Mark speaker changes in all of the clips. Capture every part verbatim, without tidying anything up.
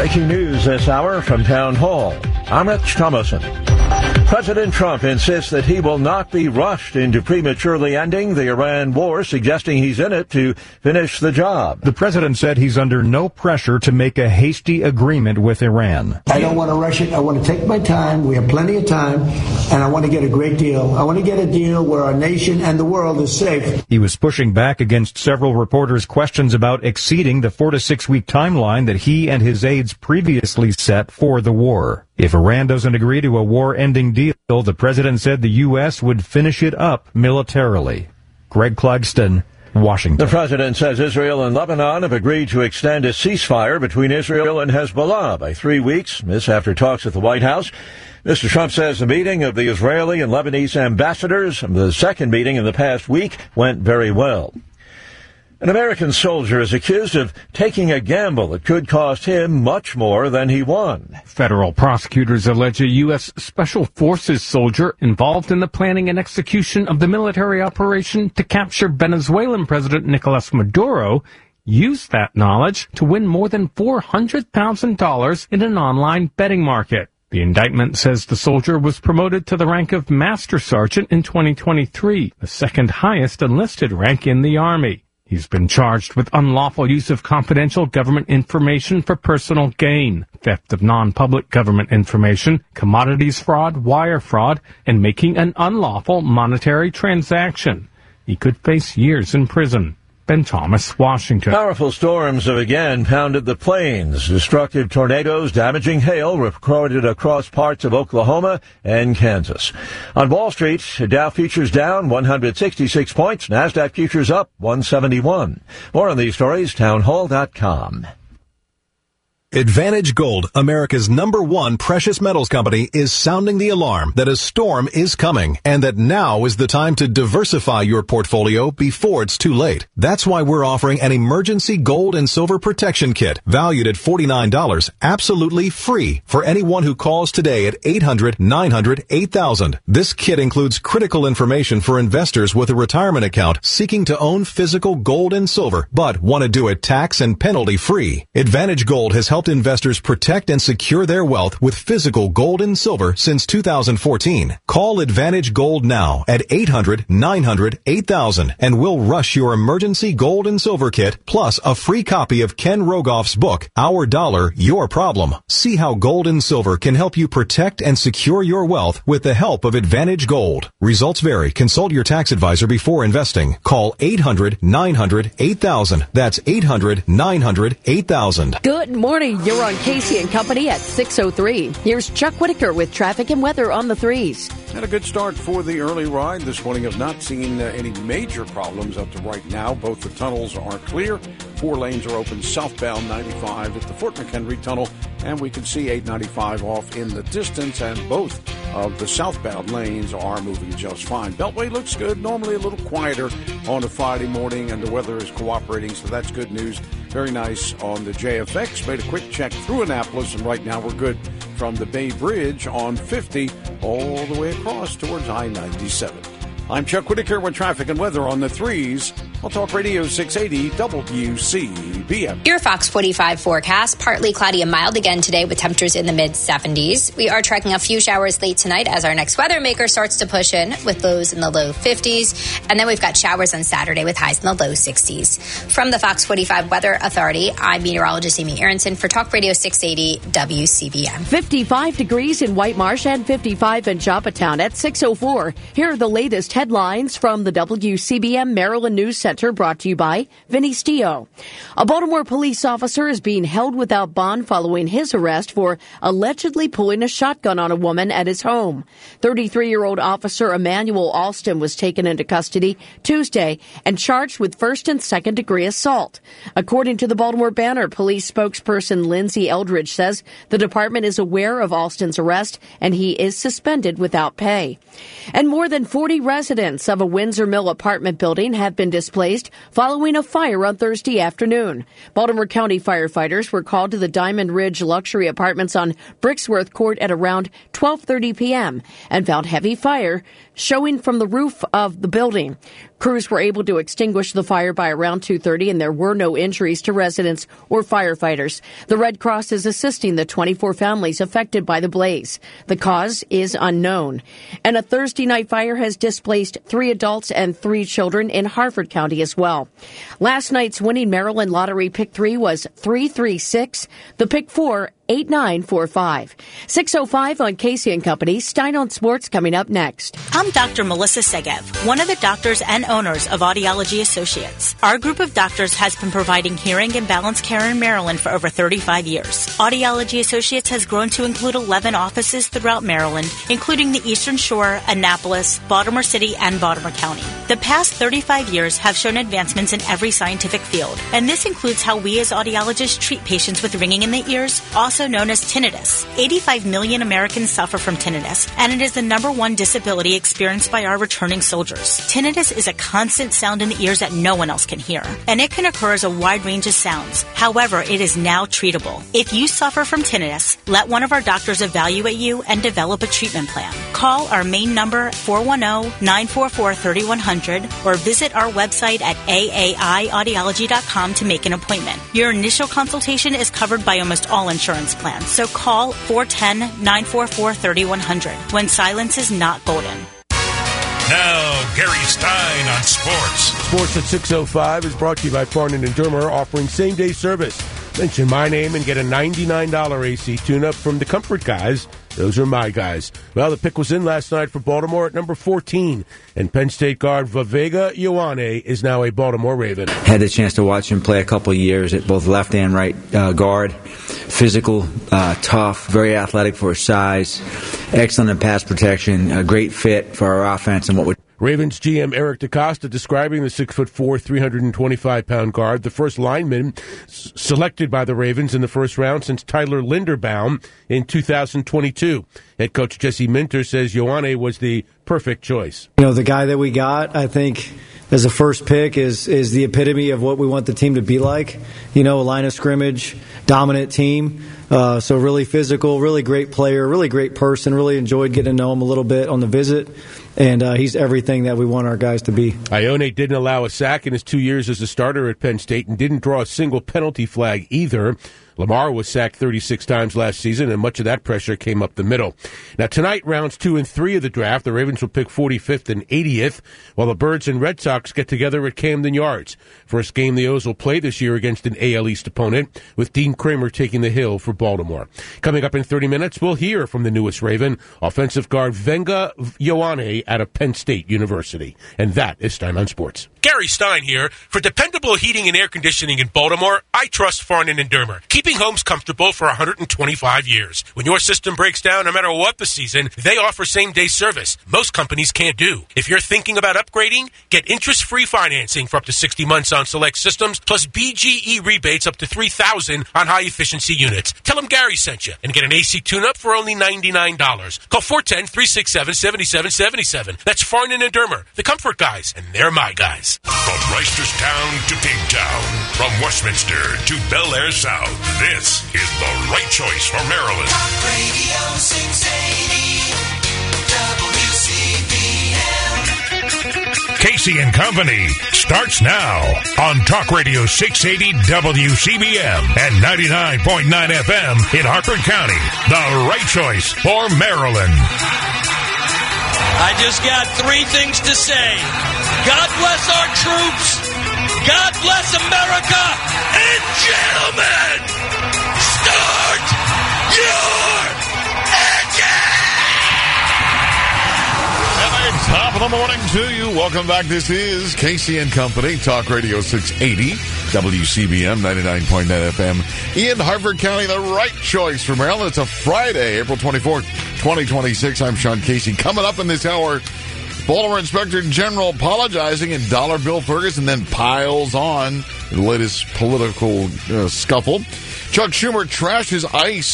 Speaker 1: Breaking news this hour from Town Hall. I'm Rich Thomason. President Trump insists that he will not be rushed into prematurely ending the Iran war, suggesting he's in it to finish the job.
Speaker 2: The president said he's under no pressure to make a hasty agreement with Iran.
Speaker 3: I don't want to rush it. I want to take my time. We have plenty of time, and I want to get a great deal. I want to get a deal where our nation and the world is safe.
Speaker 2: He was pushing back against several reporters' questions about exceeding the four to six week timeline that he and his aides previously set for the war. If Iran doesn't agree to a war-ending deal, the president said the U S would finish it up militarily. Greg Clugston, Washington.
Speaker 1: The president says Israel and Lebanon have agreed to extend a ceasefire between Israel and Hezbollah by three weeks. This after talks at the White House. Mister Trump says the meeting of the Israeli and Lebanese ambassadors, the second meeting in the past week, went very well. An American soldier is accused of taking a gamble that could cost him much more than he won.
Speaker 4: Federal prosecutors allege a U S Special Forces soldier involved in the planning and execution of the military operation to capture Venezuelan President Nicolas Maduro used that knowledge to win more than four hundred thousand dollars in an online betting market. The indictment says the soldier was promoted to the rank of Master Sergeant in twenty twenty-three, the second highest enlisted rank in the Army. He's been charged with unlawful use of confidential government information for personal gain, theft of non-public government information, commodities fraud, wire fraud, and making an unlawful monetary transaction. He could face years in prison. Ben Thomas, Washington.
Speaker 1: Powerful storms have again pounded the plains. Destructive tornadoes, damaging hail recorded across parts of Oklahoma and Kansas. On Wall Street, Dow futures down one hundred sixty-six points. NASDAQ futures up one seventy-one. More on these stories, townhall dot com.
Speaker 5: Advantage Gold, America's number one precious metals company, is sounding the alarm that a storm is coming and that now is the time to diversify your portfolio before it's too late. That's why we're offering an emergency gold and silver protection kit valued at forty-nine dollars, absolutely free for anyone who calls today at eight hundred, nine hundred, eight thousand. This kit includes critical information for investors with a retirement account seeking to own physical gold and silver but want to do it tax and penalty free. Advantage Gold has helped investors protect and secure their wealth with physical gold and silver since two thousand fourteen. Call Advantage Gold now at eight hundred, nine hundred, eight thousand and we'll rush your emergency gold and silver kit plus a free copy of Ken Rogoff's book, Our Dollar, Your Problem. See how gold and silver can help you protect and secure your wealth with the help of Advantage Gold. Results vary. Consult your tax advisor before investing. Call eight hundred, nine hundred, eight thousand. That's eight hundred, nine hundred, eight thousand.
Speaker 6: Good morning. You're on Casey and Company at six oh three. Here's Chuck Whitaker with traffic and weather on the threes.
Speaker 7: And a good start for the early ride this morning. Have not seen uh, any major problems up to right now. Both the tunnels are clear. Four lanes are open southbound ninety-five at the Fort McHenry Tunnel. And we can see eight ninety-five off in the distance. And both of the southbound lanes are moving just fine. Beltway looks good. Normally a little quieter on a Friday morning. And the weather is cooperating. So that's good news. Very nice on the J F X. Made a quick check through Annapolis. And right now we're good from the Bay Bridge on fifty all the way across towards I ninety-seven. I'm Chuck Whitaker with traffic and weather on the threes. I'll talk Radio six eighty W C B M.
Speaker 8: Your Fox forty-five forecast, partly cloudy and mild again today with temperatures in the mid seventies. We are tracking a few showers late tonight as our next weather maker starts to push in with lows in the low fifties. And then we've got showers on Saturday with highs in the low sixties. From the Fox forty-five Weather Authority, I'm meteorologist Amy Aronson for Talk Radio six eighty W C B M.
Speaker 6: fifty-five degrees in White Marsh and fifty-five in Joppatown at six oh four. Here are the latest headlines from the W C B M Maryland News Center, brought to you by Vinny Stio. A Baltimore police officer is being held without bond following his arrest for allegedly pulling a shotgun on a woman at his home. thirty-three-year-old officer Emmanuel Alston was taken into custody Tuesday and charged with first and second degree assault. According to the Baltimore Banner, police spokesperson Lindsay Eldridge says the department is aware of Alston's arrest and he is suspended without pay. And more than forty residents of a Windsor Mill apartment building have been displaced following a fire on Thursday afternoon. Baltimore County firefighters were called to the Diamond Ridge luxury apartments on Brixworth Court at around twelve thirty p.m. and found heavy fire showing from the roof of the building. Crews were able to extinguish the fire by around two thirty, and there were no injuries to residents or firefighters. The Red Cross is assisting the twenty-four families affected by the blaze. The cause is unknown. And a Thursday night fire has displaced three adults and three children in Harford County as well. Last night's winning Maryland Lottery Pick three was three three six. The Pick four, eight nine four five. six oh five on Casey and Company. Stein on Sports coming up next.
Speaker 9: I'm Doctor Melissa Segev, one of the doctors and owners of Audiology Associates. Our group of doctors has been providing hearing and balance care in Maryland for over thirty-five years. Audiology Associates has grown to include eleven offices throughout Maryland, including the Eastern Shore, Annapolis, Baltimore City, and Baltimore County. The past thirty-five years have shown advancements in every scientific field, and this includes how we as audiologists treat patients with ringing in the ears, also known as tinnitus. eighty-five million Americans suffer from tinnitus, and it is the number one disability experienced by our returning soldiers. Tinnitus is a constant sound in the ears that no one else can hear, and it can occur as a wide range of sounds. However, it is now treatable. If you suffer from tinnitus, let one of our doctors evaluate you and develop a treatment plan. Call our main number, four one zero, nine four four, three one zero zero, or visit our website at A A I audiology dot com to make an appointment. Your initial consultation is covered by almost all insurance plans, so call four one zero, nine four four, three one zero zero when silence is not golden.
Speaker 10: Now, Gary Stein on Sports.
Speaker 11: Sports at six oh five is brought to you by Farnan and Dermer, offering same-day service. Mention my name and get a ninety-nine dollars A C tune-up from the Comfort Guys. Those are my guys. Well, the pick was in last night for Baltimore at number fourteen, and Penn State guard Vavega Ioane is now a Baltimore Raven.
Speaker 12: Had the chance to watch him play a couple of years at both left and right uh, guard. Physical, uh, tough, very athletic for his size, excellent in pass protection, a great fit for our offense and what we
Speaker 11: Ravens G M Eric DeCosta describing the six foot four, three hundred twenty-five pound guard, the first lineman s- selected by the Ravens in the first round since Tyler Linderbaum in two thousand twenty-two. Head coach Jesse Minter says Ioane was the perfect choice.
Speaker 13: You know, the guy that we got, I think, as a first pick is is the epitome of what we want the team to be like. You know, a line of scrimmage, dominant team. Uh, so really physical, really great player, really great person. Really enjoyed getting to know him a little bit on the visit. And uh, he's everything that we want our guys to be.
Speaker 11: Ioane didn't allow a sack in his two years as a starter at Penn State and didn't draw a single penalty flag either. Lamar was sacked thirty-six times last season, and much of that pressure came up the middle. Now, tonight, rounds two and three of the draft, the Ravens will pick forty-fifth and eightieth, while the Birds and Red Sox get together at Camden Yards. First game the O's will play this year against an A L East opponent, with Dean Kramer taking the hill for Baltimore. Coming up in thirty minutes, we'll hear from the newest Raven, offensive guard Vega Ioane out of Penn State University. And that is Stein on Sports.
Speaker 10: Gary Stein here. For dependable heating and air conditioning in Baltimore, I trust Farnan and Dermer, keeping homes comfortable for one hundred twenty-five years. When your system breaks down, no matter what the season, they offer same-day service. Most companies can't do. If you're thinking about upgrading, get interest-free financing for up to sixty months on select systems, plus B G E rebates up to three thousand dollars on high-efficiency units. Tell them Gary sent you and get an A C tune-up for only ninety-nine dollars. Call four one zero, three six seven, seven seven seven seven. That's Farnan and Dermer, the Comfort Guys, and they're my guys.
Speaker 14: From Reisterstown to Pigtown, from Westminster to Bel Air South, this is the right choice for Maryland.
Speaker 15: Talk Radio six eighty W C B M.
Speaker 14: Casey and Company starts now on Talk Radio six eighty W C B M and ninety-nine point nine F M in Harford County. The right choice for Maryland.
Speaker 16: I just got three things to say. God bless our troops. God bless America. And gentlemen, start your
Speaker 17: And a top of the morning to you. Welcome back. This is Casey and Company, Talk Radio six eighty, W C B M, ninety-nine point nine F M. In Harford County, the right choice for Maryland. It's a Friday, April twenty-fourth, twenty twenty-six. I'm Sean Casey. Coming up in this hour, Baltimore Inspector General apologizing in Dollar Bill Ferguson, then piles on the latest political uh, scuffle. Chuck Schumer trashes ICE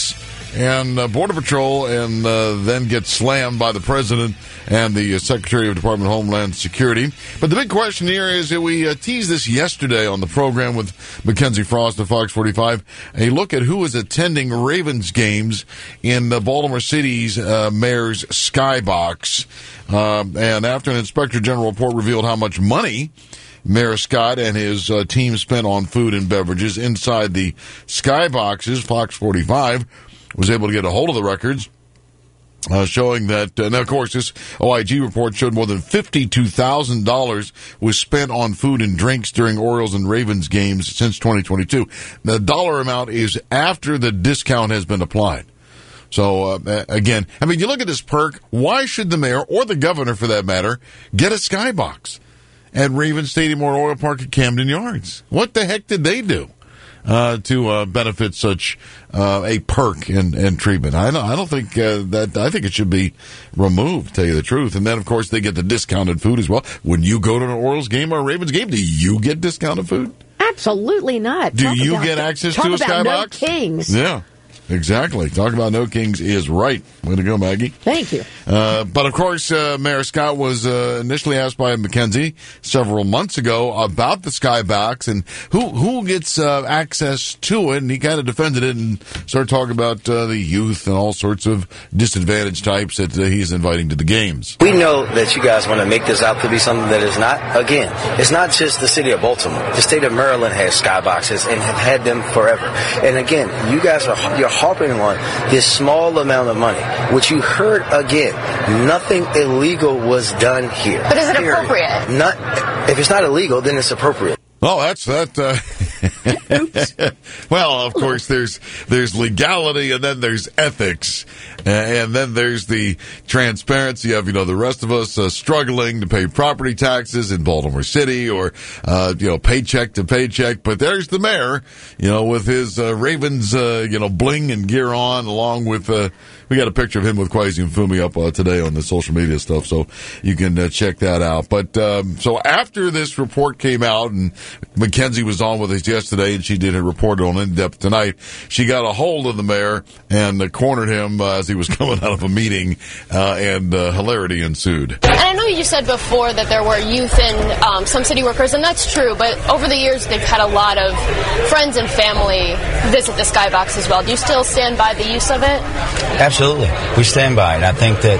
Speaker 17: and uh, Border Patrol, and uh, then get slammed by the president and the uh, Secretary of Department of Homeland Security. But the big question here is that we uh, teased this yesterday on the program with Mackenzie Frost of Fox forty-five, a look at who is attending Ravens games in uh, Baltimore City's uh, mayor's skybox. Uh, and after an Inspector General report revealed how much money Mayor Scott and his uh, team spent on food and beverages inside the skyboxes, Fox forty-five was able to get a hold of the records, uh, showing that, uh, now of course this O I G report showed more than fifty-two thousand dollars was spent on food and drinks during Orioles and Ravens games since twenty twenty-two. The dollar amount is after the discount has been applied. So, uh, again, I mean, you look at this perk, why should the mayor, or the governor for that matter, get a skybox at Raven Stadium or Oriole Park at Camden Yards? What the heck did they do uh, to uh, benefit such uh, a perk and, and treatment? I don't, I don't think uh, that, I think it should be removed, to tell you the truth. And then, of course, they get the discounted food as well. When you go to an Orioles game or a Ravens game, do you get discounted food?
Speaker 6: Absolutely not.
Speaker 17: Do
Speaker 6: Talk
Speaker 17: you
Speaker 6: about,
Speaker 17: get access
Speaker 6: talk
Speaker 17: to a
Speaker 6: about
Speaker 17: skybox?
Speaker 6: No Kings.
Speaker 17: Yeah. Exactly. Talk about no kings is right. Way to go, Maggie.
Speaker 6: Thank you.
Speaker 17: Uh, but, of course, uh, Mayor Scott was uh, initially asked by Mackenzie several months ago about the skybox and who who gets uh, access to it. And he kind of defended it and started talking about uh, the youth and all sorts of disadvantaged types that uh, he's inviting to the games.
Speaker 18: We know that you guys want to make this out to be something that is not. Again, it's not just the city of Baltimore. The state of Maryland has skyboxes and have had them forever. And, again, you guys are you're harping on this small amount of money, which you heard again. Nothing illegal was done here.
Speaker 19: But is it
Speaker 18: Period.
Speaker 19: appropriate?
Speaker 18: Not, if it's not illegal, then it's appropriate.
Speaker 17: Oh, that's that. Uh, well, of course, there's there's legality, and then there's ethics, uh, and then there's the transparency of you know the rest of us uh, struggling to pay property taxes in Baltimore City or uh, you know paycheck to paycheck. But there's the mayor, you know, with his uh, Ravens uh, you know bling and gear on, along with uh, we got a picture of him with Kwesi Mfumi up uh, today on the social media stuff, so you can uh, check that out. But um, so after this report came out and Mackenzie was on with us yesterday, and she did a report on In Depth tonight. She got a hold of the mayor and uh, cornered him uh, as he was coming out of a meeting, uh, and uh, hilarity ensued.
Speaker 19: And I know you said before that there were youth and um, some city workers, and that's true, but over the years they've had a lot of friends and family visit the skybox as well. Do you still stand by the use of it?
Speaker 20: Absolutely. We stand by it. I think that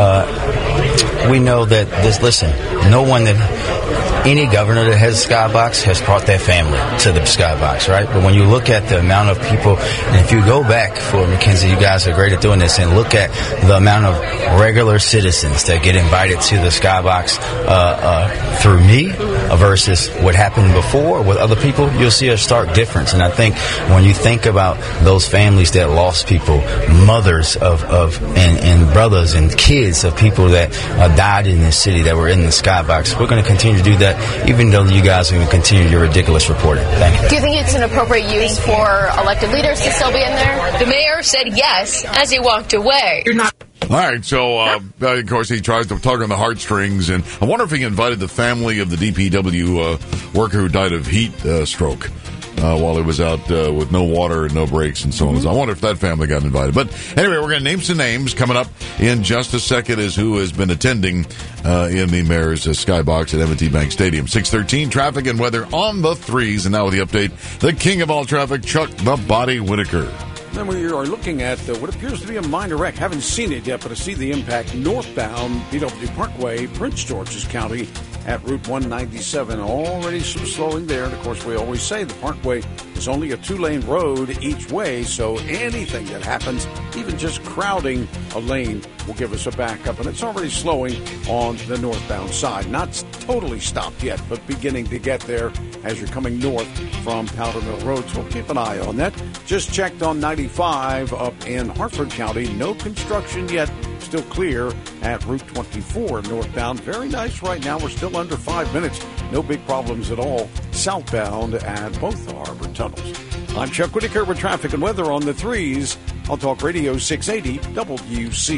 Speaker 20: uh, we know that this, listen, no one that... Any governor that has a skybox has brought their family to the skybox, right? But when you look at the amount of people, and if you go back for Mackenzie, you guys are great at doing this, and look at the amount of regular citizens that get invited to the skybox uh, uh, through me versus what happened before with other people, you'll see a stark difference. And I think when you think about those families that lost people, mothers of, of and, and brothers and kids of people that uh, died in this city that were in the skybox, we're going to continue to do that. Even though you guys are going to continue your ridiculous reporting. Thank you.
Speaker 19: Do you think it's an appropriate use for elected leaders to still be in there?
Speaker 21: The mayor said yes as he walked away. You're not.
Speaker 17: All right, so, uh, of course, he tries to tug on the heartstrings, and I wonder if he invited the family of the D P W uh, worker who died of heat uh, stroke uh, while he was out uh, with no water and no breaks and so on. Mm-hmm. So I wonder if that family got invited. But anyway, we're going to name some names. Coming up in just a second is who has been attending uh, in the mayor's uh, skybox at M and T Bank Stadium. six thirteen, traffic and weather on the threes. And now with the update, the king of all traffic, Chuck the Body Whitaker.
Speaker 7: Then we are looking at uh, what appears to be a minor wreck. Haven't seen it yet, but I see the impact northbound B W Parkway, Prince George's County at Route one ninety-seven. Already some slowing there. And, of course, we always say the Parkway is only a two-lane road each way, so anything that happens, even just crowding a lane, will give us a backup. And it's already slowing on the northbound side. Not totally stopped yet, but beginning to get there as you're coming north from Powder Mill Road. So keep an eye on that. Just checked on ninety-five up in Hartford County. No construction yet. Still clear at Route twenty-four northbound. Very nice right now. We're still under five minutes. No big problems at all southbound at both the harbor tunnels. I'm Chuck Whitaker with traffic and weather on the threes. I'll talk radio six eighty W C B.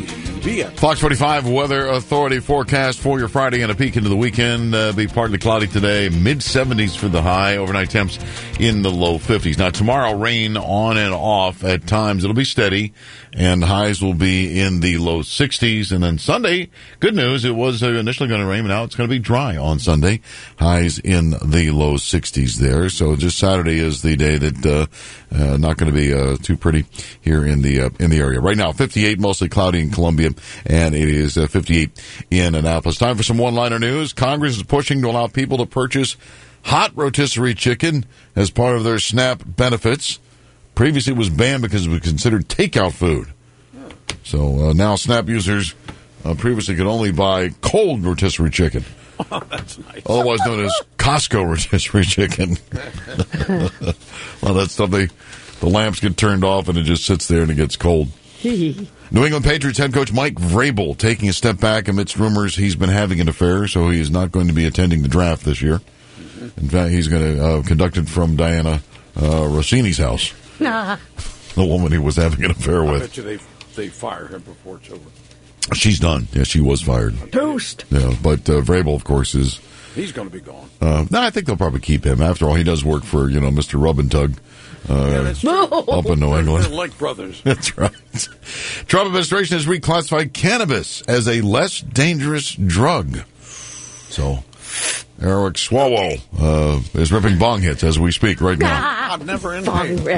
Speaker 7: B M.
Speaker 17: Fox forty-five Weather Authority forecast for your Friday and a peek into the weekend. Uh, be partly cloudy today, mid seventies for the high, overnight temps in the low fifties. Now, tomorrow, rain on and off at times. It'll be steady, and highs will be in the low sixties. And then Sunday, good news, it was uh, initially going to rain, but now it's going to be dry on Sunday. Highs in the low sixties there. So just Saturday is the day that uh, uh, not going to be uh, too pretty here in the uh, in the area. Right now, fifty-eight, mostly cloudy in Columbia, and it is uh, fifty-eight in Annapolis. Time for some one-liner news. Congress is pushing to allow people to purchase hot rotisserie chicken as part of their SNAP benefits. Previously, it was banned because it was considered takeout food. So uh, now SNAP users uh, previously could only buy cold rotisserie chicken.
Speaker 7: Oh, that's nice.
Speaker 17: Otherwise known as Costco rotisserie chicken. Well, that's something. The lamps get turned off and it just sits there and it gets cold. New England Patriots head coach Mike Vrabel taking a step back amidst rumors he's been having an affair, so he is not going to be attending the draft this year. In fact, he's going to uh, conduct it from Diana uh, Rossini's house,
Speaker 6: Nah.
Speaker 17: the woman he was having an affair
Speaker 7: I
Speaker 17: with.
Speaker 7: bet you they, they fire him before it's over.
Speaker 17: She's done. Yeah, she was fired.
Speaker 6: Toast.
Speaker 17: Yeah, but uh, Vrabel, of course, is...
Speaker 7: He's going to be gone.
Speaker 17: Uh, no, I think they'll probably keep him. After all, he does work for, you know, Mister Rub and Tug uh,
Speaker 7: Yeah, that's true.
Speaker 17: up in New
Speaker 7: They're-
Speaker 17: England.
Speaker 7: They're like brothers.
Speaker 17: That's right. Trump administration has reclassified cannabis as a less dangerous drug. So, Eric Swalwell uh, is ripping bong hits as we speak right now.
Speaker 7: God, never ending.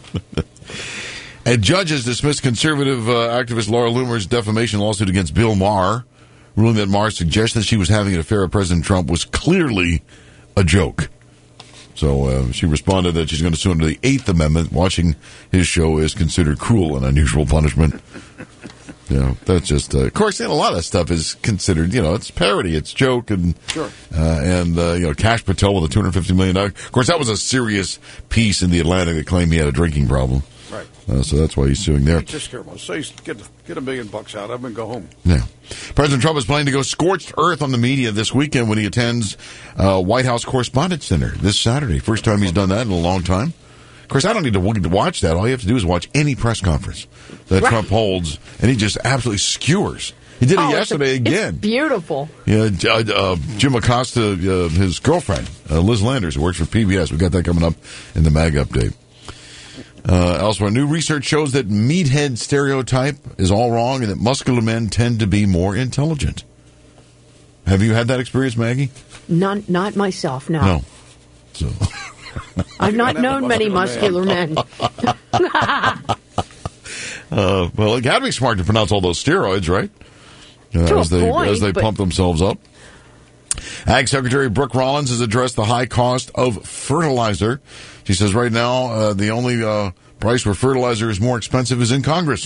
Speaker 17: A judge has dismissed conservative uh, activist Laura Loomer's defamation lawsuit against Bill Maher, ruling that Maher's suggestion that she was having an affair with President Trump was clearly a joke. So uh, she responded that she's going to sue under the Eighth Amendment. Watching his show is considered cruel and unusual punishment. Yeah, that's just, uh, of course, and a lot of stuff is considered, you know, it's parody, it's joke, and,
Speaker 7: Sure.
Speaker 17: uh, and, uh, you know, Kash Patel with a two hundred fifty million dollars. Of course, that was a serious piece in the Atlantic that claimed he had a drinking problem.
Speaker 7: Right.
Speaker 17: Uh, so that's why he's suing there.
Speaker 7: Just care about. Say, get get a million bucks out of him and go home.
Speaker 17: Yeah. President Trump is planning to go scorched earth on the media this weekend when he attends uh, White House Correspondents' Center this Saturday. First time he's done that in a long time. Of course, I don't need to w- watch that. All you have to do is watch any press conference that
Speaker 6: Right.
Speaker 17: Trump holds, and he just absolutely skewers. He did it
Speaker 6: Oh, it's
Speaker 17: yesterday
Speaker 6: a-
Speaker 17: again.
Speaker 6: It's beautiful.
Speaker 17: Yeah, uh, uh, Jim Acosta, uh, his girlfriend, uh, Liz Landers, who works for P B S. We got that coming up in the MAG update. Uh, elsewhere, new research shows that meathead stereotype is all wrong and that muscular men tend to be more intelligent. Have you had that experience, Maggie?
Speaker 6: Not, not myself, no.
Speaker 17: No. So.
Speaker 6: I've not known many muscular men.
Speaker 17: Uh, well, it got to be smart to pronounce all those steroids, right? Uh,
Speaker 6: To a
Speaker 17: as they
Speaker 6: point,
Speaker 17: as they
Speaker 6: but-
Speaker 17: pump themselves up. Ag Secretary Brooke Rollins has addressed the high cost of fertilizer. She says right now uh, the only uh, price where fertilizer is more expensive is in Congress,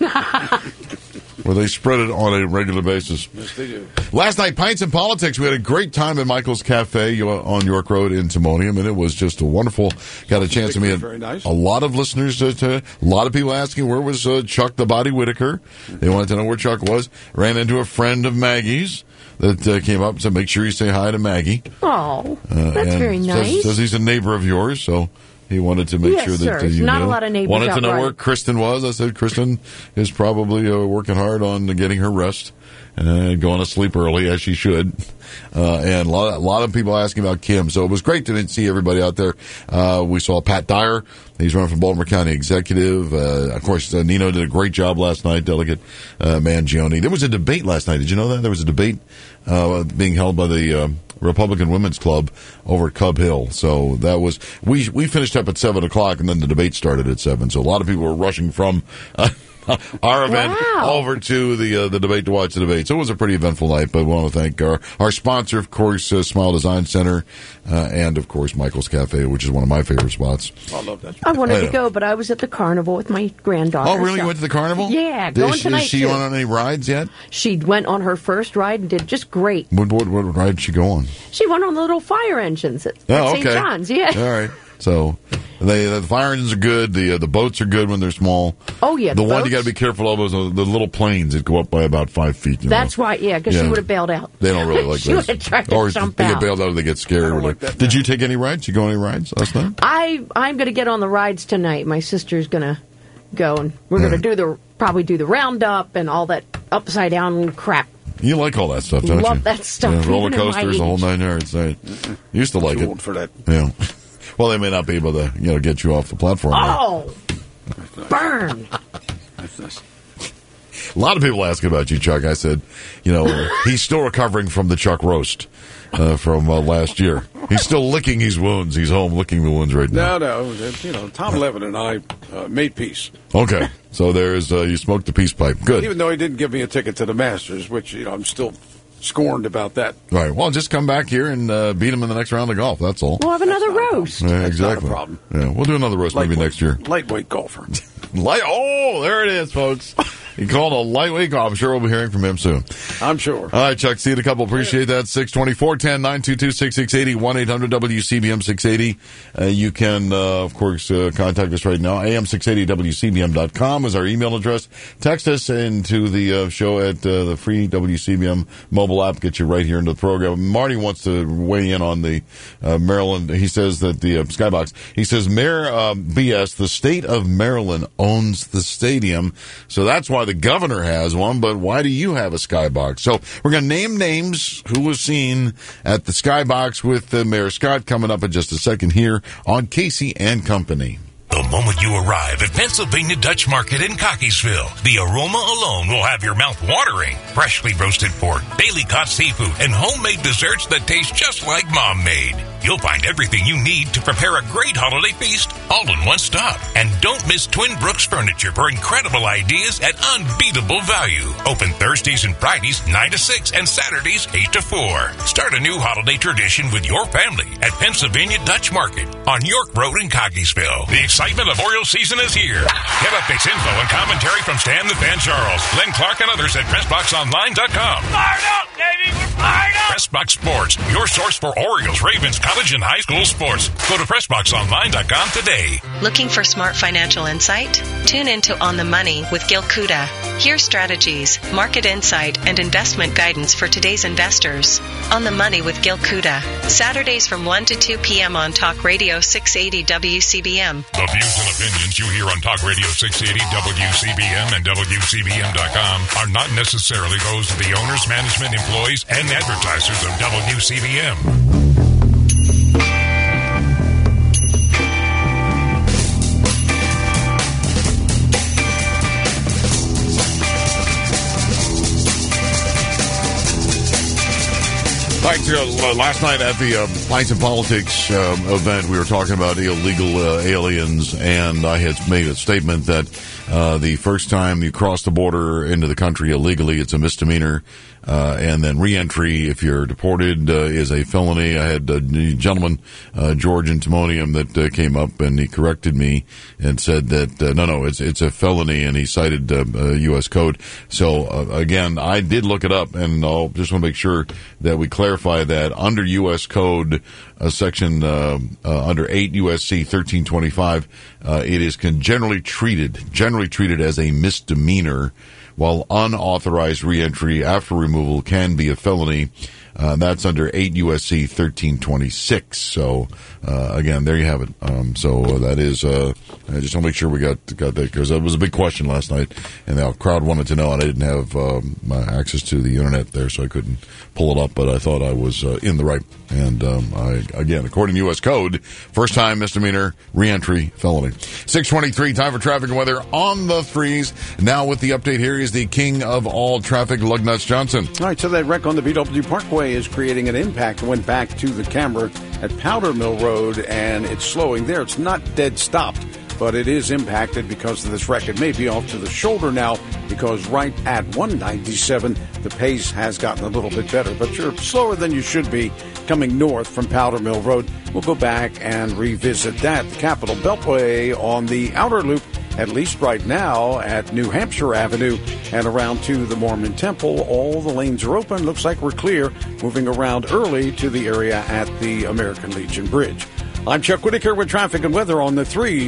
Speaker 17: where they spread it on a regular basis.
Speaker 7: Yes, they do.
Speaker 17: Last night, Pints and Politics. We had a great time at Michael's Cafe on York Road in Timonium, and it was just a wonderful. Got a chance to meet
Speaker 7: Very nice.
Speaker 17: a lot of listeners. To, to, a lot of people asking where was uh, Chuck the Body Whitaker. They wanted to know where Chuck was. Ran into a friend of Maggie's that uh, came up and said, "Make sure you say hi to Maggie."
Speaker 6: Oh,
Speaker 17: Uh,
Speaker 6: that's
Speaker 17: and
Speaker 6: very
Speaker 17: says-
Speaker 6: nice.
Speaker 17: Says he's a neighbor of yours, so he wanted to make
Speaker 6: Yes,
Speaker 17: sure that
Speaker 6: sir.
Speaker 17: uh,
Speaker 6: There's
Speaker 17: you
Speaker 6: not
Speaker 17: knew.
Speaker 6: a lot of neighbors
Speaker 17: Wanted to
Speaker 6: out
Speaker 17: know
Speaker 6: right.
Speaker 17: where Kristen was. I said Kristen is probably uh, working hard on getting her rest and going to sleep early as she should. Uh, and a lot, a lot of people asking about Kim, so it was great to see everybody out there. Uh, we saw Pat Dyer. He's running for Baltimore County Executive. Uh, of course, uh, Nino did a great job last night. Delegate uh, Mangione. There was a debate last night. Did you know that there was a debate uh, being held by the um, Republican Women's Club over at Cub Hill? So that was we we finished up at seven o'clock, and then the debate started at seven. So a lot of people were rushing from Uh, our event
Speaker 6: Wow.
Speaker 17: over to the uh, the debate to watch the debate. So it was a pretty eventful night, but we want to thank our, our sponsor, of course, uh, Smile Design Center, uh, and, of course, Michael's Cafe, which is one of my favorite spots.
Speaker 7: I love that.
Speaker 6: I wanted
Speaker 17: I
Speaker 6: to
Speaker 17: know.
Speaker 6: go, but I was at the carnival with my granddaughter.
Speaker 17: Oh, really?
Speaker 6: so-
Speaker 17: You went to the carnival?
Speaker 6: Yeah,
Speaker 17: Did
Speaker 6: going
Speaker 17: she,
Speaker 6: tonight,
Speaker 17: Is she
Speaker 6: too.
Speaker 17: on any rides yet?
Speaker 6: She went on her first ride and did just great.
Speaker 17: What, what, what ride did she go on?
Speaker 6: She went on the little fire engines at,
Speaker 17: Oh,
Speaker 6: at Saint
Speaker 17: okay.
Speaker 6: John's. Yeah.
Speaker 17: All right. So they, the fire engines are good. The uh, the boats are good when they're small.
Speaker 6: Oh, yeah,
Speaker 17: The,
Speaker 6: the
Speaker 17: one you
Speaker 6: boats.
Speaker 17: got to be careful of is the, the little planes that go up by about five feet. You
Speaker 6: That's
Speaker 17: know?
Speaker 6: why, yeah, because she
Speaker 17: Yeah.
Speaker 6: would have bailed out.
Speaker 17: They don't really like
Speaker 6: She
Speaker 17: those.
Speaker 6: would have tried to
Speaker 17: or
Speaker 6: jump
Speaker 17: they
Speaker 6: out.
Speaker 17: get bailed out or they get scared. Or
Speaker 7: like
Speaker 17: like
Speaker 7: that
Speaker 17: Did you take any rides? Did you go on any rides last night?
Speaker 6: I I'm going to get on the rides tonight. My sister's going to go, and we're going
Speaker 17: Right.
Speaker 6: to do the probably do the roundup and all that upside down crap.
Speaker 17: You like all that stuff, don't
Speaker 6: Love
Speaker 17: you?
Speaker 6: that stuff,
Speaker 17: Yeah,
Speaker 6: even
Speaker 17: roller
Speaker 6: at my
Speaker 17: coasters, the whole
Speaker 6: age.
Speaker 17: nine yards. I used to like
Speaker 7: Too
Speaker 17: it.
Speaker 7: old for that.
Speaker 17: Yeah. Well, they may not be able to, you know, get you off the platform.
Speaker 6: Oh, burn.
Speaker 7: That's nice.
Speaker 17: A lot of people ask about you, Chuck. I said, you know, he's still recovering from the Chuck roast uh, from uh, last year. He's still licking his wounds. He's home licking the wounds right now.
Speaker 7: No, no. You know, Tom Levin and I uh, made peace.
Speaker 17: Okay. So there's, uh, you smoked the peace pipe. Good.
Speaker 7: Even though he didn't give me a ticket to the Masters, which, you know, I'm still scorned about that.
Speaker 17: All right. Well, just come back here and uh, beat him in the next round of golf. That's all.
Speaker 6: We'll have another roast.
Speaker 17: Yeah, exactly.
Speaker 7: not a problem.
Speaker 17: Yeah, we'll do another roast maybe
Speaker 7: Lightweight-
Speaker 17: next year.
Speaker 7: Lightweight golfer.
Speaker 17: Light. Oh, there it is, folks. He called a lightweight golf. I'm sure we'll be hearing from him soon.
Speaker 7: I'm sure.
Speaker 17: All right, Chuck. See you in a couple. Appreciate that. six twenty-four, ten, nine two two, six six eight zero, one eight hundred W C B M six eighty. Uh, you can, uh, of course, uh, contact us right now. A M six eighty W C B M dot com is our email address. Text us into the uh, show at uh, the free W C B M mobile app. Get you right here into the program. Marty wants to weigh in on the uh, Maryland. He says that the uh, Skybox. He says, Mayor uh, B S, the state of Maryland owns the stadium. So that's why the governor has one, but why do you have a Skybox? So we're going to name names who was seen at the Skybox with uh, Mayor Scott coming up in just a second here on Casey and Company.
Speaker 14: The moment you arrive at Pennsylvania Dutch Market in Cockeysville, the aroma alone will have your mouth watering. Freshly roasted pork, daily caught seafood, and homemade desserts that taste just like Mom made. You'll find everything you need to prepare a great holiday feast all in one stop. And don't miss Twin Brooks Furniture for incredible ideas at unbeatable value. Open Thursdays and Fridays nine to six and Saturdays eight to four. Start a new holiday tradition with your family at Pennsylvania Dutch Market on York Road in Cockeysville. The excitement of Orioles season is here. Get updates, info, and commentary from Stan the Fan Charles, Len Clark, and others at press box online dot com.
Speaker 15: Fired up, baby! We're fired up!
Speaker 14: Pressbox Sports, your source for Orioles, Ravens, college, and high school sports. Go to press box online dot com today.
Speaker 3: Looking for smart financial insight? Tune into On the Money with Gil Kuda. Hear strategies, market insight, and investment guidance for today's investors. On the Money with Gil Kuda. Saturdays from one to two p.m. on Talk Radio six eighty W C B M.
Speaker 14: The views and opinions you hear on Talk Radio six eighty W C B M and W C B M dot com are not necessarily those of the owners, management, employees, and advertisers of W C B M.
Speaker 17: All right, so, uh, last night at the uh, Pints and Politics um, event, we were talking about illegal uh, aliens, and I had made a statement that uh, the first time you cross the border into the country illegally, it's a misdemeanor. Uh, and then reentry, if you're deported, uh, is a felony. I had a gentleman, uh, George in Timonium, that uh, came up and he corrected me and said that, uh, no, no, it's it's a felony, and he cited uh, uh, U S code. So, uh, again, I did look it up, and I'll just want to make sure that we clarify that under U S code, uh, section uh, uh, under eight U S C thirteen twenty-five, uh, it is con- generally treated, generally treated as a misdemeanor, while unauthorized reentry after removal can be a felony. Uh, that's under eight U S C thirteen twenty-six. So, uh, again, there you have it. Um, so uh, that is, uh, I just want to make sure we got, got that, because that was a big question last night, and the crowd wanted to know, and I didn't have, um, my access to the internet there, so I couldn't pull it up, but I thought I was, uh, in the right. And, um, I, again, according to U S code, first time misdemeanor, reentry, felony. six twenty-three, time for traffic and weather on the threes. Now with the update, here is the king of all traffic, Lugnuts Johnson.
Speaker 7: All right, so that wreck on the B W Parkway is creating an impact. It went back to the camera at Powder Mill Road, and it's slowing there. It's not dead stopped, but it is impacted because of this wreck. It may be off to the shoulder now, because right at one ninety-seven, the pace has gotten a little bit better. But you're slower than you should be coming north from Powder Mill Road. We'll go back and revisit that. The Capitol Beltway on the outer loop, at least right now, at New Hampshire Avenue and around to the Mormon Temple. All the lanes are open. Looks like we're clear, moving around early to the area at the American Legion Bridge. I'm Chuck Whitaker with traffic and weather on the threes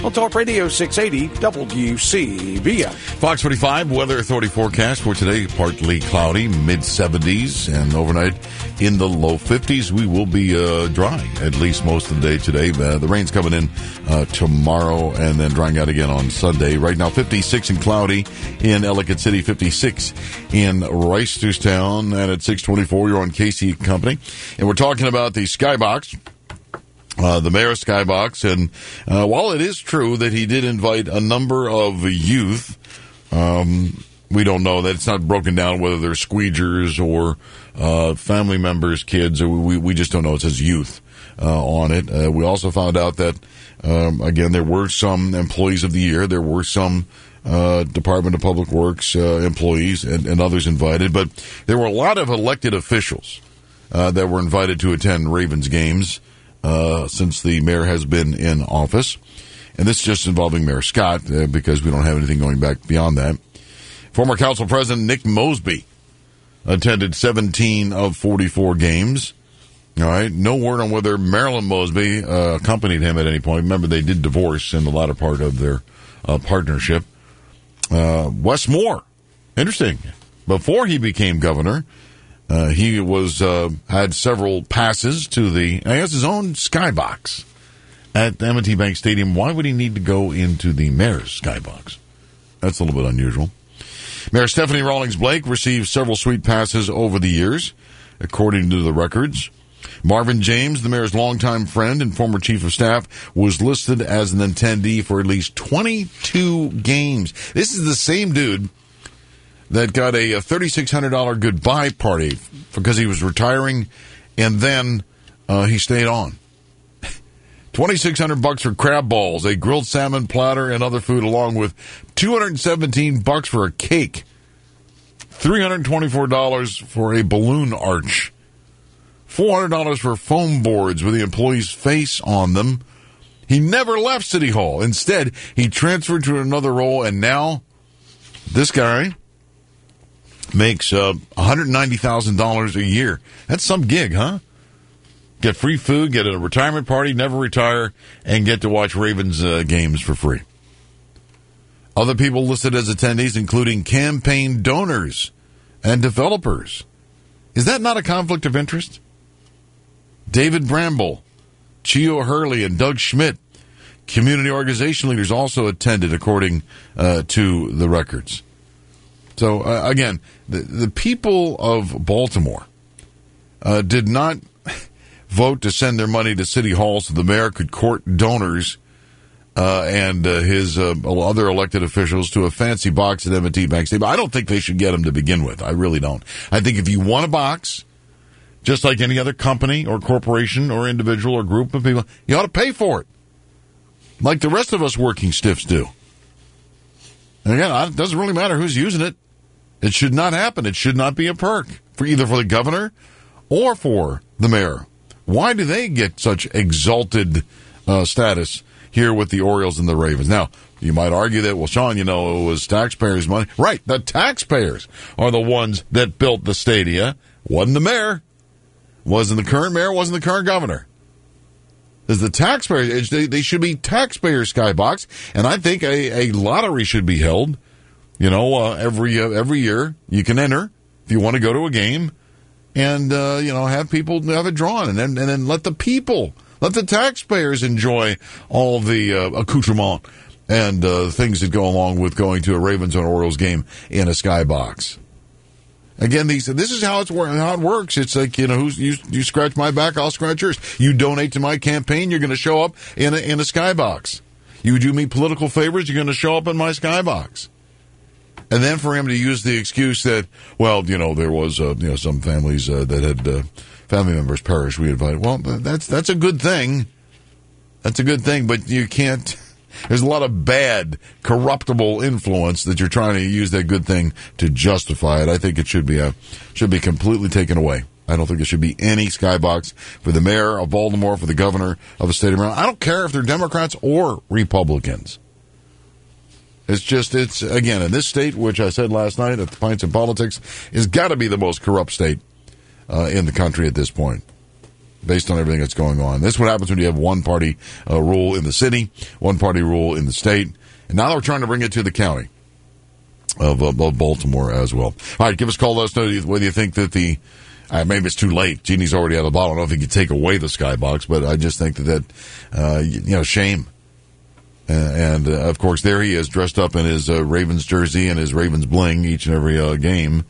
Speaker 7: on Talk Radio six eighty W C B M.
Speaker 17: Fox forty-five Weather Authority forecast for today, partly cloudy, mid seventies, and overnight in the low fifties. We will be uh, dry at least most of the day today. Uh, the rain's coming in uh, tomorrow and then drying out again on Sunday. Right now, fifty-six and cloudy in Ellicott City, fifty-six in Reisterstown, and at six twenty-four, you're on Casey and Company. And we're talking about the Skybox. Uh, the mayor of Skybox, and uh, while it is true that he did invite a number of youth, um, we don't know that it's not broken down whether they're squeegers or uh, family members, kids, or we, we just don't know. It says youth uh, on it. Uh, we also found out that, um, again, there were some employees of the year. There were some uh, Department of Public Works uh, employees and, and others invited, but there were a lot of elected officials uh, that were invited to attend Ravens games. Uh, since the mayor has been in office. And this is just involving Mayor Scott, uh, because we don't have anything going back beyond that. Former Council President Nick Mosby attended seventeen of forty-four games. All right. No word on whether Marilyn Mosby uh, accompanied him at any point. Remember, they did divorce in the latter part of their uh, partnership. Uh, Wes Moore, interesting. Before he became governor, Uh, he was uh, had several passes to the, I guess, his own Skybox at M and T Bank Stadium. Why would he need to go into the mayor's Skybox? That's a little bit unusual. Mayor Stephanie Rawlings Blake received several suite passes over the years, according to the records. Marvin James, the mayor's longtime friend and former chief of staff, was listed as an attendee for at least twenty-two games. This is the same dude that got a, a thirty-six hundred dollars goodbye party because he was retiring, and then uh, he stayed on. twenty-six hundred bucks for crab balls, a grilled salmon platter, and other food, along with two hundred seventeen bucks for a cake, three hundred twenty-four dollars for a balloon arch, four hundred dollars for foam boards with the employee's face on them. He never left City Hall. Instead, he transferred to another role, and now this guy makes uh, one hundred ninety thousand dollars a year. That's some gig, huh? Get free food, get a retirement party, never retire, and get to watch Ravens uh, games for free. Other people listed as attendees, including campaign donors and developers. Is that not a conflict of interest? David Bramble, Chio Hurley, and Doug Schmidt, community organization leaders, also attended, according uh, to the records. So, uh, again, the, the people of Baltimore uh, did not vote to send their money to City Hall so the mayor could court donors uh, and uh, his uh, other elected officials to a fancy box at M and T Bank Stadium. I don't think they should get them to begin with. I really don't. I think if you want a box, just like any other company or corporation or individual or group of people, you ought to pay for it, like the rest of us working stiffs do. And again, it doesn't really matter who's using it. It should not happen. It should not be a perk for either for the governor or for the mayor. Why do they get such exalted uh, status here with the Orioles and the Ravens? Now, you might argue that, well, Sean, you know, it was taxpayers' money. Right, the taxpayers are the ones that built the stadia. Wasn't the mayor. Wasn't the current mayor. Wasn't the current governor. It's the taxpayers. They, they should be taxpayer Skybox, and I think a, a lottery should be held. You know, uh, every uh, every year you can enter if you want to go to a game, and uh, you know, have people have it drawn, and then and then let the people, let the taxpayers enjoy all the uh, accoutrement and uh, things that go along with going to a Ravens or Orioles game in a Skybox. Again, these this is how it's how it works. It's like, you know, who's, you you scratch my back, I'll scratch yours. You donate to my campaign, you're going to show up in a, in a Skybox. You do me political favors, you're going to show up in my Skybox. And then for him to use the excuse that, well, you know, there was uh, you know some families uh, that had uh, family members perish, we invited. Well, that's that's a good thing. That's a good thing, but you can't. There's a lot of bad, corruptible influence that you're trying to use that good thing to justify it. I think it should be a, should be completely taken away. I don't think there should be any Skybox for the mayor of Baltimore, for the governor of the state of Maryland. I don't care if they're Democrats or Republicans. It's just, it's, again, in this state, which I said last night at the Pints in Politics, has got to be the most corrupt state uh, in the country at this point. based on everything that's going on. This is what happens when you have one party uh, rule in the city, one party rule in the state, and now they're trying to bring it to the county of, uh, of Baltimore as well. All right, give us a call. Let us know whether you think that the uh, maybe it's too late. Genie's already out of the bottle. I don't know if you could take away the skybox, but I just think that that uh, you know shame. Uh, and uh, of course, there he is, dressed up in his uh, Ravens jersey and his Ravens bling each and every uh, game.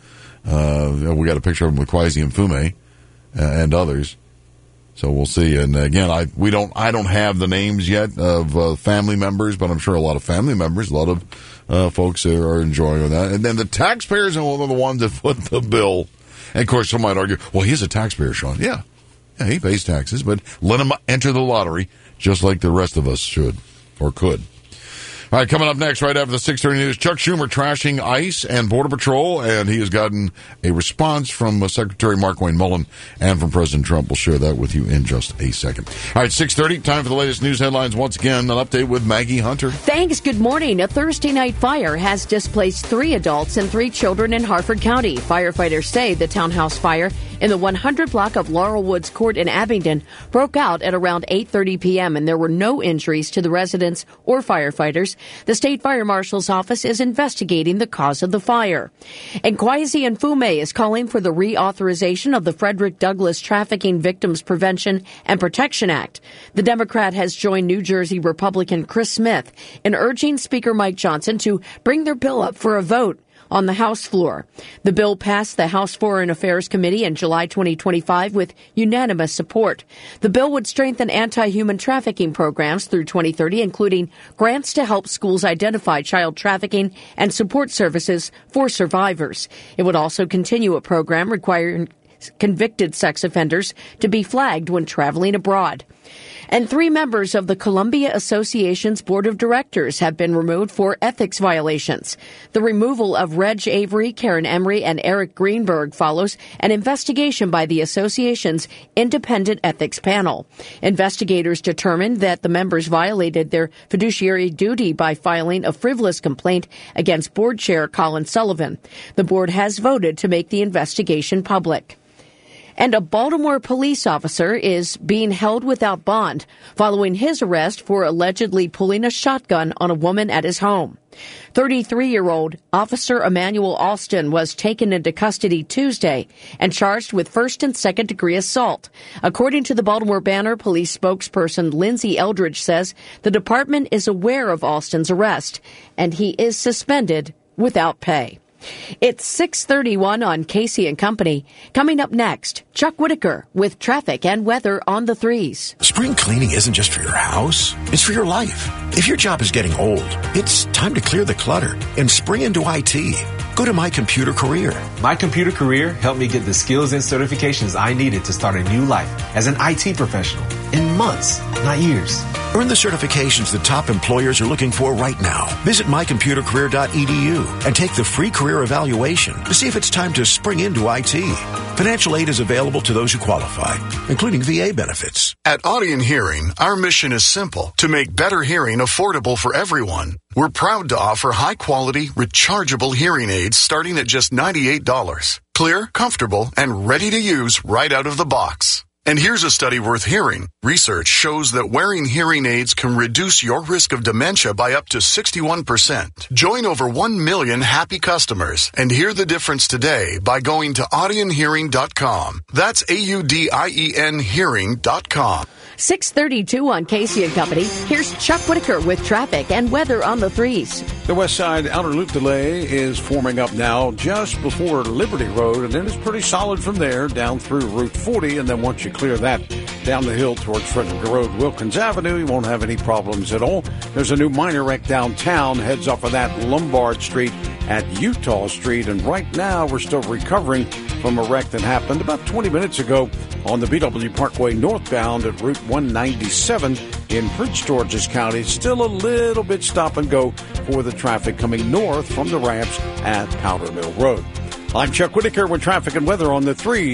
Speaker 17: Uh, we got a picture of him with Kwesi Mfume uh, and others. So we'll see. And again, I we don't I don't have the names yet of uh, family members, but I'm sure a lot of family members, a lot of uh, folks are, are enjoying that. And then the taxpayers are one of the ones that foot the bill. And of course, some might argue, well, he's a taxpayer, Sean. Yeah, yeah, he pays taxes, but let him enter the lottery just like the rest of us should or could. All right, coming up next, right after the six thirty news, Chuck Schumer trashing ICE and Border Patrol, and he has gotten a response from uh, Secretary Mark Wayne Mullen and from President Trump. We'll share that with you in just a second. All right, six thirty, time for the latest news headlines. Once again, an update with Maggie Hunter.
Speaker 6: Thanks. Good morning. A Thursday night fire has displaced three adults and three children in Harford County. Firefighters say the townhouse fire in the one hundred block of Laurel Woods Court in Abingdon broke out at around eight thirty p.m., and there were no injuries to the residents or firefighters. The state fire marshal's office is investigating the cause of the fire. And Kwesi Mfume is calling for the reauthorization of the Frederick Douglass Trafficking Victims Prevention and Protection Act. The Democrat has joined New Jersey Republican Chris Smith in urging Speaker Mike Johnson to bring their bill up for a vote on the House floor. The bill passed the House Foreign Affairs Committee in July twenty twenty-five with unanimous support. The bill would strengthen anti-human trafficking programs through twenty thirty, including grants to help schools identify child trafficking and support services for survivors. It would also continue a program requiring convicted sex offenders to be flagged when traveling abroad. And three members of the Columbia Association's Board of Directors have been removed for ethics violations. The removal of Reg Avery, Karen Emery, and Eric Greenberg follows an investigation by the association's independent ethics panel. Investigators determined that the members violated their fiduciary duty by filing a frivolous complaint against board chair Colin Sullivan. The board has voted to make the investigation public. And a Baltimore police officer is being held without bond following his arrest for allegedly pulling a shotgun on a woman at his home. thirty-three-year-old Officer Emmanuel Alston was taken into custody Tuesday and charged with first and second degree assault. According to the Baltimore Banner, police spokesperson Lindsay Eldridge says the department is aware of Alston's arrest and he is suspended without pay. It's six thirty-one on Casey and Company. Coming up next, Chuck Whitaker with traffic and weather on the threes.
Speaker 2: Spring cleaning isn't just for your house, it's for your life. If your job is getting old, it's time to clear the clutter and spring into I T. Go to My Computer Career.
Speaker 22: My Computer Career helped me get the skills and certifications I needed to start a new life as an I T professional in months, not years.
Speaker 2: Earn the certifications that top employers are looking for right now. Visit my computer career dot e d u and take the free career evaluation to see if it's time to spring into I T. Financial aid is available to those who qualify, including V A benefits.
Speaker 23: At Audion Hearing, our mission is simple: to make better hearing affordable for everyone. We're proud to offer high-quality, rechargeable hearing aids starting at just ninety-eight dollars. Clear, comfortable, and ready to use right out of the box. And here's a study worth hearing. Research shows that wearing hearing aids can reduce your risk of dementia by up to sixty-one percent. Join over one million happy customers and hear the difference today by going to audion hearing dot com. That's A U D I E N hearing dot com.
Speaker 6: six thirty-two on Casey and Company. Here's Chuck Whitaker with traffic and weather on the threes.
Speaker 7: The West Side Outer Loop delay is forming up now just before Liberty Road, and then it's pretty solid from there down through Route forty, and then once you clear that down the hill towards Frederick Road, Wilkins Avenue, you won't have any problems at all. There's a new minor wreck downtown, heads off of that Lombard Street at Utah Street, and right now we're still recovering from a wreck that happened about twenty minutes ago on the B W Parkway northbound at Route one ninety-seven in Prince George's County. Still a little bit stop and go for the traffic coming north from the ramps at Powder Mill Road. I'm Chuck Whitaker with traffic and weather on the threes.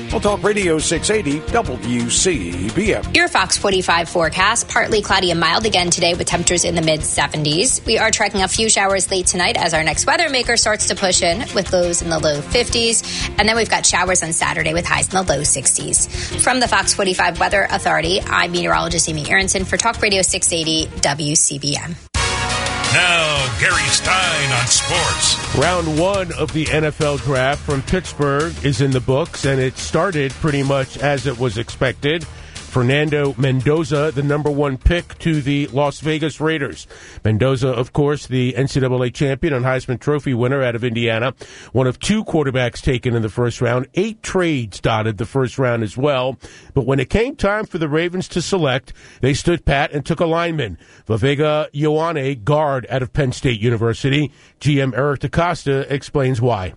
Speaker 7: on Talk Radio six eighty W C B M.
Speaker 8: Your Fox forty-five forecast, partly cloudy and mild again today with temperatures in the mid seventies. We are tracking a few showers late tonight as our next weather maker starts to push in with lows in the low fifties. And then we've got showers on Saturday with highs in the low sixties. From the Fox forty-five Weather Authority, I'm meteorologist Amy Aronson for Talk Radio six eighty W C B M.
Speaker 14: Now, Gary Stein on sports.
Speaker 11: Round one of the N F L draft from Pittsburgh is in the books, and it started pretty much as it was expected. Fernando Mendoza, the number one pick to the Las Vegas Raiders. Mendoza, of course, the N C double A champion and Heisman Trophy winner out of Indiana. One of two quarterbacks taken in the first round. Eight trades dotted the first round as well. But when it came time for the Ravens to select, they stood pat and took a lineman. Vavega Ioane, guard out of Penn State University. G M Eric DeCosta explains why.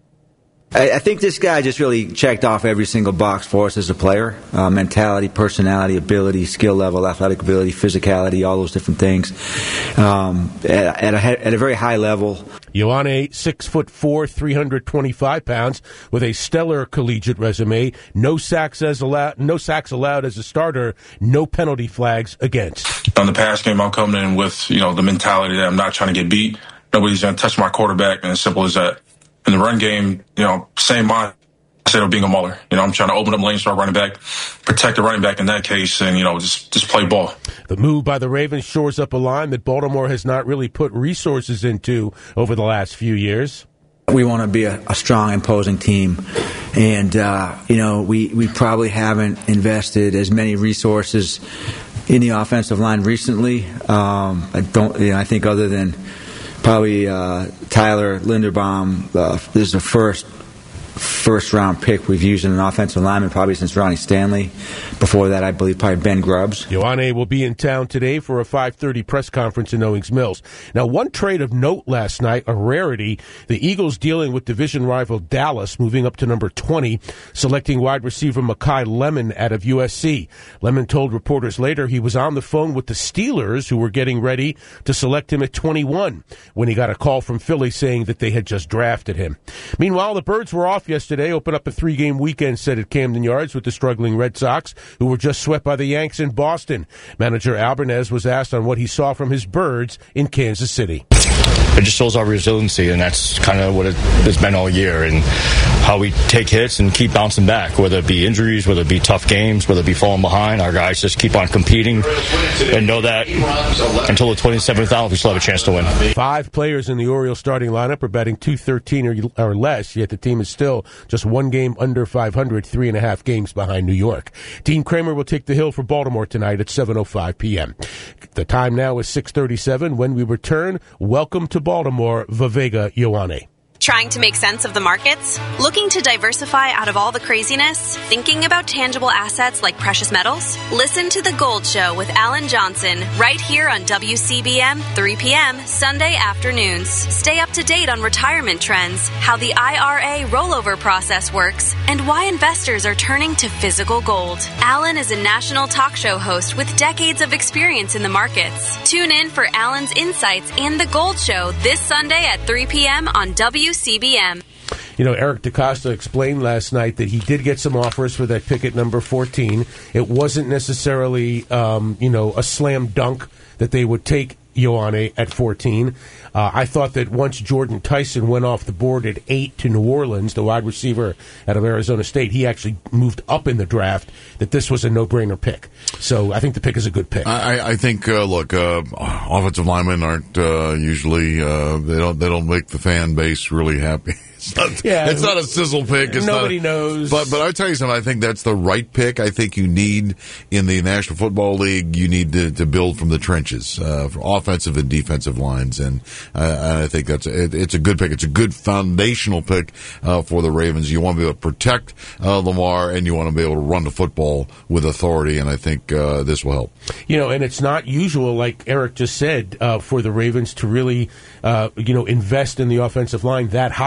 Speaker 12: I think this guy just really checked off every single box for us as a player. Uh, mentality, personality, ability, skill level, athletic ability, physicality, all those different things. Um, at, at, a, at a very high level.
Speaker 11: Ioane, six foot four, three hundred twenty-five pounds, with a stellar collegiate resume. No sacks as allowed, no sacks allowed as a starter. No penalty flags against.
Speaker 1: On the pass game, I'm coming in with, you know, the mentality that I'm not trying to get beat. Nobody's going to touch my quarterback, and as simple as that. In the run game, you know, same mindset of being a mauler. You know, I'm trying to open up lanes for our running back, protect the running back in that case, and, you know, just, just play ball.
Speaker 11: The move by the Ravens shores up a line that Baltimore has not really put resources into over the last few years.
Speaker 12: We want to be a, a strong, imposing team. And, uh, you know, we, we probably haven't invested as many resources in the offensive line recently. Um, I don't, you know, I think other than probably uh, Tyler Linderbaum, uh, this is the first first round pick we've used in an offensive lineman probably since Ronnie Stanley. Before that, I believe probably Ben Grubbs.
Speaker 11: Ioane will be in town today for a five thirty press conference in Owings Mills. Now, one trade of note last night, a rarity, the Eagles dealing with division rival Dallas, moving up to number twenty, selecting wide receiver Makai Lemon out of U S C. Lemon told reporters later he was on the phone with the Steelers, who were getting ready to select him at twenty-one, when he got a call from Philly saying that they had just drafted him. Meanwhile, the Birds were off yesterday, opened up a three-game weekend set at Camden Yards with the struggling Red Sox, who were just swept by the Yanks in Boston. Manager Albernez was asked on what he saw from his Birds in Kansas City.
Speaker 4: It just shows our resiliency, and that's kind of what it has been all year, and how we take hits and keep bouncing back, whether it be injuries, whether it be tough games, whether it be falling behind. Our guys just keep on competing and know that until the twenty-seventh out, we still have a chance to win.
Speaker 11: Five players in the Orioles starting lineup are batting two thirteen or, or less, yet the team is still just one game under five hundred, three and a half games behind New York. Dean Kramer will take the hill for Baltimore tonight at seven oh five p.m. The time now is six thirty-seven. When we return, welcome to Baltimore, Vavega Ioane.
Speaker 5: Trying to make sense of the markets? Looking to diversify out of all the craziness? Thinking about tangible assets like precious metals? Listen to The Gold Show with Alan Johnson right here on W C B M, three p.m. Sunday afternoons. Stay up to date on retirement trends, how the I R A rollover process works, and why investors are turning to physical gold. Alan is a national talk show host with decades of experience in the markets. Tune in for Alan's insights and The Gold Show this Sunday at three p.m. on W C B M.
Speaker 11: You know, Eric DeCosta explained last night that he did get some offers for that pick at number fourteen. It wasn't necessarily, um, you know, a slam dunk that they would take Ioane at fourteen. Uh, I thought that once Jordan Tyson went off the board at eight to New Orleans, the wide receiver out of Arizona State, he actually moved up in the draft, that this was a no-brainer pick. So I think the pick is a good pick.
Speaker 17: I, I think, uh, look, uh, offensive linemen aren't uh, usually, uh, they don't they don't make the fan base really happy. It's not, yeah, it's not a sizzle pick. It's
Speaker 11: nobody
Speaker 17: not,
Speaker 11: knows.
Speaker 17: But but I'll tell you something. I think that's the right pick. I think you need, in the National Football League, you need to, to build from the trenches, uh, for offensive and defensive lines. And uh, I think that's it, it's a good pick. It's a good foundational pick uh, for the Ravens. You want to be able to protect uh, Lamar, and you want to be able to run the football with authority. And I think uh, this will help.
Speaker 11: You know, and it's not usual, like Eric just said, uh, for the Ravens to really, uh, you know, invest in the offensive line that high.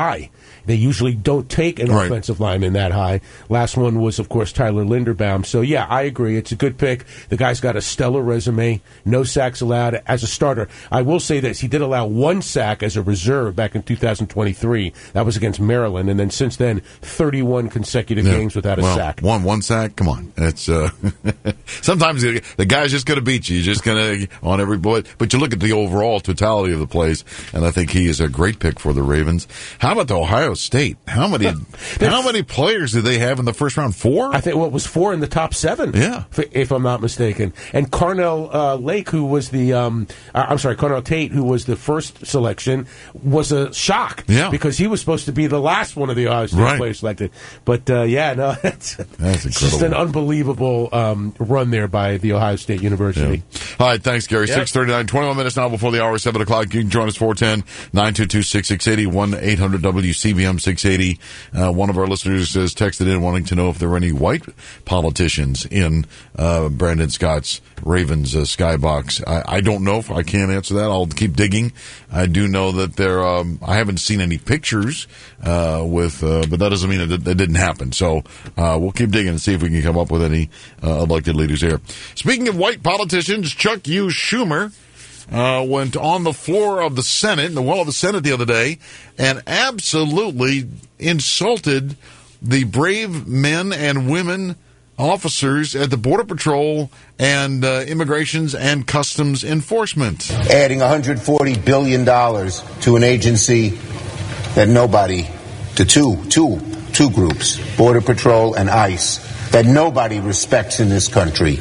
Speaker 11: They usually don't take an
Speaker 17: Right.
Speaker 11: offensive lineman that high. Last one was, of course, Tyler Linderbaum. So, yeah, I agree. It's a good pick. The guy's got a stellar resume. No sacks allowed as a starter. I will say this. He did allow one sack as a reserve back in two thousand twenty-three. That was against Maryland. And then since then, thirty-one consecutive
Speaker 17: Yeah.
Speaker 11: games without a
Speaker 17: well,
Speaker 11: sack.
Speaker 17: One one sack. Come on, it's uh, sometimes the, the guy's just going to beat you. You're just going to on every boy. But you look at the overall totality of the plays, and I think he is a great pick for the Ravens. How about the Ohio State? How many how many players did they have in the first round? Four?
Speaker 11: I think what was four in the top seven.
Speaker 17: Yeah,
Speaker 11: if, if I'm not mistaken. And Carnell uh, Lake, who was the um, uh, I'm sorry, Carnell Tate, who was the first selection, was a shock.
Speaker 17: Yeah.
Speaker 11: because he was supposed to be the last one of the Ohio State
Speaker 17: Right.
Speaker 11: players selected. But uh, yeah, no, that's,
Speaker 17: That's
Speaker 11: it's just
Speaker 17: incredible.
Speaker 11: an unbelievable um, run there by the Ohio State University.
Speaker 17: All right, thanks, Gary.
Speaker 11: Yep.
Speaker 17: six thirty-nine, twenty-one minutes now before the hour, seven o'clock. You can join us, four one zero, nine two two, six six eight zero, one eight hundred W C B M six eighty. Uh, one of our listeners has texted in wanting to know if there are any white politicians in uh, Brandon Scott's Ravens uh, skybox. I, I don't know if I can't answer that. I'll keep digging. I do know that there, um, I haven't seen any pictures uh, with, uh, but that doesn't mean it, it didn't happen. So uh, we'll keep digging and see if we can come up with any uh, elected leaders here. Speaking of white politicians, Chuck U. Schumer uh, went on the floor of the Senate, in the well of the Senate the other day, and absolutely insulted the brave men and women officers at the Border Patrol and uh, Immigrations and Customs Enforcement.
Speaker 9: Adding one hundred forty billion dollars to an agency that nobody, to two, two, two groups, Border Patrol and ICE, that nobody respects in this country.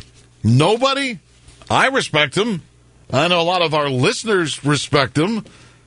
Speaker 17: Nobody? I respect them. I know a lot of our listeners respect them.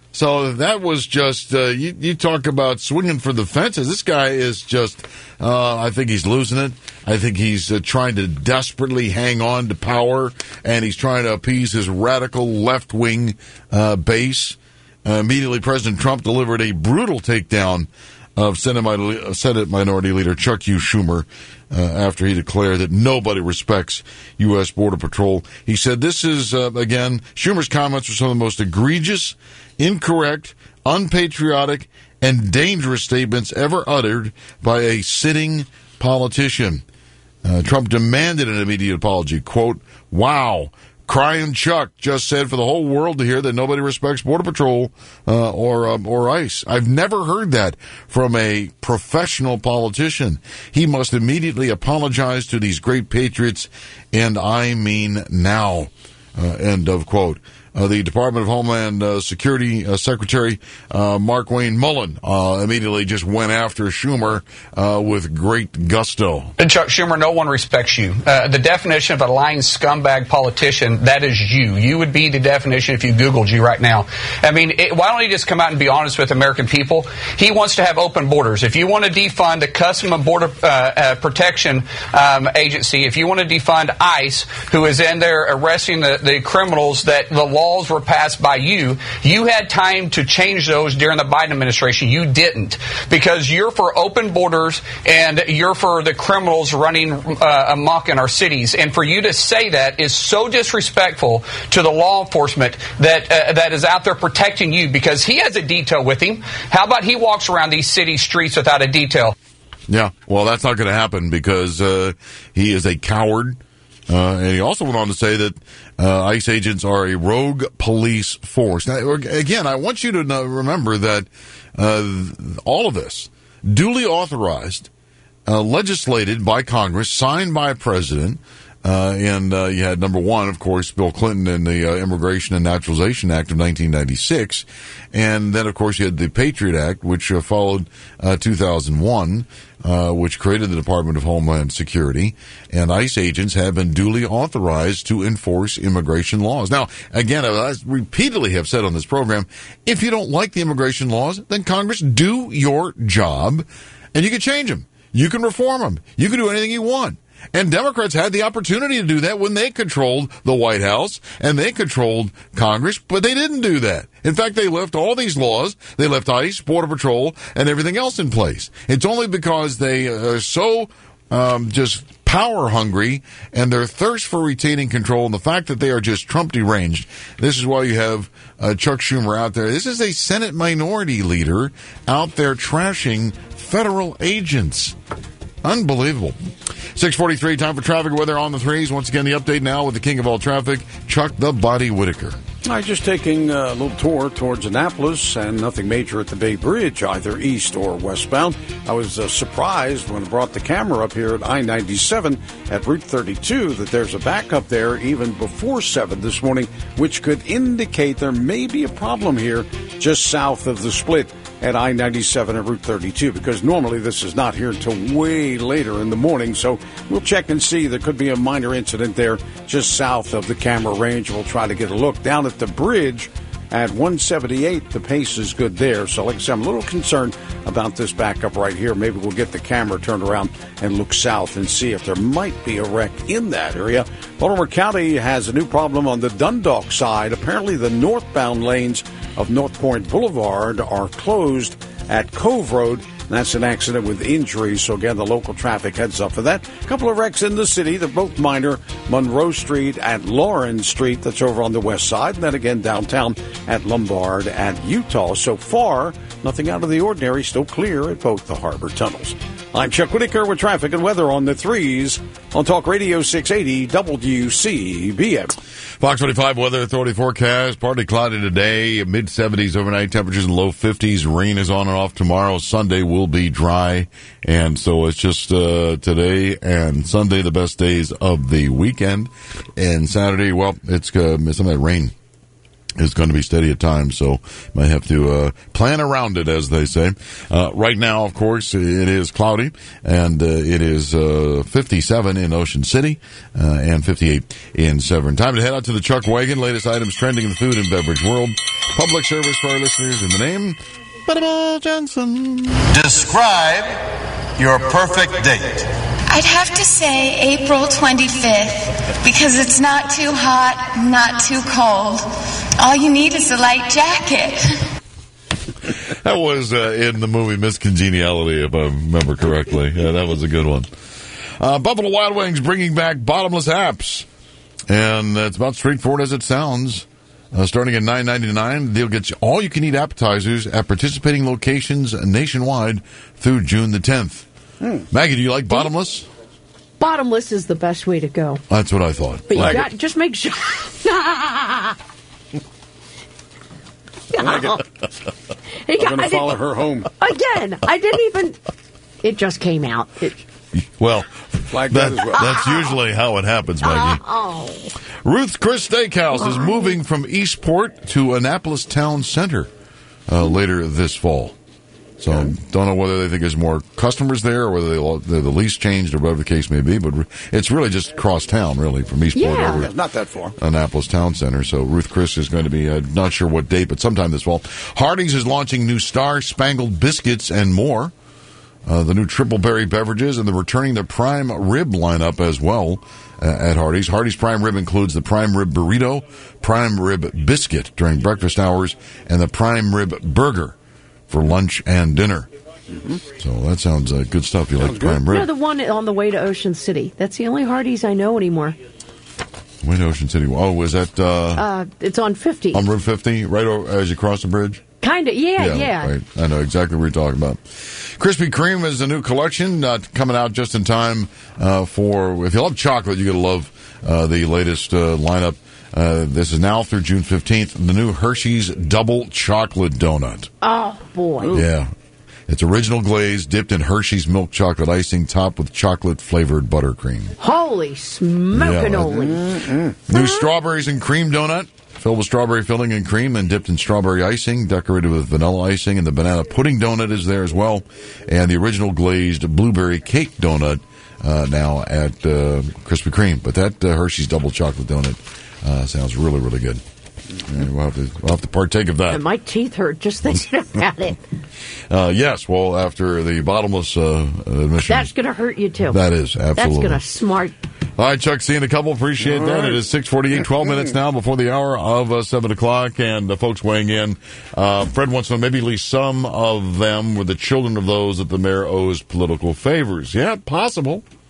Speaker 17: So that was just, uh, you, you talk about swinging for the fences. This guy is just, uh, I think he's losing it. I think he's uh, trying to desperately hang on to power, and he's trying to appease his radical left-wing uh, base. Uh, immediately, President Trump delivered a brutal takedown of Senate, Senate Minority Leader Chuck U. Schumer uh, after he declared that nobody respects U S. Border Patrol. He said this is, uh, again, Schumer's comments were some of the most egregious, incorrect, unpatriotic, and dangerous statements ever uttered by a sitting politician. Uh, Trump demanded an immediate apology. Quote, wow. Crying Chuck just said for the whole world to hear that nobody respects Border Patrol uh, or um, or ICE. I've never heard that from a professional politician. He must immediately apologize to these great patriots, and I mean now. Uh, end of quote. Uh, the Department of Homeland uh, Security uh, Secretary uh, Mark Wayne Mullen uh, immediately just went after Schumer uh, with great gusto.
Speaker 10: And Chuck Schumer, no one respects you. Uh, the definition of a lying scumbag politician, that is you. You would be the definition if you Googled you right now. I mean, it, why don't he just come out and be honest with American people? He wants to have open borders. If you want to defund the Customs and Border uh, uh, Protection um, Agency, if you want to defund ICE, who is in there arresting the, the criminals that the law laws were passed by you. You had time to change those during the Biden administration. You didn't, because you're for open borders and you're for the criminals running uh, amok in our cities. And for you to say that is so disrespectful to the law enforcement that uh, that is out there protecting you, because he has a detail with him. How about he walks around these city streets without a detail?
Speaker 17: Yeah, well, that's not going to happen because uh, he is a coward. Uh, and he also went on to say that uh, ICE agents are a rogue police force. Now, again, I want you to know, remember that uh, all of this, duly authorized, uh, legislated by Congress, signed by a president, uh, and uh, you had, number one, of course, Bill Clinton and the uh, Immigration and Naturalization Act of nineteen ninety-six. And then, of course, you had the Patriot Act, which uh, followed uh, two thousand one. Uh, which created the Department of Homeland Security, and ICE agents have been duly authorized to enforce immigration laws. Now, again, I repeatedly have said on this program, if you don't like the immigration laws, then Congress, do your job, and you can change them. You can reform them. You can do anything you want. And Democrats had the opportunity to do that when they controlled the White House and they controlled Congress, but they didn't do that. In fact, they left all these laws, they left ICE, Border Patrol, and everything else in place. It's only because they are so um, just power hungry, and their thirst for retaining control, and the fact that they are just Trump deranged. This is why you have uh, Chuck Schumer out there. This is a Senate minority leader out there trashing federal agents. Unbelievable. six forty-three, time for traffic weather on the threes. Once again, the update now with the king of all traffic, Chuck the Body Whitaker.
Speaker 7: I'm just taking a little tour towards Annapolis, and nothing major at the Bay Bridge, either east or westbound. I was uh, surprised when I brought the camera up here at I ninety-seven at Route thirty-two that there's a backup there even before seven this morning, which could indicate there may be a problem here just south of the split at I ninety-seven and Route thirty-two, because normally this is not here until way later in the morning. So we'll check and see. There could be a minor incident there just south of the camera range. We'll try to get a look. Down at the bridge at one seventy-eight, the pace is good there. So like I said, I'm a little concerned about this backup right here. Maybe we'll get the camera turned around and look south and see if there might be a wreck in that area. Baltimore County has a new problem on the Dundalk side. Apparently the northbound lanes of North Point Boulevard are closed at Cove Road. That's an accident with injuries. So, again, the local traffic heads up for that. A couple of wrecks in the city. They're both minor. Monroe Street at Lawrence Street. That's over on the west side. And then again downtown at Lombard at Utah. So far, nothing out of the ordinary. Still clear at both the harbor tunnels. I'm Chuck Whitaker with traffic and weather on the threes on Talk Radio six eighty W C B M.
Speaker 17: Fox twenty-five Weather Authority forecast. Partly cloudy today, mid seventies overnight temperatures and low fifties. Rain is on and off tomorrow. Sunday will be dry. And so it's just uh, today and Sunday the best days of the weekend. And Saturday, well, it's uh, some of that rain is going to be steady at times, so might have to uh, plan around it, as they say. Uh, right now, of course, it is cloudy, and uh, it is uh, fifty-seven in Ocean City uh, and fifty-eight in Severn. Time to head out to the Chuck Wagon. Latest items trending in the food and beverage world. Public service for our listeners in the name, Butterball Johnson.
Speaker 13: Describe your perfect date.
Speaker 16: I'd have to say April twenty-fifth, because it's not too hot, not too cold. All you need is a light jacket.
Speaker 17: That was uh, in the movie Miss Congeniality, if I remember correctly. Yeah, that was a good one. Uh, Buffalo Wild Wings bringing back bottomless apps. And it's about straightforward as it sounds. Uh, starting at nine ninety-nine, they'll get you all you can eat appetizers at participating locations nationwide through June the tenth. Hmm. Maggie, do you like bottomless?
Speaker 6: Bottomless is the best way to go.
Speaker 17: That's what I thought.
Speaker 6: But like you got, just make sure.
Speaker 7: Like
Speaker 6: no.
Speaker 7: I'm going to follow her home.
Speaker 6: Again, I didn't even... It just came out. It,
Speaker 17: well,
Speaker 7: like
Speaker 17: that,
Speaker 7: that as well.
Speaker 17: That's usually how it happens, Maggie.
Speaker 6: Oh.
Speaker 17: Ruth's Chris Steakhouse is moving from Eastport to Annapolis Town Center uh, later this fall. So okay. Don't know whether they think there's more customers there or whether they, the lease changed or whatever the case may be, but it's really just cross town, really, from Eastport
Speaker 6: yeah.
Speaker 17: over
Speaker 7: yeah, not that far.
Speaker 17: Annapolis Town Center. So Ruth Chris is going to be, uh, not sure what date, but sometime this fall. Hardee's is launching new Star Spangled Biscuits and more. Uh, the new triple berry beverages, and they're returning their prime rib lineup as well uh, at Hardee's. Hardee's prime rib includes the prime rib burrito, prime rib biscuit during breakfast hours, and the prime rib burger for lunch and dinner. Mm-hmm. So that sounds uh, good stuff. You sounds like the prime rib.
Speaker 6: No, the one on the way to Ocean City. That's the only Hardee's I know anymore.
Speaker 17: Way to Ocean City. Oh, is that... Uh,
Speaker 6: uh, it's on fifty.
Speaker 17: On Route fifty, right over, as you cross the bridge?
Speaker 6: Kind of, yeah, yeah. yeah.
Speaker 17: Right. I know exactly what you're talking about. Krispy Kreme is a new collection uh, coming out just in time uh, for... If you love chocolate, you're going to love uh, the latest uh, lineup. Uh, this is now through June fifteenth. The new Hershey's Double Chocolate Donut.
Speaker 6: Oh, boy.
Speaker 17: Yeah. It's original glaze dipped in Hershey's milk chocolate icing topped with chocolate-flavored buttercream.
Speaker 6: Holy smoking
Speaker 17: yeah,
Speaker 6: holy.
Speaker 17: Mm-hmm. New strawberries and cream donut. Filled with strawberry filling and cream and dipped in strawberry icing, decorated with vanilla icing. And the banana pudding donut is there as well. And the original glazed blueberry cake donut uh, now at uh, Krispy Kreme. But that uh, Hershey's Double Chocolate Donut Uh, sounds really, really good. And we'll have to we'll have to partake of that.
Speaker 6: And my teeth hurt just thinking about it.
Speaker 17: Uh, yes, well, after the bottomless uh, admission.
Speaker 6: That's going to hurt you, too.
Speaker 17: That is, absolutely.
Speaker 6: That's going to smart.
Speaker 17: All right, Chuck, seeing a couple. Appreciate All that. Right. It is six forty-eight, twelve minutes now before the hour of uh, seven o'clock. And the folks weighing in. Uh, Fred wants to know maybe at least some of them were the children of those that the mayor owes political favors. Yeah, possible.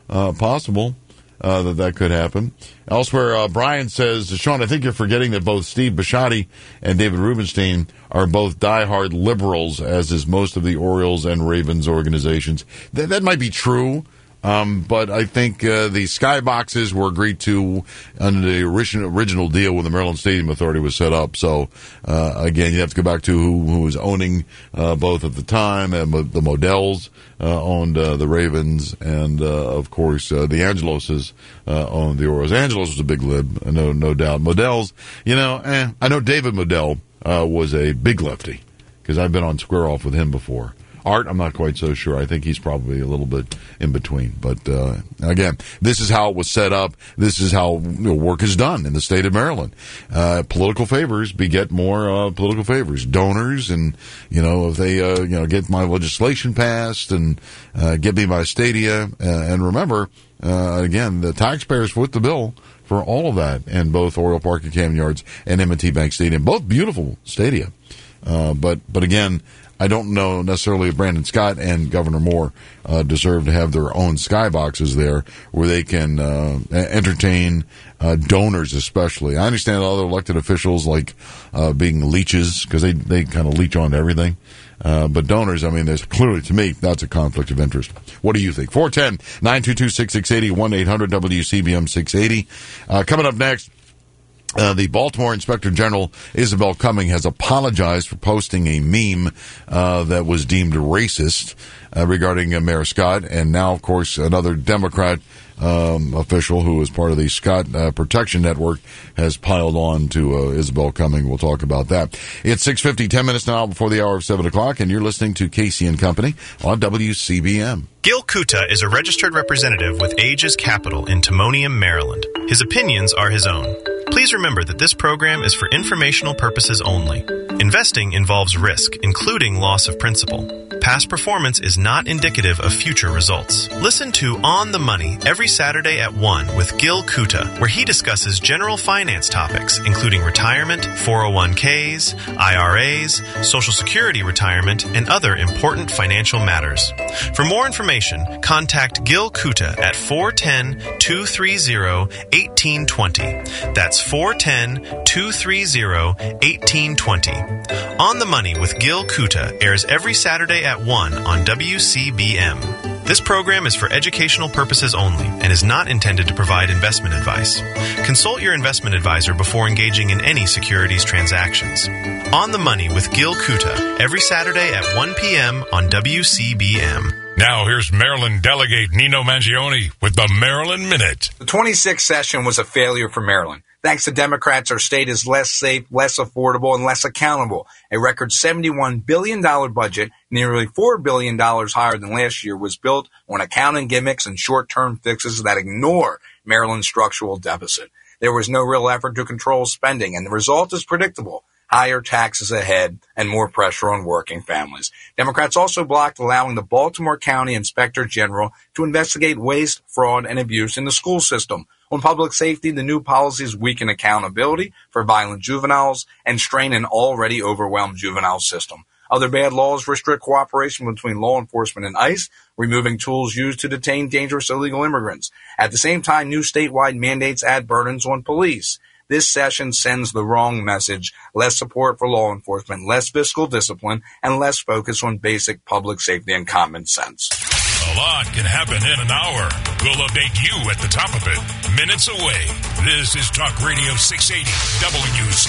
Speaker 17: uh, possible uh, that that could happen. Elsewhere, uh, Brian says, Sean, I think you're forgetting that both Steve Bisciotti and David Rubenstein are both diehard liberals, as is most of the Orioles and Ravens organizations. Th- that might be true. Um, but I think uh, the skyboxes were agreed to under the original, original deal when the Maryland Stadium Authority was set up. So, uh, again, you have to go back to who, who was owning uh, both at the time. And the Modells uh, owned uh, the Ravens, and, uh, of course, uh, the Angeloses uh, owned the Orioles. Angelos was a big lib, no, no doubt. Modells, you know, eh, I know David Modell uh, was a big lefty because I've been on square off with him before. Art, I'm not quite so sure. I think he's probably a little bit in between. But, uh, again, this is how it was set up. This is how you know, work is done in the state of Maryland. Uh, political favors beget more uh, political favors. Donors, and, you know, if they, uh, you know, get my legislation passed and uh, get me my stadia. Uh, and remember, uh, again, the taxpayers foot the bill for all of that. And both Oriole Park and Camden Yards and M and T Bank Stadium, both beautiful stadia. Uh, but, but again, I don't know necessarily if Brandon Scott and Governor Moore uh, deserve to have their own skyboxes there where they can uh, entertain uh, donors especially. I understand other elected officials like uh, being leeches because they, they kind of leech on to everything. Uh, but donors, I mean, there's clearly, to me, that's a conflict of interest. What do you think? four one zero, nine two two, six six eight zero, one eight hundred W C B M six eighty. Uh, coming up next, Uh, the Baltimore Inspector General, Isabel Cumming, has apologized for posting a meme uh, that was deemed racist uh, regarding uh, Mayor Scott. And now, of course, another Democrat um, official who is part of the Scott uh, Protection Network has piled on to uh, Isabel Cumming. We'll talk about that. It's six fifty, ten minutes now before the hour of seven o'clock, and you're listening to Casey and Company on W C B M.
Speaker 18: Gil Kuta is a registered representative with Aegis Capital in Timonium, Maryland. His opinions are his own. Please remember that this program is for informational purposes only. Investing involves risk, including loss of principal. Past performance is not indicative of future results. Listen to On the Money every Saturday at one with Gil Kuta, where he discusses general finance topics, including retirement, four oh one k's, I R A's, Social Security retirement, and other important financial matters. For more information, contact Gil Kuta at four one zero, two three zero, one eight two zero. That's four one zero, two three zero, one eight two zero. On the Money with Gil Kuta airs every Saturday at one on W C B M. This program is for educational purposes only and is not intended to provide investment advice. Consult your investment advisor before engaging in any securities transactions. On the Money with Gil Kuta every Saturday at one p.m. on W C B M.
Speaker 14: Now here's Maryland Delegate Nino Mangione with the Maryland Minute.
Speaker 19: The twenty-sixth session was a failure for Maryland. Thanks to Democrats, our state is less safe, less affordable, and less accountable. A record seventy-one billion dollars budget, nearly four billion dollars higher than last year, was built on accounting gimmicks and short-term fixes that ignore Maryland's structural deficit. There was no real effort to control spending, and the result is predictable. Higher taxes ahead and more pressure on working families. Democrats also blocked allowing the Baltimore County Inspector General to investigate waste, fraud, and abuse in the school system. On public safety, the new policies weaken accountability for violent juveniles and strain an already overwhelmed juvenile system. Other bad laws restrict cooperation between law enforcement and ICE, removing tools used to detain dangerous illegal immigrants. At the same time, new statewide mandates add burdens on police. This session sends the wrong message: less support for law enforcement, less fiscal discipline, and less focus on basic public safety and common sense.
Speaker 14: A lot can happen in an hour. We'll update you at the top of it, minutes away. This is Talk Radio six eighty W C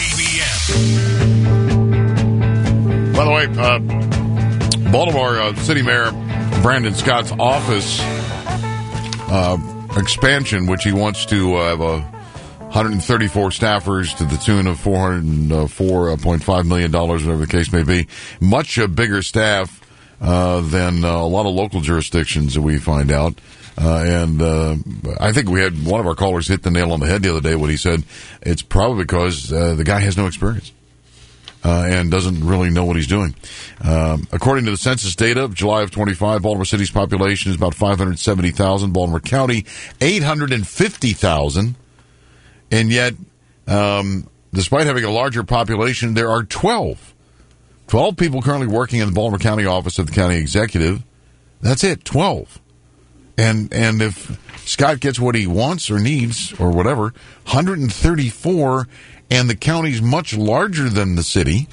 Speaker 14: B M.
Speaker 17: By the way, uh, Baltimore uh, City Mayor Brandon Scott's office uh, expansion, which he wants to uh, have a one hundred thirty-four staffers to the tune of four hundred four point five million dollars, whatever the case may be. Much uh, bigger staff uh, than uh, a lot of local jurisdictions that we find out. Uh, and uh, I think we had one of our callers hit the nail on the head the other day when he said it's probably because uh, the guy has no experience uh, and doesn't really know what he's doing. Um, according to the census data of July of twenty-five, Baltimore City's population is about five hundred seventy thousand. Baltimore County, eight hundred fifty thousand. And yet, um, despite having a larger population, there are twelve. twelve people currently working in the Baltimore County office of the county executive. That's it, twelve. And and if Scott gets what he wants or needs or whatever, one hundred thirty-four, and the county's much larger than the city.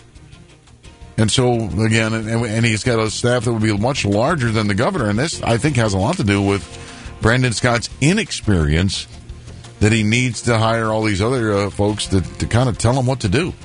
Speaker 17: And so, again, and, and he's got a staff that would be much larger than the governor. And this, I think, has a lot to do with Brandon Scott's inexperience, that he needs to hire all these other uh, folks to, to kind of tell him what to do.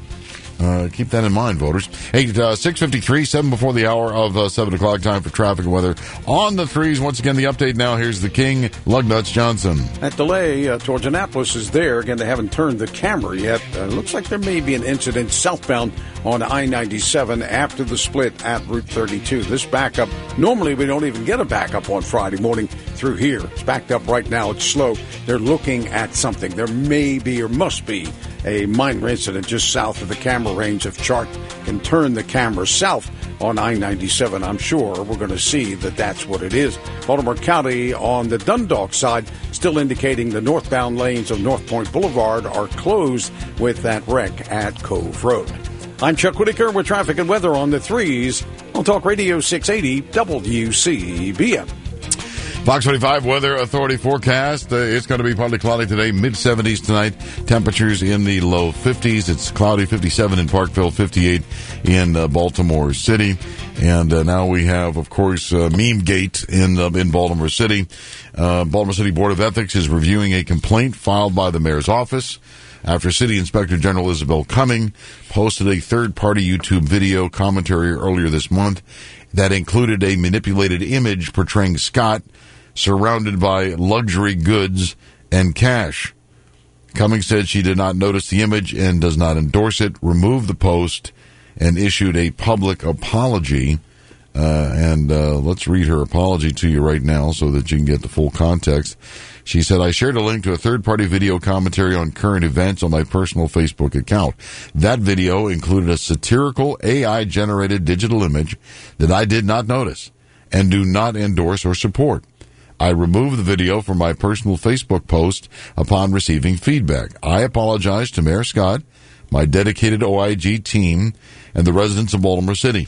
Speaker 17: Uh, keep that in mind, voters. Hey, uh, six fifty-three, seven before the hour of uh, seven o'clock, time for traffic and weather. On the threes, once again, the update now. Here's the King, Lugnuts Johnson.
Speaker 7: That delay uh, towards Annapolis is there. Again, they haven't turned the camera yet. Uh, looks like there may be an incident southbound on I ninety-seven after the split at Route thirty-two. This backup, normally we don't even get a backup on Friday morning through here. It's backed up right now. It's slow. They're looking at something. There may be or must be a minor incident just south of the camera range. If Chart can turn the camera south on I ninety-seven, I'm sure we're going to see that that's what it is. Baltimore County on the Dundalk side still indicating the northbound lanes of North Point Boulevard are closed with that wreck at Cove Road. I'm Chuck Whitaker with traffic and weather on the threes on Talk Radio six eighty W C B M.
Speaker 17: Fox twenty-five Weather Authority forecast. Uh, it's going to be partly cloudy today, mid seventies tonight. Temperatures in the low fifties. It's cloudy, fifty-seven in Parkville, fifty-eight in uh, Baltimore City. And uh, now we have, of course, uh, Meme Gate in uh, in Baltimore City. Uh, Baltimore City Board of Ethics is reviewing a complaint filed by the mayor's office after City Inspector General Isabel Cumming posted a third-party YouTube video commentary earlier this month that included a manipulated image portraying Scott surrounded by luxury goods and cash. Cumming said she did not notice the image and does not endorse it, removed the post, and issued a public apology. Uh, and uh, let's read her apology to you right now so that you can get the full context. She said, I shared a link to a third-party video commentary on current events on my personal Facebook account. That video included a satirical A I-generated digital image that I did not notice and do not endorse or support. I removed the video from my personal Facebook post upon receiving feedback. I apologize to Mayor Scott, my dedicated O I G team, and the residents of Baltimore City.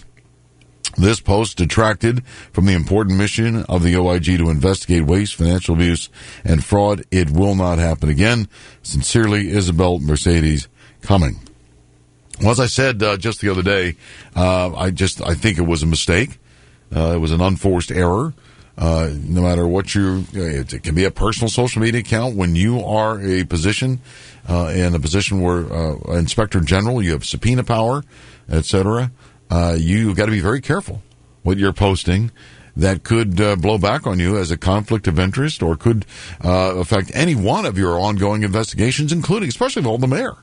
Speaker 17: This post detracted from the important mission of the O I G to investigate waste, financial abuse, and fraud. It will not happen again. Sincerely, Isabel Mercedes Cumming. Well, as I said uh, just the other day, uh, I just I think it was a mistake. Uh, it was an unforced error. Uh, no matter what you, it can be a personal social media account. When you are a position uh, in a position where uh, Inspector General, you have subpoena power, et cetera. Uh, you've got to be very careful what you're posting that could uh, blow back on you as a conflict of interest or could uh, affect any one of your ongoing investigations, including, especially involve the mayor.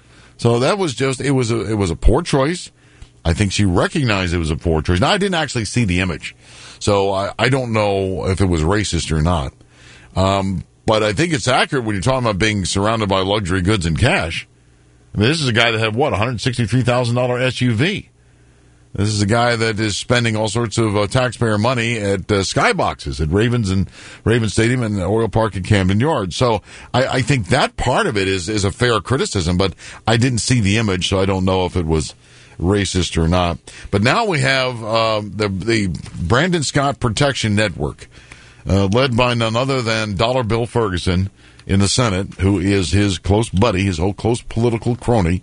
Speaker 17: So that was just, it was a, it was a poor choice. I think she recognized it was a poor choice. Now, I didn't actually see the image, so I, I don't know if it was racist or not. Um, but I think it's accurate when you're talking about being surrounded by luxury goods and cash. I mean, this is a guy that had, what, one hundred sixty-three thousand dollars S U V. This is a guy that is spending all sorts of uh, taxpayer money at uh, skyboxes at Ravens and Raven Stadium and Oriole Park and Camden Yards. So I, I think that part of it is, is a fair criticism, but I didn't see the image, so I don't know if it was racist or not. But now we have uh, the, the Brandon Scott Protection Network, uh, led by none other than Dollar Bill Ferguson in the Senate, who is his close buddy, his old close political crony.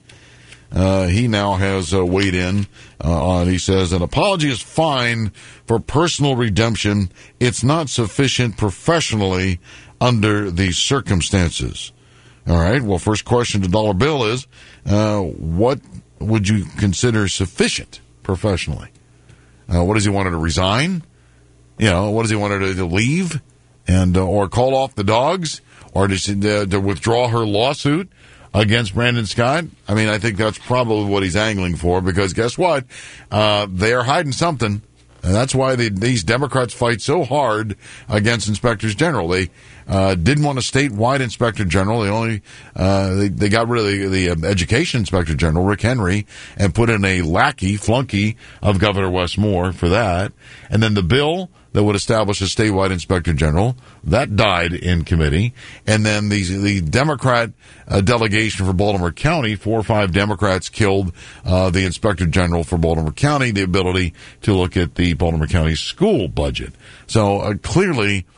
Speaker 17: Uh, he now has uh, weighed in uh, on, he says, an apology is fine for personal redemption. It's not sufficient professionally under these circumstances. All right. Well, first question to Dollar Bill is, uh, what would you consider sufficient professionally? Uh, what does he want her to resign? You know, what does he want her to, to leave and, uh, or call off the dogs, or does he, uh, to withdraw her lawsuit against Brandon Scott? I mean, I think that's probably what he's angling for, because guess what? Uh, they are hiding something. And that's why they, these Democrats fight so hard against inspectors general. They uh, didn't want a statewide inspector general. They only uh, they, they got rid of the, the um, education inspector general, Rick Henry, and put in a lackey, flunky of Governor Wes Moore for that. And then the bill that would establish a statewide inspector general, that died in committee. And then the, the Democrat uh, delegation for Baltimore County, four or five Democrats killed uh, the inspector general for Baltimore County, the ability to look at the Baltimore County school budget. So uh, clearly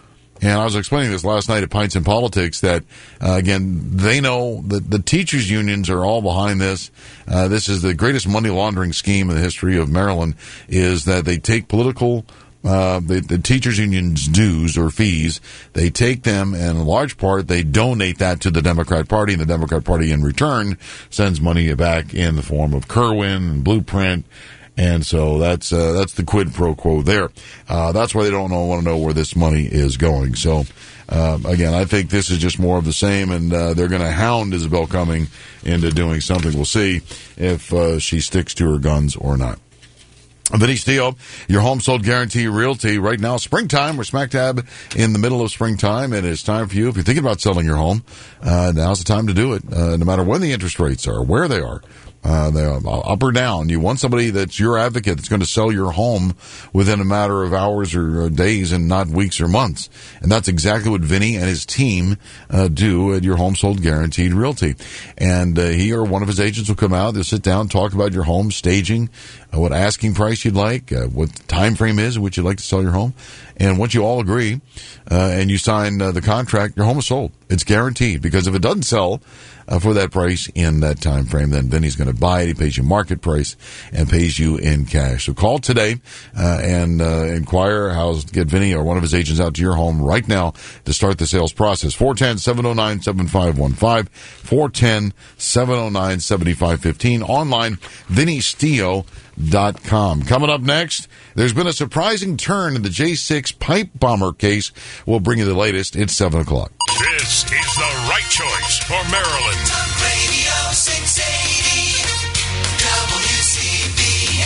Speaker 17: And I was explaining this last night at Pints and Politics that, uh, again, they know that the teachers' unions are all behind this. Uh, this is the greatest money laundering scheme in the history of Maryland, is that they take political Uh, the, the teachers unions dues or fees, they take them, and in large part they donate that to the Democrat Party, and the Democrat Party in return sends money back in the form of Kerwin and Blueprint. And so that's uh, that's the quid pro quo there. Uh, that's why they don't know, want to know where this money is going. So uh, again, I think this is just more of the same, and uh, they're going to hound Isabel Cumming into doing something. We'll see if uh, she sticks to her guns or not. Vinny Steele, your home sold guarantee realty. Right now, springtime. We're smack dab in the middle of springtime, and it's time for you. If you're thinking about selling your home, uh, now's the time to do it. Uh, no matter when the interest rates are, where they are, uh, they're up or down. You want somebody that's your advocate that's going to sell your home within a matter of hours or days and not weeks or months. And that's exactly what Vinny and his team uh, do at your home sold guaranteed realty. And uh, he or one of his agents will come out. They'll sit down, talk about your home staging, uh, what asking price you'd like, uh, what the time frame is in which you'd like to sell your home. And once you all agree uh, and you sign uh, the contract, your home is sold. It's guaranteed, because if it doesn't sell uh, for that price in that time frame, then Vinny's going to buy it. He pays you market price and pays you in cash. So call today uh, and uh, inquire how to get Vinny or one of his agents out to your home right now to start the sales process. four one zero, seven oh nine, seven five one five, four one zero, seven oh nine, seven five one five. Online, vinny steele dot com. Coming up next, there's been a surprising turn in the J six pipe bomber case. We'll bring you the latest. It's seven o'clock.
Speaker 14: This is the right choice for Maryland.
Speaker 15: Talk Radio six eighty W C B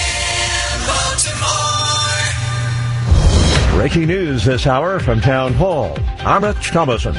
Speaker 15: M Baltimore.
Speaker 20: Breaking news this hour from Town Hall. I'm Rich Thomason.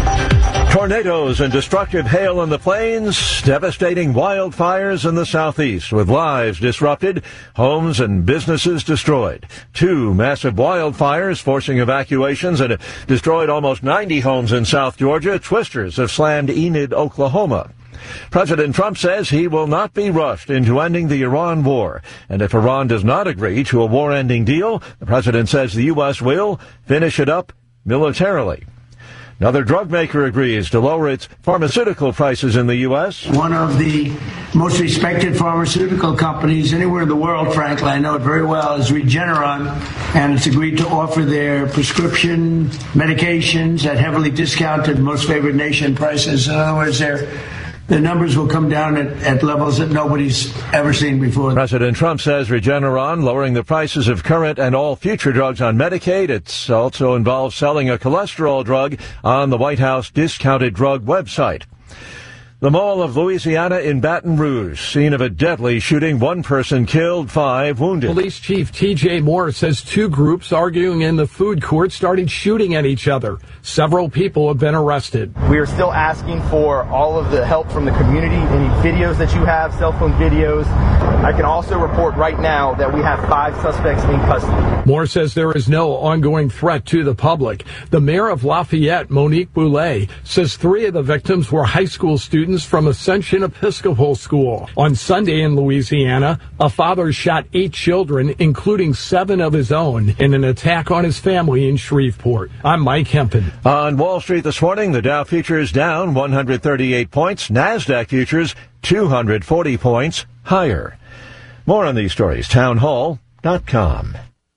Speaker 20: Tornadoes and destructive hail in the plains, devastating wildfires in the southeast, with lives disrupted, homes and businesses destroyed. Two massive wildfires forcing evacuations and destroyed almost ninety homes in South Georgia. Twisters have slammed Enid, Oklahoma. President Trump says he will not be rushed into ending the Iran war. And if Iran does not agree to a war-ending deal, the president says the U S will finish it up militarily. Another drug maker agrees to lower its pharmaceutical prices in the U S.
Speaker 21: One of the most respected pharmaceutical companies anywhere in the world, frankly, I know it very well, is Regeneron, and it's agreed to offer their prescription medications at heavily discounted, most favored nation prices. In other words, they're the numbers will come down at, at levels that nobody's ever seen before.
Speaker 20: President Trump says Regeneron lowering the prices of current and all future drugs on Medicaid. It also involves selling a cholesterol drug on the White House discounted drug website. The Mall of Louisiana in Baton Rouge, scene of a deadly shooting. One person killed, five wounded.
Speaker 24: Police Chief T J Moore says two groups arguing in the food court started shooting at each other. Several people have been arrested.
Speaker 25: We are still asking for all of the help from the community. Any videos that you have, cell phone videos. I can also report right now that we have five suspects in custody.
Speaker 24: Moore says there is no ongoing threat to the public. The mayor of Lafayette, Monique Boulay, says three of the victims were high school students from Ascension Episcopal School. On Sunday in Louisiana, a father shot eight children, including seven of his own, in an attack on his family in Shreveport. I'm Mike Hempen.
Speaker 20: On Wall Street this morning, the Dow futures down one hundred thirty-eight points. NASDAQ futures two hundred forty points higher. More on these stories, town hall dot com.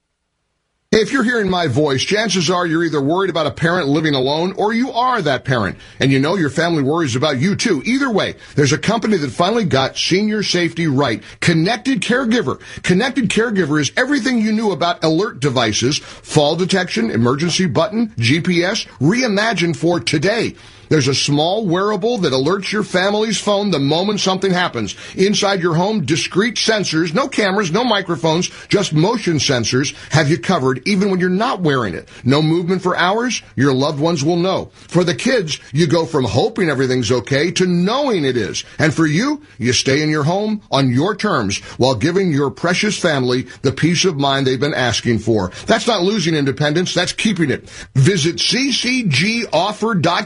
Speaker 26: Hey, if you're hearing my voice, chances are you're either worried about a parent living alone or you are that parent. And you know your family worries about you too. Either way, there's a company that finally got senior safety right. Connected Caregiver. Connected Caregiver is everything you knew about alert devices, fall detection, emergency button, G P S, reimagined for today. There's a small wearable that alerts your family's phone the moment something happens. Inside your home, discrete sensors, no cameras, no microphones, just motion sensors have you covered even when you're not wearing it. No movement for hours, your loved ones will know. For the kids, you go from hoping everything's okay to knowing it is. And for you, you stay in your home on your terms while giving your precious family the peace of mind they've been asking for. That's not losing independence, that's keeping it. Visit c c g offer dot com to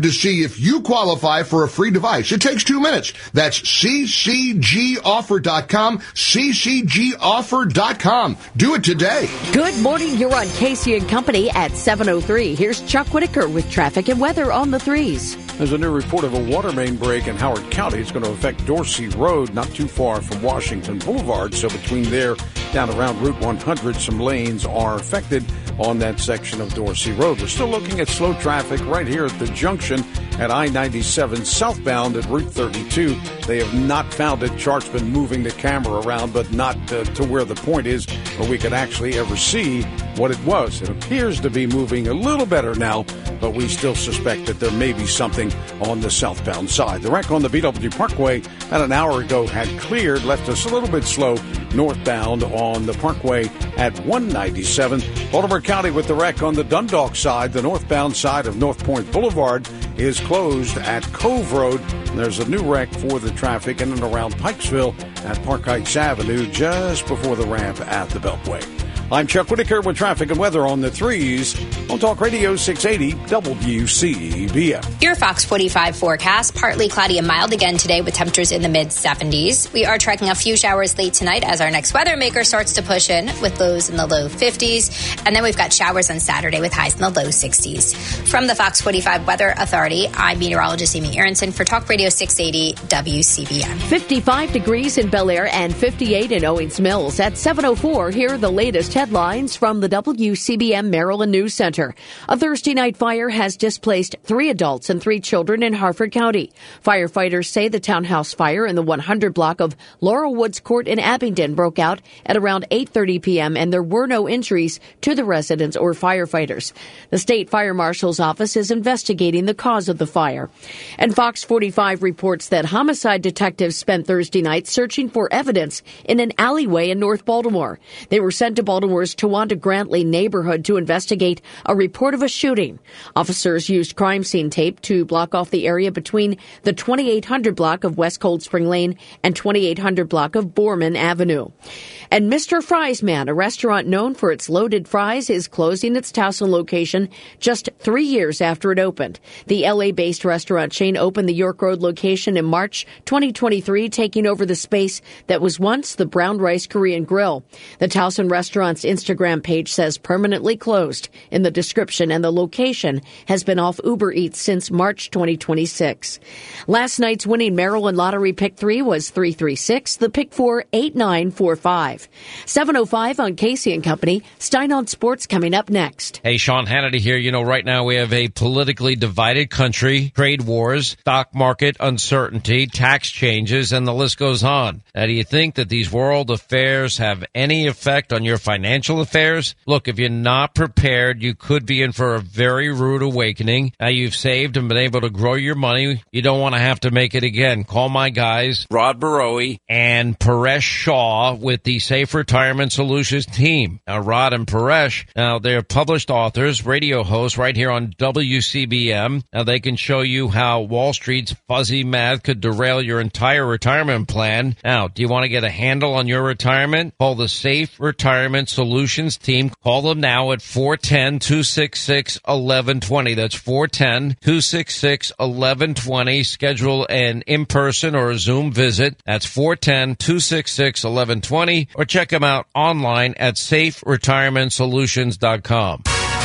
Speaker 26: to see if you qualify for a free device. It takes two minutes. That's C C G offer dot com, C C G offer dot com. Do it today.
Speaker 6: Good morning. You're on Casey and Company at seven oh three. Here's Chuck Whitaker with traffic and weather on the threes.
Speaker 7: There's a new report of a water main break in Howard County. It's going to affect Dorsey Road, not too far from Washington Boulevard. So between there down around Route one hundred, some lanes are affected on that section of Dorsey Road. We're still looking at slow traffic right here at the junction at I ninety-seven southbound at Route thirty-two. They have not found it. Chart's been moving the camera around, but not uh, to where the point is where we could actually ever see what it was. It appears to be moving a little better now, but we still suspect that there may be something on the southbound side. The wreck on the B W Parkway about an hour ago had cleared, left us a little bit slow northbound on the Parkway at one ninety-seven. Baltimore County with the wreck on the Dundalk side. The northbound side of North Point Boulevard is closed at Cove Road. There's a new wreck for the traffic in and around Pikesville at Park Heights Avenue just before the ramp at the Beltway. I'm Chuck Whitaker with traffic and weather on the threes on Talk Radio six eighty W C B M.
Speaker 1: Your Fox forty-five forecast, partly cloudy and mild again today with temperatures in the mid seventies. We are tracking a few showers late tonight as our next weather maker starts to push in with lows in the low fifties. And then we've got showers on Saturday with highs in the low sixties. From the Fox forty-five Weather Authority, I'm meteorologist Amy Aronson for Talk Radio six eighty W C B M.
Speaker 6: fifty-five degrees in Bel Air and fifty-eight in Owings Mills. At seven oh four, here are the latest headlines from the W C B M Maryland News Center. A Thursday night fire has displaced three adults and three children in Harford County. Firefighters say the townhouse fire in the one hundred block of Laurel Woods Court in Abingdon broke out at around eight thirty p.m. and there were no injuries to the residents or firefighters. The state fire marshal's office is investigating the cause of the fire. And Fox forty-five reports that homicide detectives spent Thursday night searching for evidence in an alleyway in North Baltimore. They were sent to Baltimore's Towanda Grantley neighborhood to investigate a report of a shooting. Officers used crime scene tape to block off the area between the twenty-eight hundred block of West Cold Spring Lane and twenty-eight hundred block of Borman Avenue. And Mister Fries Man, a restaurant known for its loaded fries, is closing its Towson location just three years after it opened. The L A-based restaurant chain opened the York Road location in March twenty twenty-three, taking over the space that was once the Brown Rice Korean Grill. The Towson restaurant's Instagram page says permanently closed in the description, and the location has been off Uber Eats since March twenty twenty-six. Last night's winning Maryland Lottery Pick three was three three six, the Pick four eight nine four five. seven oh five on Casey and Company. Stein on Sports coming up next.
Speaker 2: Hey, Sean Hannity here. You know, right now we have a politically divided country, trade wars, stock market uncertainty, tax changes, and the list goes on. Now, do you think that these world affairs have any effect on your financial affairs? Look, if you're not prepared, you could be in for a very rude awakening. Now, you've saved and been able to grow your money. You don't want to have to make it again. Call my guys, Rod Barowie and Paresh Shaw with the Safe Retirement Solutions team. Now, Rod and Paresh, now they're published authors, radio hosts right here on W C B M. Now, they can show you how Wall Street's fuzzy math could derail your entire retirement plan. Now, do you want to get a handle on your retirement? Call the Safe Retirement Solutions team. Call them now at four one zero, two six six, one one two zero. That's four one zero, two six six, one one two zero. Schedule an in-person or a Zoom visit. That's four one zero, two six six, one one two zero. Or check them out online at safe retirement solutions dot com.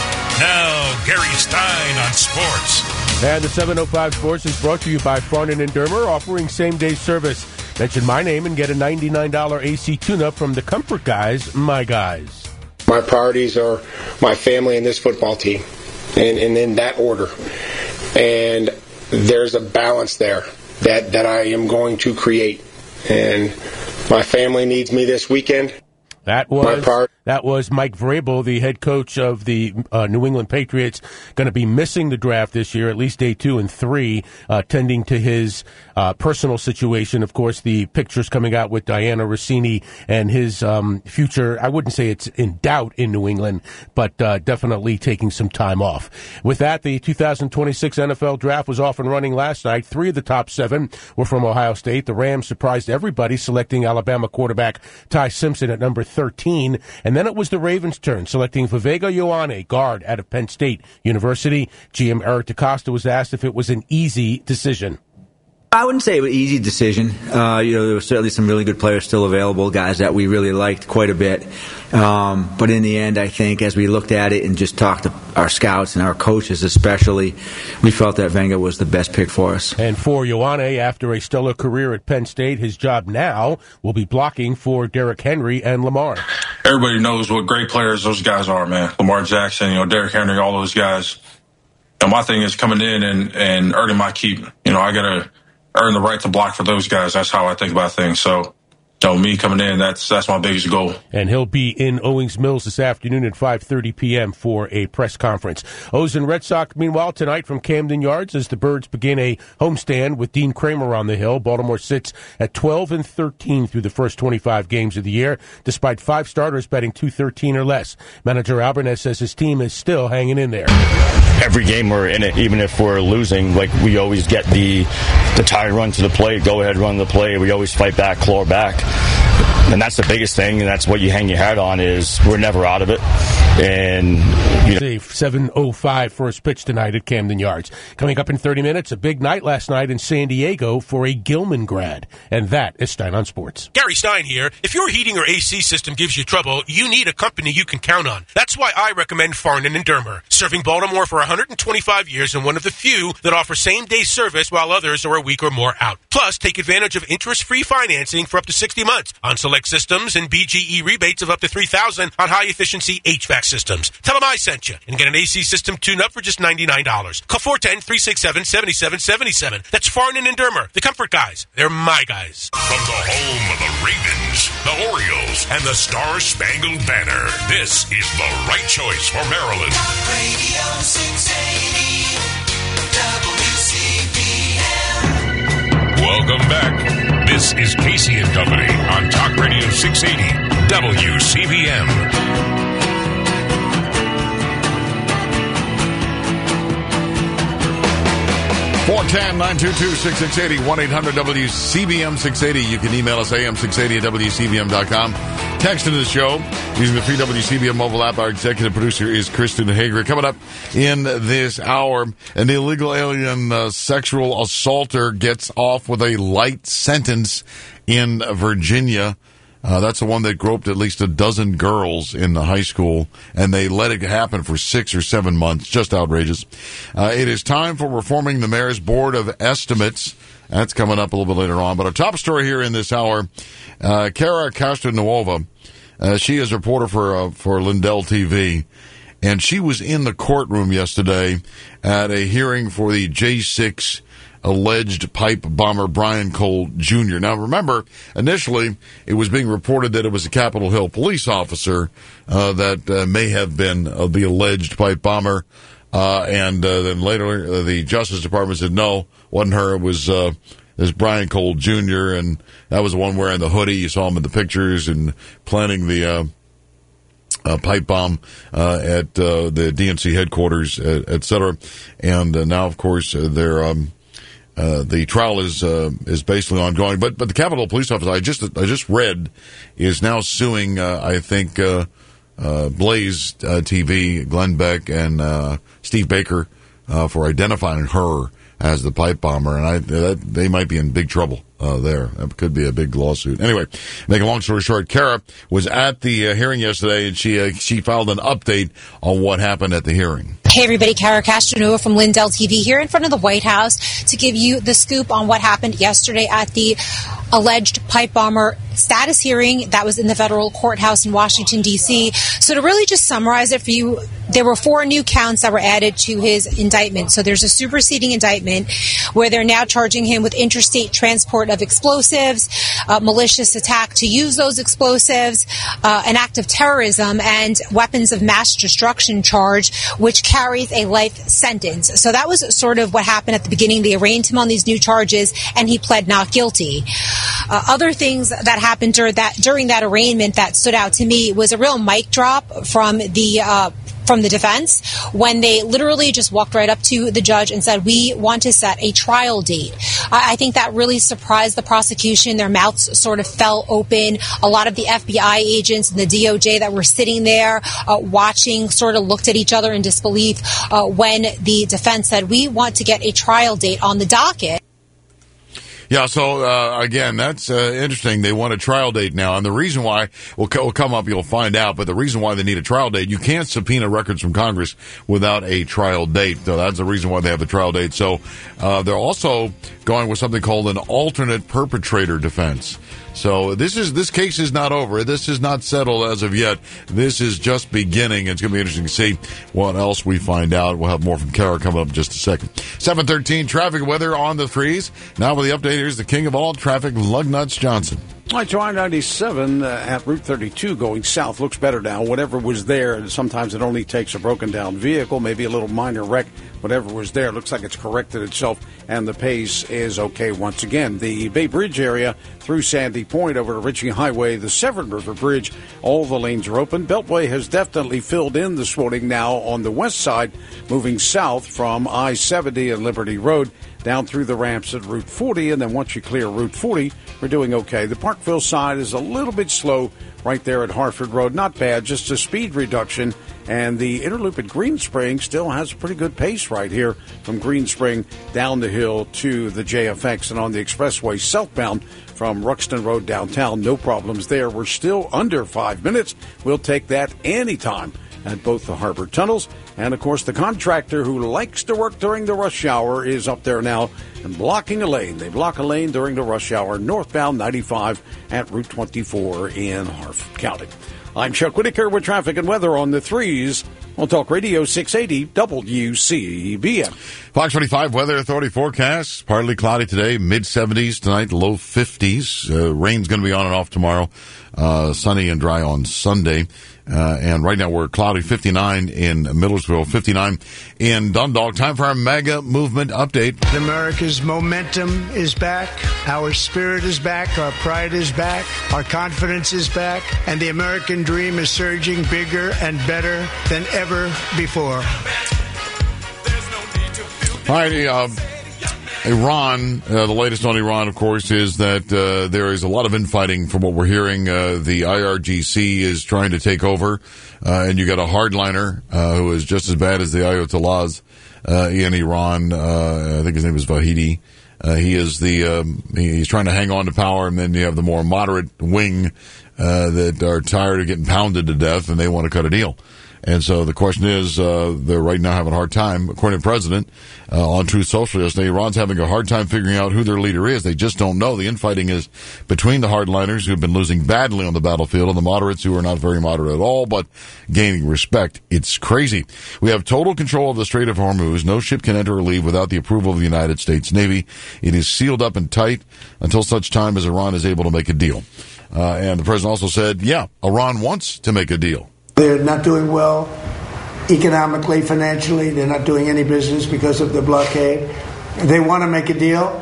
Speaker 14: Now, Gary Stein on sports.
Speaker 11: And the seven oh five Sports is brought to you by Farnan and Dermer, offering same-day service. Mention my name and get a ninety-nine dollars A C tune-up from the Comfort Guys, my guys.
Speaker 3: My priorities are my family and this football team, and, and in that order. And there's a balance there that, that I am going to create. And my family needs me this weekend.
Speaker 11: That was that was Mike Vrabel, the head coach of the uh, New England Patriots, going to be missing the draft this year, at least day two and three, uh, tending to his uh, personal situation. Of course, the pictures coming out with Diana Rossini and his um, future, I wouldn't say it's in doubt in New England, but uh, definitely taking some time off. With that, the two thousand twenty-six N F L Draft was off and running last night. Three of the top seven were from Ohio State. The Rams surprised everybody, selecting Alabama quarterback Ty Simpson at number three. thirteen. And then it was the Ravens' turn, selecting Viveka Ioane, guard out of Penn State University. G M Eric DeCosta was asked if it was an easy decision.
Speaker 4: I wouldn't say it was an easy decision. Uh, you know, there were certainly some really good players still available, guys that we really liked quite a bit. Um, but in the end, I think as we looked at it and just talked to our scouts and our coaches especially, we felt that Venga was the best pick for us.
Speaker 11: And for Ioane, after a stellar career at Penn State, his job now will be blocking for Derrick Henry and Lamar.
Speaker 5: Everybody knows what great players those guys are, man. Lamar Jackson, you know, Derrick Henry, all those guys. And my thing is coming in and, and earning my keep. You know, I got to earn the right to block for those guys. That's how I think about things. So, you know, me coming in, that's that's my biggest goal.
Speaker 11: And he'll be in Owings Mills this afternoon at five thirty p.m. for a press conference. O's and Red Sox, meanwhile, tonight from Camden Yards as the Birds begin a homestand with Dean Kramer on the hill. Baltimore sits at twelve and thirteen through the first twenty-five games of the year, despite five starters batting two thirteen or less. Manager Albernez says his team is still hanging in there.
Speaker 8: Every game we're in it, even if we're losing, like we always get the the tie run to the plate, go ahead, run the play. We always fight back, claw back. And that's the biggest thing, and that's what you hang your hat on is we're never out of it. And you know,
Speaker 11: seven oh five first pitch tonight at Camden Yards. Coming up in thirty minutes, a big night last night in San Diego for a Gilman grad. And that is Stein on Sports.
Speaker 12: Gary Stein here. If your heating or A C system gives you trouble, you need a company you can count on. That's why I recommend Farnan and Dermer, serving Baltimore for one hundred twenty-five years and one of the few that offer same-day service while others are a week or more out. Plus, take advantage of interest-free financing for up to sixty months on select systems and B G E rebates of up to three thousand dollars on high-efficiency H V A C systems. Tell them I sent you and get an A C system tune-up for just ninety-nine dollars. Call four one zero, three six seven, seven seven seven seven. That's Farnan and Dermer, the comfort guys. They're my guys.
Speaker 14: From the home of the Ravens, the Orioles, and the Star-Spangled Banner, this is the right choice for Maryland.
Speaker 15: Radio six eighty W C B M.
Speaker 14: Welcome back. This is Casey and Company on Talk Radio six eighty W C B M.
Speaker 17: four one zero, nine two two, six six eight zero, one eight hundred W C B M six eighty. You can email us A M six eighty at W C B M dot com. Text into the show using the free W C B M mobile app. Our executive producer is Kristen Hager. Coming up in this hour, an illegal alien uh, sexual assaulter gets off with a light sentence in Virginia. Uh, that's the one that groped at least a dozen girls in the high school, and they let it happen for six or seven months. Just outrageous. Uh, it is time for reforming the mayor's board of estimates. That's coming up a little bit later on. But our top story here in this hour, uh, Kara Castanuova, uh, she is a reporter for uh, for Lindell T V, and she was in the courtroom yesterday at a hearing for the J six alleged pipe bomber Brian Cole Junior Now, remember, initially it was being reported that it was a Capitol Hill police officer uh, that uh, may have been uh, the alleged pipe bomber, uh, and uh, then later uh, the Justice Department said no, wasn't her. It was uh, it was Brian Cole Junior, and that was the one wearing the hoodie. You saw him in the pictures and planning the uh, uh, pipe bomb uh, at uh, the D N C headquarters, et cetera. And uh, now, of course, uh, they're um, Uh, the trial is uh, is basically ongoing, but but the Capitol Police Office I just I just read is now suing uh, I think uh, uh, Blaze uh, T V, Glenn Beck and uh, Steve Baker uh, for identifying her as the pipe bomber, and I that, they might be in big trouble uh, there. That could be a big lawsuit. Anyway, make a long story short, Kara was at the uh, hearing yesterday, and she uh, she filed an update on what happened at the hearing.
Speaker 22: Hey everybody, Kara Castanova from Lindell T V here in front of the White House to give you the scoop on what happened yesterday at the alleged pipe bomber status hearing that was in the federal courthouse in Washington, D C. So to really just summarize it for you, there were four new counts that were added to his indictment. So there's a superseding indictment where they're now charging him with interstate transport of explosives, uh, malicious attack to use those explosives, uh, an act of terrorism, and weapons of mass destruction charge, which carries a life sentence. So that was sort of what happened at the beginning. They arraigned him on these new charges, and he pled not guilty. Uh, other things that happened during that during that arraignment that stood out to me was a real mic drop from the uh, from the defense when they literally just walked right up to the judge and said, we want to set a trial date. I, I think that really surprised the prosecution. Their mouths sort of fell open. A lot of the F B I agents and the D O J that were sitting there uh, watching sort of looked at each other in disbelief uh, when the defense said, we want to get a trial date on the docket.
Speaker 17: Yeah, so, uh, again, that's uh, interesting. They want a trial date now. And the reason why will will come up, you'll find out, but the reason why they need a trial date, you can't subpoena records from Congress without a trial date. So that's the reason why they have the trial date. So uh, they're also going with something called an alternate perpetrator defense. So this is this case is not over. This is not settled as of yet. This is just beginning. It's going to be interesting to see what else we find out. We'll have more from Kara coming up in just a second. seven thirteen traffic weather on the threes. Now with the update, here's the king of all traffic, Lugnuts Johnson.
Speaker 7: I I ninety-seven uh, at Route thirty-two going south looks better now. Whatever was there, sometimes it only takes a broken down vehicle, maybe a little minor wreck. Whatever was there looks like it's corrected itself, and the pace is okay once again. The Bay Bridge area through Sandy Point over to Ritchie Highway, the Severn River Bridge, all the lanes are open. Beltway has definitely filled in this morning now on the west side, moving south from I seventy and Liberty Road down through the ramps at Route forty, and then once you clear Route forty, we're doing okay. The Parkville side is a little bit slow right there at Hartford Road. Not bad, just a speed reduction. And the Interloop at Green Spring still has a pretty good pace right here from Green Spring down the hill to the J F X, and on the expressway southbound from Ruxton Road downtown. No problems there. We're still under five minutes. We'll take that anytime at both the harbor tunnels. And, of course, the contractor who likes to work during the rush hour is up there now and blocking a lane. They block a lane during the rush hour northbound ninety-five at Route twenty-four in Harford County. I'm Chuck Whitaker with traffic and weather on the threes on Talk Radio six eighty W C B M.
Speaker 17: Fox twenty-five Weather Authority forecast. Partly cloudy today, mid seventies tonight, low fifties. Uh, rain's going to be on and off tomorrow. Uh, sunny and dry on Sunday. Uh, and right now we're cloudy, fifty-nine in Millersville, fifty-nine in Dundalk. Time for our mega movement update.
Speaker 21: America's momentum is back. Our spirit is back. Our pride is back. Our confidence is back. And the American dream is surging bigger and better than ever before.
Speaker 17: All right, uh, Iran, uh, the latest on Iran, of course, is that uh, there is a lot of infighting from what we're hearing. Uh, the I R G C is trying to take over, uh, and you got a hardliner uh, who is just as bad as the Ayatollahs uh, in Iran. Uh, I think his name is Vahidi. Uh, he is the um, he's trying to hang on to power, and then you have the more moderate wing uh, that are tired of getting pounded to death, and they want to cut a deal. And so the question is, uh, they're right now having a hard time, according to the president, uh, on Truth Social yesterday, Iran's having a hard time figuring out who their leader is. They just don't know. The infighting is between the hardliners, who've been losing badly on the battlefield, and the moderates, who are not very moderate at all, but gaining respect. It's crazy. We have total control of the Strait of Hormuz. No ship can enter or leave without the approval of the United States Navy. It is sealed up and tight until such time as Iran is able to make a deal. Uh, and the president also said, yeah, Iran wants to make a deal.
Speaker 21: They're not doing well economically, financially. They're not doing any business because of the blockade. They want to make a deal.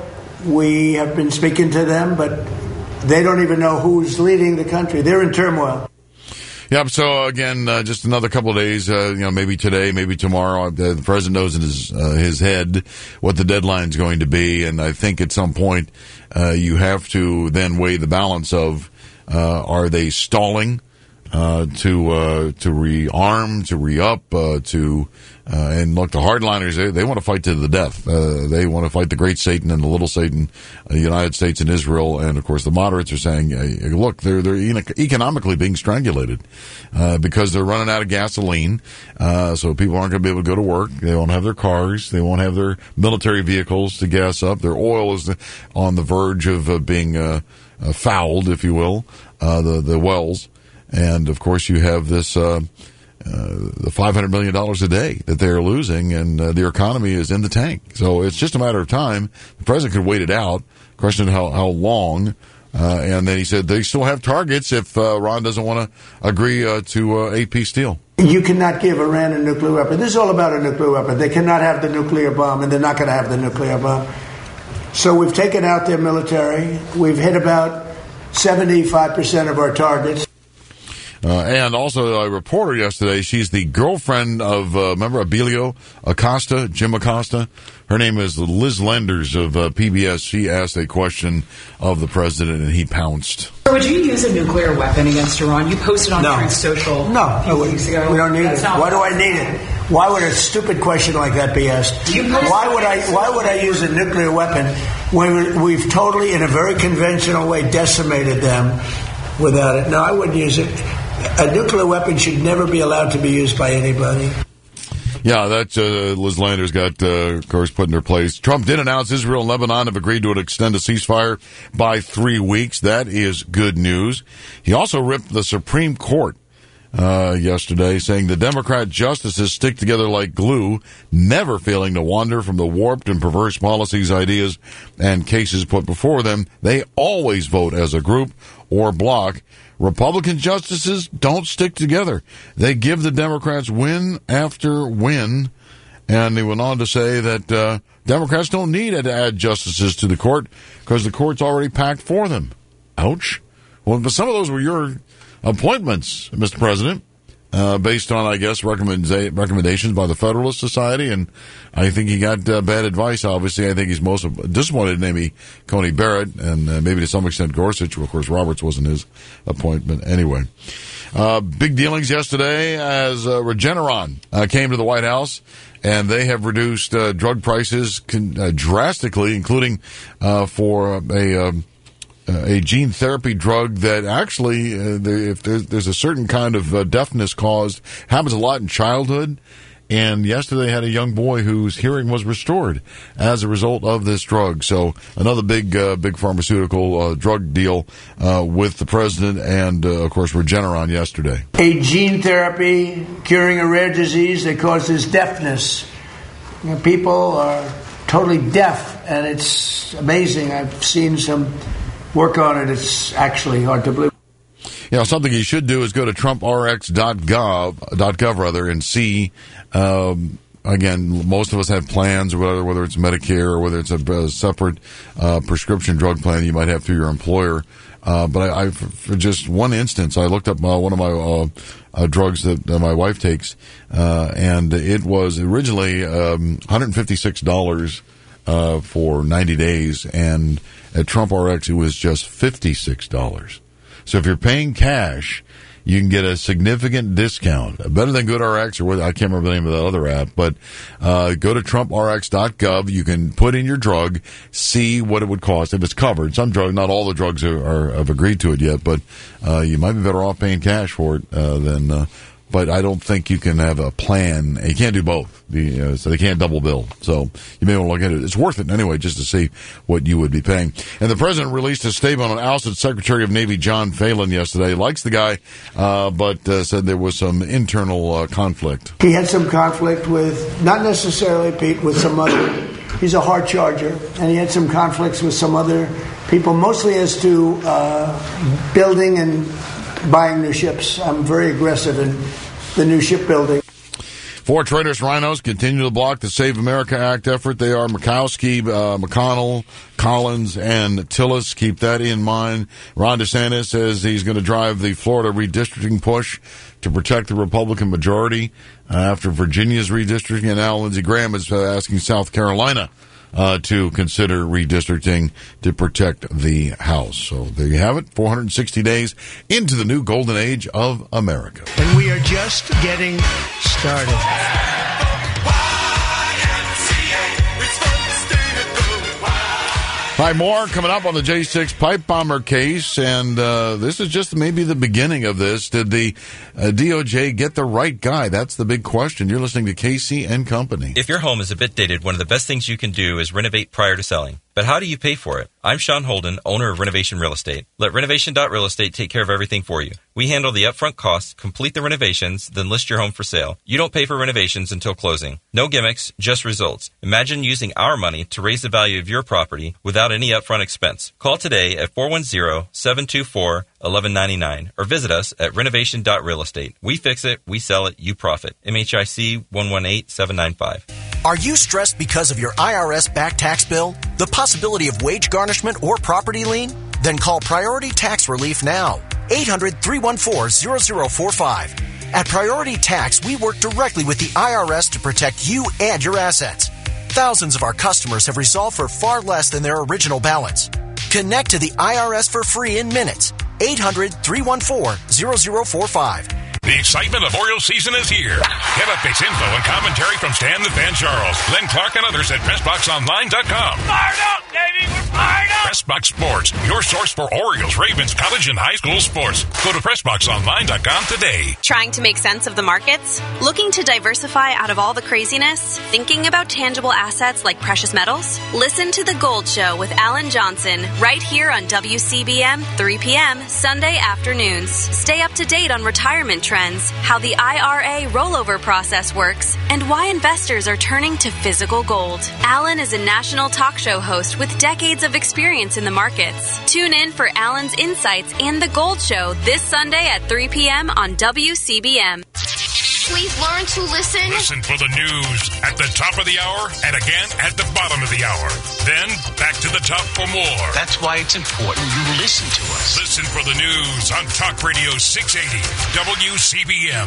Speaker 21: We have been speaking to them, but they don't even know who's leading the country. They're in turmoil.
Speaker 17: Yep. So again, uh, just another couple of days. Uh, you know, maybe today, maybe tomorrow. Uh, the president knows in his uh, his head what the deadline's going to be, and I think at some point uh, you have to then weigh the balance of uh, are they stalling uh, to uh, to rearm, to re-up, uh, to uh, and look, the hardliners, they, they want to fight to the death. Uh, they want to fight the great Satan and the little Satan, the United States and Israel, and of course the moderates are saying, hey, look, they're they're economically being strangulated uh, because they're running out of gasoline, uh, so people aren't going to be able to go to work. They won't have their cars. They won't have their military vehicles to gas up. Their oil is on the verge of uh, being uh, uh, fouled, if you will, uh, the the wells. And, of course, you have this, uh, uh, the five hundred million dollars a day that they're losing, and uh, their economy is in the tank. So it's just a matter of time. The president could wait it out. Question how, how long. Uh, and then he said they still have targets if uh, Iran doesn't want to agree uh, to uh, a peace deal.
Speaker 21: You cannot give Iran a nuclear weapon. This is all about a nuclear weapon. They cannot have the nuclear bomb, and they're not going to have the nuclear bomb. So we've taken out their military. We've hit about seventy-five percent of our targets.
Speaker 17: Uh, and also a reporter yesterday. She's the girlfriend of, uh, remember Abilio Acosta, Jim Acosta? Her name is Liz Lenders of uh, P B S. She asked a question of the president, and he pounced.
Speaker 9: Would you use a nuclear weapon against Iran? You posted on
Speaker 21: No.
Speaker 9: Truth Social
Speaker 21: No,
Speaker 9: a few
Speaker 21: no,
Speaker 9: weeks ago.
Speaker 21: we don't need
Speaker 9: That's
Speaker 21: it.
Speaker 9: not
Speaker 21: Why do I
Speaker 9: possible.
Speaker 21: need it? Why would a stupid question like that be asked?
Speaker 9: You posted
Speaker 21: Why would
Speaker 9: on
Speaker 21: I?
Speaker 9: Truth
Speaker 21: Why would I
Speaker 9: Social.
Speaker 21: use a nuclear weapon when we've totally, in a very conventional way, decimated them without it? No, I wouldn't use it. A nuclear weapon should never be allowed to be used by anybody.
Speaker 17: Yeah, that uh, Liz Landers got, uh, of course, put in her place. Trump did announce Israel and Lebanon have agreed to extend a ceasefire by three weeks. That is good news. He also ripped the Supreme Court uh, yesterday, saying the Democrat justices stick together like glue, never failing to wander from the warped and perverse policies, ideas, and cases put before them. They always vote as a group or bloc. Republican justices don't stick together. They give the Democrats win after win. And they went on to say that uh, Democrats don't need to add justices to the court because the court's already packed for them. Ouch. Well, but some of those were your appointments, Mister President, uh, based on, I guess, recommenda- recommendations by the Federalist Society. And I think he got uh, bad advice, obviously. I think he's most disappointed in Amy Coney Barrett and uh, maybe to some extent Gorsuch. Of course, Roberts wasn't his appointment anyway. Uh, big dealings yesterday as uh, Regeneron uh, came to the White House, and they have reduced uh, drug prices con- uh, drastically, including uh, for a... Um, Uh, a gene therapy drug that actually, uh, there, if there's, there's a certain kind of uh, deafness caused, happens a lot in childhood. And yesterday had a young boy whose hearing was restored as a result of this drug. So another big, uh, big pharmaceutical uh, drug deal uh, with the president and, uh, of course, Regeneron yesterday.
Speaker 21: A gene therapy curing a rare disease that causes deafness. You know, people are totally deaf, and it's amazing. I've seen some work on it. It's actually hard to believe.
Speaker 17: You know, something you should do is go to trump r x dot gov, .gov rather, and see, um, again, most of us have plans, or whether, whether it's Medicare or whether it's a, a separate uh, prescription drug plan you might have through your employer. Uh, but I, I, for just one instance, I looked up uh, one of my uh, uh, drugs that uh, my wife takes, uh, and it was originally um, one hundred fifty-six dollars uh, for ninety days, and at Trump R X it was just fifty-six dollars. So if you're paying cash, you can get a significant discount. Better than GoodRx or what, I can't remember the name of that other app, but uh, go to trump r x dot gov. You can put in your drug, see what it would cost if it's covered. Some drugs, not all the drugs are, are have agreed to it yet, but uh, you might be better off paying cash for it uh, than. Uh, But I don't think you can have a plan. You can't do both. The, uh, so they can't double bill. So you may want to look at it. It's worth it anyway, just to see what you would be paying. And the president released a statement on ousted Secretary of Navy John Phelan yesterday. Likes the guy, uh, but uh, said there was some internal uh, conflict.
Speaker 21: He had some conflict with, not necessarily Pete, with some other, he's a hard charger, and he had some conflicts with some other people, mostly as to uh, building and buying new ships. I'm very aggressive in the new shipbuilding.
Speaker 17: Four traitorous rhinos continue to block the Save America Act effort. They are Murkowski, uh, McConnell, Collins, and Tillis. Keep that in mind. Ron DeSantis says he's going to drive the Florida redistricting push to protect the Republican majority uh, after Virginia's redistricting. And now Lindsey Graham is uh, asking South Carolina Uh, to consider redistricting to protect the House. So there you have it, four hundred sixty days into the new golden age of America.
Speaker 21: And we are just getting started.
Speaker 17: Hi, more coming up on the J six pipe bomber case, and uh, this is just maybe the beginning of this. Did the uh, D O J get the right guy? That's the big question. You're listening to K C and Company.
Speaker 10: If your home is a bit dated, one of the best things you can do is renovate prior to selling. But how do you pay for it? I'm Sean Holden, owner of Renovation Real Estate. Let Renovation dot Real Estate take care of everything for you. We handle the upfront costs, complete the renovations, then list your home for sale. You don't pay for renovations until closing. No gimmicks, just results. Imagine using our money to raise the value of your property without any upfront expense. Call today at four one zero, seven two four, one one nine nine or visit us at Renovation dot Real Estate. We fix it, we sell it, you profit. M H I C one one eight seven nine five.
Speaker 13: Are you stressed because of your I R S back tax bill? The possibility of wage garnishment or property lien? Then call Priority Tax Relief now. eight hundred, three one four, zero zero four five. At Priority Tax, we work directly with the I R S to protect you and your assets. Thousands of our customers have resolved for far less than their original balance. Connect to the I R S for free in minutes. eight hundred, three one four, zero zero four five.
Speaker 14: The excitement of Orioles season is here. Get updates, info, and commentary from Stan the Fan Charles, Glenn Clark, and others at press box online dot com.
Speaker 15: Fired up, baby! We're fired up!
Speaker 14: PressBox Sports, your source for Orioles, Ravens, college, and high school sports. Go to press box online dot com today.
Speaker 16: Trying to make sense of the markets? Looking to diversify out of all the craziness? Thinking about tangible assets like precious metals? Listen to The Gold Show with Alan Johnson right here on W C B M, three p.m. Sunday afternoons. Stay up to date on retirement trends, how the I R A rollover process works, and why investors are turning to physical gold. Alan is a national talk show host with decades of experience in the markets. Tune in for Alan's insights and The Gold Show this Sunday at three p.m. on W C B M.
Speaker 18: Please learn to listen.
Speaker 14: Listen for the news at the top of the hour and again at the bottom of the hour. Then back to the top for more.
Speaker 18: That's why it's important you listen to us.
Speaker 14: Listen for the news on Talk Radio six eighty W C B M.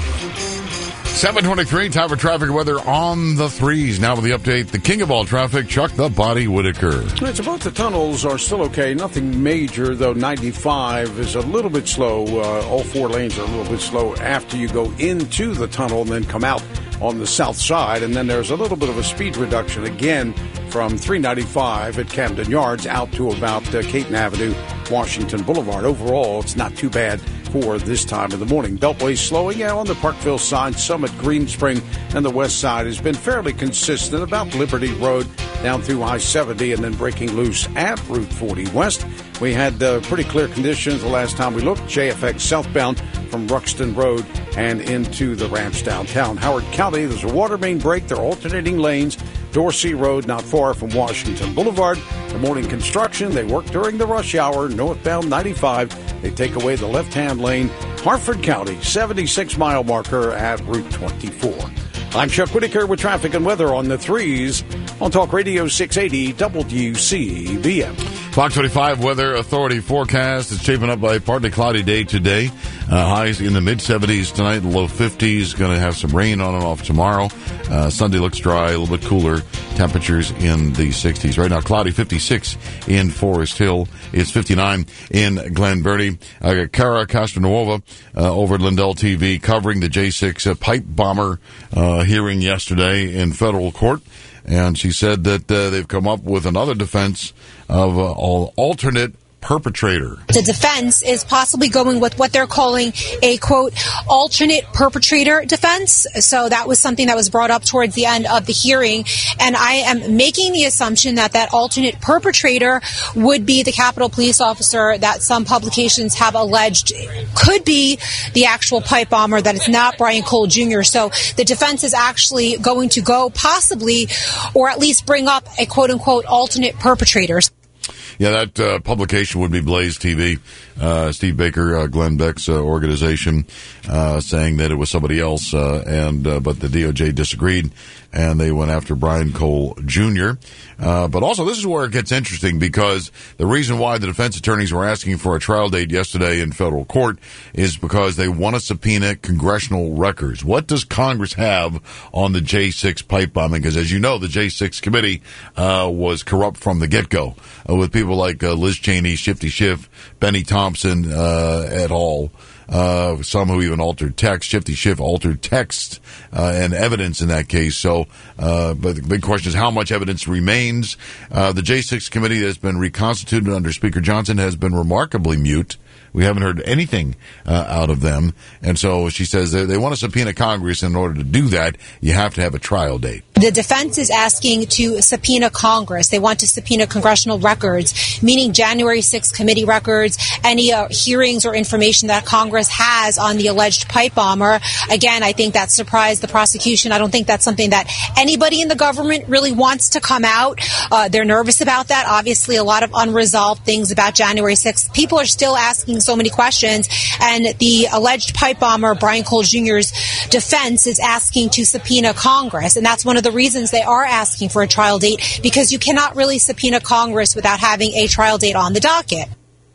Speaker 17: seven twenty-three, time for traffic and weather on the threes. Now with the update, the king of all traffic, Chuck the Body Whitaker.
Speaker 7: It's both the tunnels are still okay. Nothing major, though. ninety-five is a little bit slow. Uh, all four lanes are a little bit slow after you go into the tunnel and then come out on the south side. And then there's a little bit of a speed reduction again from three ninety-five at Camden Yards out to about uh, Caton Avenue, Washington Boulevard. Overall, it's not too bad for this time of the morning. Beltway slowing out on the Parkville side, Summit, Greenspring, and the west side has been fairly consistent about Liberty Road down through I seventy and then breaking loose at Route forty West. We had uh, pretty clear conditions the last time we looked. J F X southbound from Ruxton Road and into the ramps downtown. Howard County, there's a water main break. They're alternating lanes. Dorsey Road, not far from Washington Boulevard. The morning construction, they work during the rush hour. Northbound ninety-five, they take away the left-hand lane. Harford County, seventy-six mile marker at Route twenty-four. I'm Chuck Whitaker with traffic and weather on the threes on Talk Radio six eighty W C B M.
Speaker 17: Fox twenty-five Weather Authority forecast. It's shaping up by a partly cloudy day today. Uh, highs in the mid-seventies tonight, low fifties. Going to have some rain on and off tomorrow. Uh, Sunday looks dry, a little bit cooler. Temperatures in the sixties. Right now, cloudy, fifty-six in Forest Hill. It's fifty-nine in Glen Burnie. I got Kara Castronuova uh, over at Lindell T V covering the J six uh, pipe bomber uh, hearing yesterday in federal court. And she said that uh, they've come up with another defense of uh, alternate perpetrator.
Speaker 22: The defense is possibly going with what they're calling a, quote, alternate perpetrator defense. So that was something that was brought up towards the end of the hearing. And I am making the assumption that that alternate perpetrator would be the Capitol Police officer that some publications have alleged could be the actual pipe bomber, that it's not Brian Cole Junior So the defense is actually going to go possibly, or at least bring up a, quote unquote, alternate perpetrator.
Speaker 17: Yeah, that uh, publication would be Blaze T V. Uh, Steve Baker, uh, Glenn Beck's uh, organization, uh, saying that it was somebody else, uh, and uh, but the D O J disagreed, and they went after Brian Cole Junior Uh, but also, this is where it gets interesting, because the reason why the defense attorneys were asking for a trial date yesterday in federal court is because they want to subpoena congressional records. What does Congress have on the J six pipe bombing? Because as you know, the J six committee uh, was corrupt from the get-go, uh, with people like uh, Liz Cheney, Shifty Schiff, Benny Thompson uh, et al., Uh, some who even altered text. Shifty Schiff altered text uh, and evidence in that case. So, uh, but the big question is how much evidence remains. Uh, the J six committee that's been reconstituted under Speaker Johnson has been remarkably mute. We haven't heard anything uh, out of them. And so she says they, they want to subpoena Congress. In order to do that, you have to have a trial date.
Speaker 22: The defense is asking to subpoena Congress. They want to subpoena congressional records, meaning January sixth committee records, any uh, hearings or information that Congress has on the alleged pipe bomber. Again, I think that surprised the prosecution. I don't think that's something that anybody in the government really wants to come out. Uh, they're nervous about that. Obviously, a lot of unresolved things about January sixth. People are still asking so many questions, and the alleged pipe bomber, Brian Cole Junior's defense is asking to subpoena Congress, and that's one of the reasons they are asking for a trial date, because you cannot really subpoena Congress without having a trial date on the docket.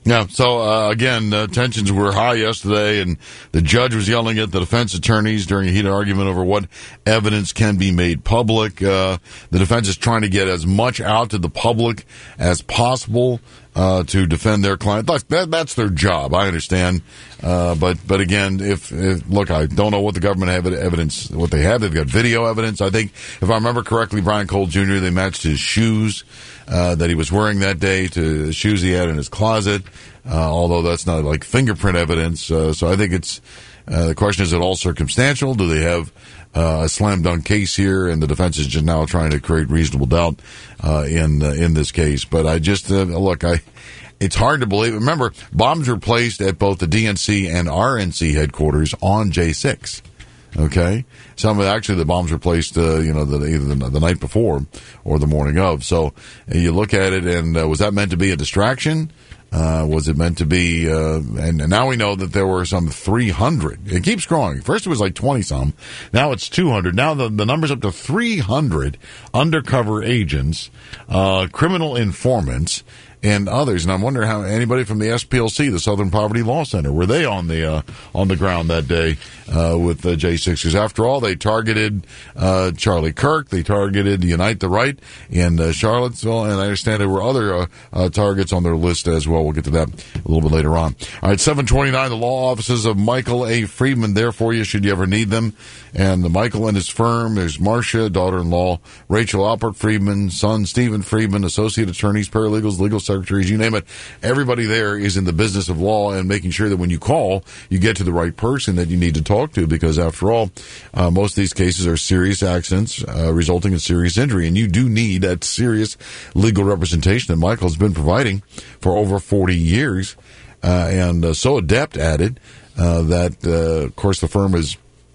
Speaker 17: Yeah, so uh, again, uh, tensions were high yesterday, and the judge was yelling at the defense attorneys during a heated argument over what evidence can be made public. Uh, the defense is trying to get as much out to the public as possible uh, to defend their client. Look, that, that's their job, I understand. Uh, but, but again, if, if, look, I don't know what the government have evidence, what they have. They've got video evidence. I think, if I remember correctly, Brian Cole Junior, they matched his shoes Uh, that he was wearing that day to the shoes he had in his closet, uh, although that's not like fingerprint evidence. Uh, so I think it's, uh, the question is, is it all circumstantial? Do they have uh, a slam dunk case here? And the defense is just now trying to create reasonable doubt uh, in uh, in this case. But I just, uh, look, I, it's hard to believe. Remember, bombs were placed at both the D N C and R N C headquarters on J six. Okay, some of actually the bombs were placed, uh, you know, the, either the, the night before or the morning of. So uh, you look at it, and uh, was that meant to be a distraction? Uh, was it meant to be? Uh, and, and now we know that there were some three hundred. It keeps growing. First it was like twenty some. Now it's two hundred. Now the the number's up to three hundred undercover agents, uh, criminal informants, and others. And I'm wondering how anybody from the S P L C, the Southern Poverty Law Center, were they on the uh, on the ground that day uh, with the J six? Because after all, they targeted uh, Charlie Kirk, they targeted Unite the Right in uh, Charlottesville, and I understand there were other uh, uh, targets on their list as well. We'll get to that a little bit later on. All right, seven twenty-nine, the law offices of Michael A. Friedman there for you should you ever need them. And the Michael and his firm, there's Marcia, daughter-in-law, Rachel Alpert Friedman, son Stephen Friedman, associate attorneys, paralegals, legal secretaries, you name it. Everybody there is in the business of law and making sure that when you call, you get to the right person that you need to talk to, because after all, uh, most of these cases are serious accidents uh, resulting in serious injury, and you do need that serious legal representation that Michael's been providing for over forty years, uh, and uh, so adept at it uh, that, uh, of course, the firm has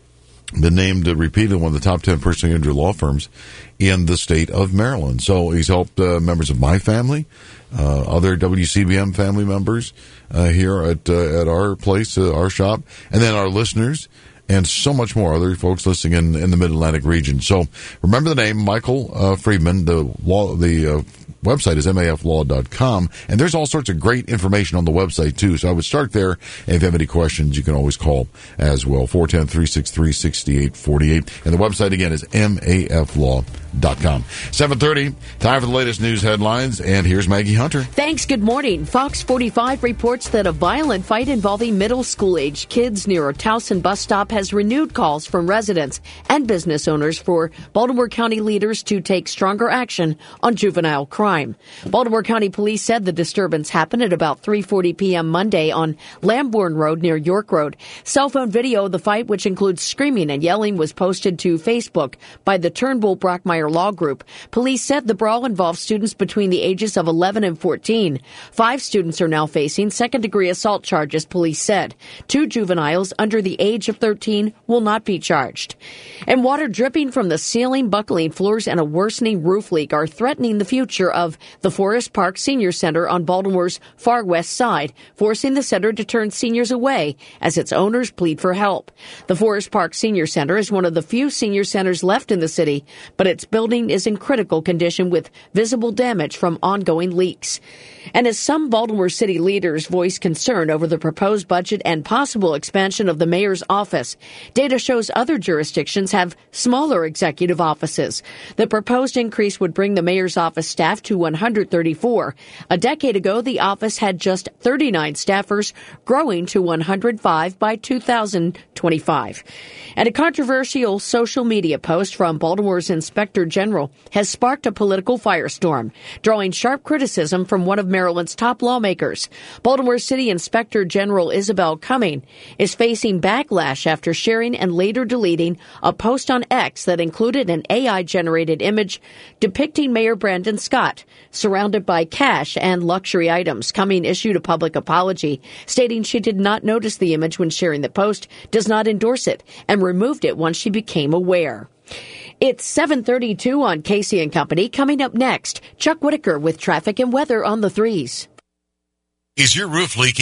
Speaker 17: been named uh, repeatedly one of the top ten personal injury law firms in the state of Maryland. So he's helped uh, members of my family, uh, other W C B M family members uh, here at uh, at our place, uh, our shop, and then our listeners, and so much more, other folks listening in, in the Mid-Atlantic region. So remember the name, Michael uh, Friedman. The law, the uh, website is M A F law dot com, and there's all sorts of great information on the website, too. So I would start there, and if you have any questions, you can always call as well, four one zero, three six three, six eight four eight. And the website, again, is M A F law dot com. seven thirty, time for the latest news headlines, and here's Maggie Hunter.
Speaker 6: Thanks. Good morning. Fox forty-five reports that a violent fight involving middle school-age kids near a Towson bus stop has renewed calls from residents and business owners for Baltimore County leaders to take stronger action on juvenile crime. Baltimore County Police said the disturbance happened at about three forty p.m. Monday on Lambourne Road near York Road. Cell phone video of the fight, which includes screaming and yelling, was posted to Facebook by the Turnbull Brockmeyer Law Group. Police said the brawl involved students between the ages of eleven and fourteen. Five students are now facing second-degree assault charges, police said. Two juveniles under the age of thirteen will not be charged. And water dripping from the ceiling, buckling floors, and a worsening roof leak are threatening the future of the Forest Park Senior Center on Baltimore's far west side, forcing the center to turn seniors away as its owners plead for help. The Forest Park Senior Center is one of the few senior centers left in the city, but its building is in critical condition with visible damage from ongoing leaks. And as some Baltimore city leaders voice concern over the proposed budget and possible expansion of the mayor's office, data shows other jurisdictions have smaller executive offices. The proposed increase would bring the mayor's office staff to one hundred thirty-four. A decade ago, the office had just thirty-nine staffers, growing to one hundred five by two thousand twenty-five. And a controversial social media post from Baltimore's Inspector General has sparked a political firestorm, drawing sharp criticism from one of Maryland's top lawmakers. Baltimore City Inspector General Isabel Cumming is facing backlash after sharing and later deleting a post on X that included an A I-generated image depicting Mayor Brandon Scott surrounded by cash and luxury items. Cumming issued a public apology, stating she did not notice the image when sharing the post, does not endorse it, and removed it once she became aware. It's seven thirty-two on Casey and Company. Coming up next, Chuck Whitaker with traffic and weather on the threes.
Speaker 14: Is your roof leaking?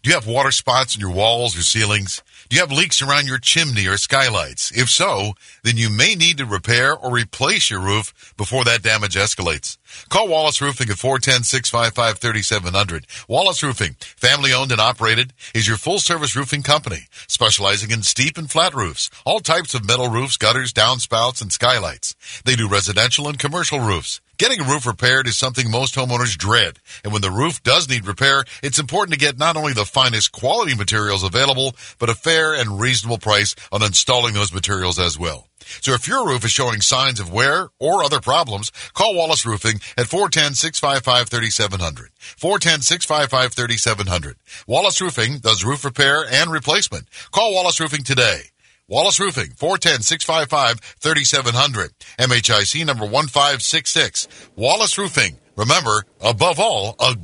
Speaker 17: Do you have water spots in your walls or ceilings? Do you have leaks around your chimney or skylights? If so, then you may need to repair or replace your roof before that damage escalates. Call Wallace Roofing at four one zero, six five five, three seven zero zero. Wallace Roofing, family owned and operated, is your full-service roofing company, specializing in steep and flat roofs, all types of metal roofs, gutters, downspouts, and skylights. They do residential and commercial roofs. Getting a roof repaired is something most homeowners dread, and when the roof does need repair, it's important to get not only the finest quality materials available, but a fair and reasonable price on installing those materials as well. So if your roof is showing signs of wear or other problems, call Wallace Roofing at four one zero, six five five, three seven zero zero. four one zero, six five five, three seven zero zero. Wallace Roofing does roof repair and replacement. Call Wallace Roofing today. Wallace Roofing, four one zero, six five five, three seven zero zero. M H I C number one five six six. Wallace Roofing. Remember, above all, a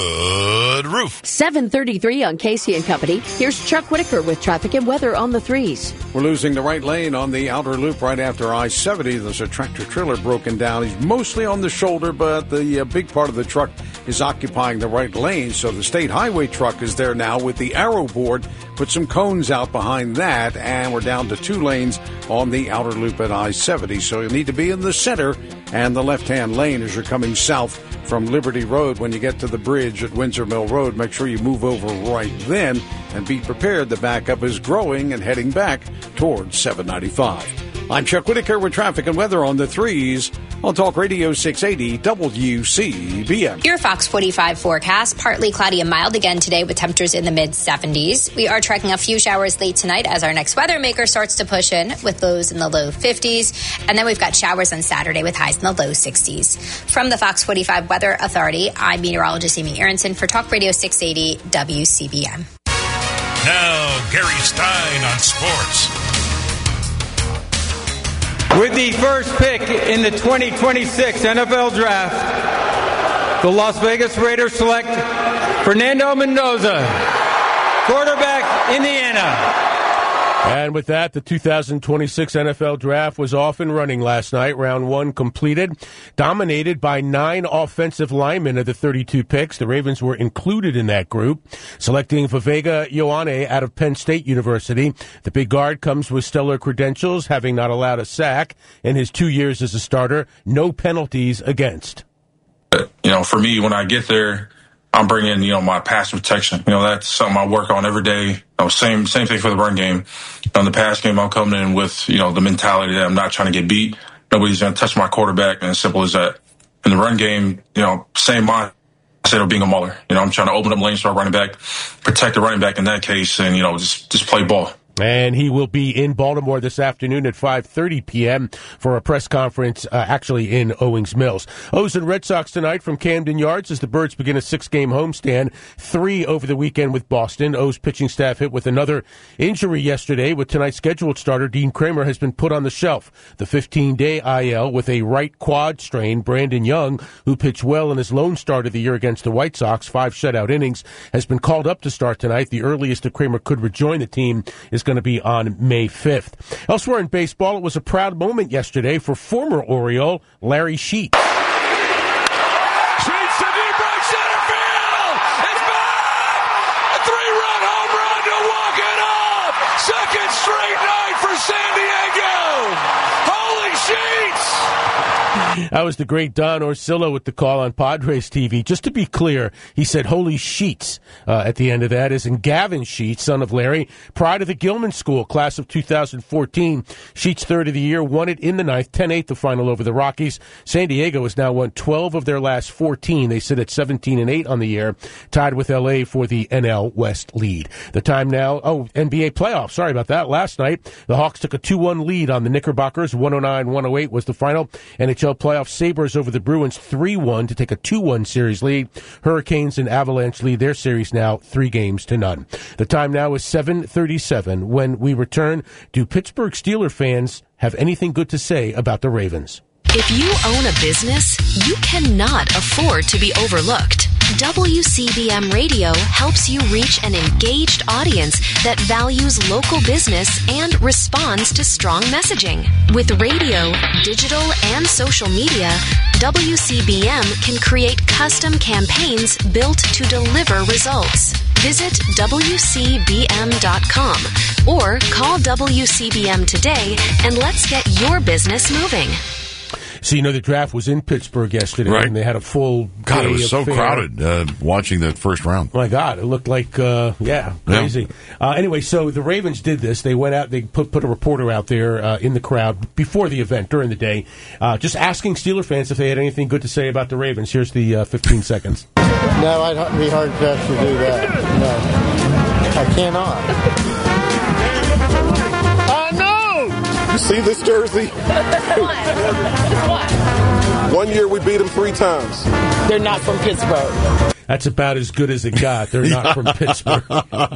Speaker 17: good roof.
Speaker 6: seven thirty-three on Casey and Company. Here's Chuck Whitaker with traffic and weather on the threes.
Speaker 7: We're losing the right lane on the outer loop right after I seventy. There's a tractor-trailer broken down. He's mostly on the shoulder, but the uh, big part of the truck is occupying the right lane. So the state highway truck is there now with the arrow board. Put some cones out behind that, and we're down to two lanes on the outer loop at I seventy. So you'll need to be in the center and the left-hand lane as you're coming south from Liberty Road. When you get to the bridge at Windsor Mill Road, make sure you move over right then and be prepared. The backup is growing and heading back towards seven ninety-five. I'm Chuck Whitaker with traffic and weather on the threes on Talk Radio six eighty W C B M.
Speaker 1: Your Fox forty-five forecast, partly cloudy and mild again today with temperatures in the mid seventies. We are tracking a few showers late tonight as our next weather maker starts to push in with lows in the low fifties. And then we've got showers on Saturday with highs in the low sixties. From the Fox forty-five Weather Authority, I'm meteorologist Amy Aronson for Talk Radio six eighty W C B M.
Speaker 14: Now, Gary Stein on sports.
Speaker 19: With the first pick in the twenty twenty-six N F L Draft, the Las Vegas Raiders select Fernando Mendoza, quarterback, Indiana.
Speaker 11: And with that, the two thousand twenty-six N F L Draft was off and running last night. Round one completed, dominated by nine offensive linemen of the thirty-two picks. The Ravens were included in that group, selecting Viveka Ioane out of Penn State University. The big guard comes with stellar credentials, having not allowed a sack in his two years as a starter, no penalties against.
Speaker 5: You know, for me, when I get there, I'm bringing, you know, my pass protection. You know, that's something I work on every day. You know, same same thing for the run game. On the pass game, I'm coming in with, you know, the mentality that I'm not trying to get beat. Nobody's going to touch my quarterback, and as simple as that. In the run game, you know, same mindset of being a mauler. You know, I'm trying to open up lanes for our running back, protect the running back in that case, and, you know, just just play ball.
Speaker 11: And he will be in Baltimore this afternoon at five thirty p.m. for a press conference, uh, actually in Owings Mills. O's and Red Sox tonight from Camden Yards as the Birds begin a six-game homestand. Three over the weekend with Boston. O's pitching staff hit with another injury yesterday. With tonight's scheduled starter, Dean Kramer has been put on the shelf. The fifteen-day I L with a right quad strain. Brandon Young, who pitched well in his lone start of the year against the White Sox, five shutout innings, has been called up to start tonight. The earliest that Kramer could rejoin the team is going to be on May fifth. Elsewhere in baseball, it was a proud moment yesterday for former Oriole Larry Sheets.
Speaker 15: Sheets to deep right center field. It's back. A three-run home run to walk it off. Second straight night for San Diego. Holy Sheets.
Speaker 11: That was the great Don Orsillo with the call on Padres T V. Just to be clear, he said holy sheets uh, at the end of that, as in Gavin Sheets, son of Larry, pride of the Gilman School, class of two thousand fourteen. Sheets third of the year, won it in the ninth, ten eight the final over the Rockies. San Diego has now won twelve of their last fourteen. They sit at seventeen and eight on the year, tied with L A for the N L West lead. The time now, oh, N B A playoffs, sorry about that. Last night, the Hawks took a two one lead on the Knickerbockers. one oh nine one oh eight was the final. N H L playoff Sabres over the Bruins three one to take a two one series lead. Hurricanes and Avalanche lead their series now three games to none. The time now is seven thirty-seven. When we return, do Pittsburgh Steelers fans have anything good to say about the Ravens?
Speaker 20: If you own a business, you cannot afford to be overlooked. W C B M Radio helps you reach an engaged audience that values local business and responds to strong messaging. With radio, digital, and social media, W C B M can create custom campaigns built to deliver results. Visit W C B M dot com or call W C B M today and let's get your business moving.
Speaker 11: So, you know, the draft was in Pittsburgh yesterday,
Speaker 17: Right.
Speaker 11: and they had a full
Speaker 17: God,
Speaker 11: day
Speaker 17: it was so
Speaker 11: affair.
Speaker 17: crowded uh, watching the first round.
Speaker 11: My God, it looked like, uh, yeah, crazy. Yeah. Uh, anyway, so the Ravens did this. They went out, they put, put a reporter out there uh, in the crowd before the event, during the day, uh, just asking Steeler fans if they had anything good to say about the Ravens. Here's the uh, fifteen seconds.
Speaker 2: No, I'd be hard-pressed to do that. No, I cannot.
Speaker 3: I know! You see this jersey? One year we beat them three times.
Speaker 9: They're not from Pittsburgh.
Speaker 11: That's about as good as it got. They're not from Pittsburgh.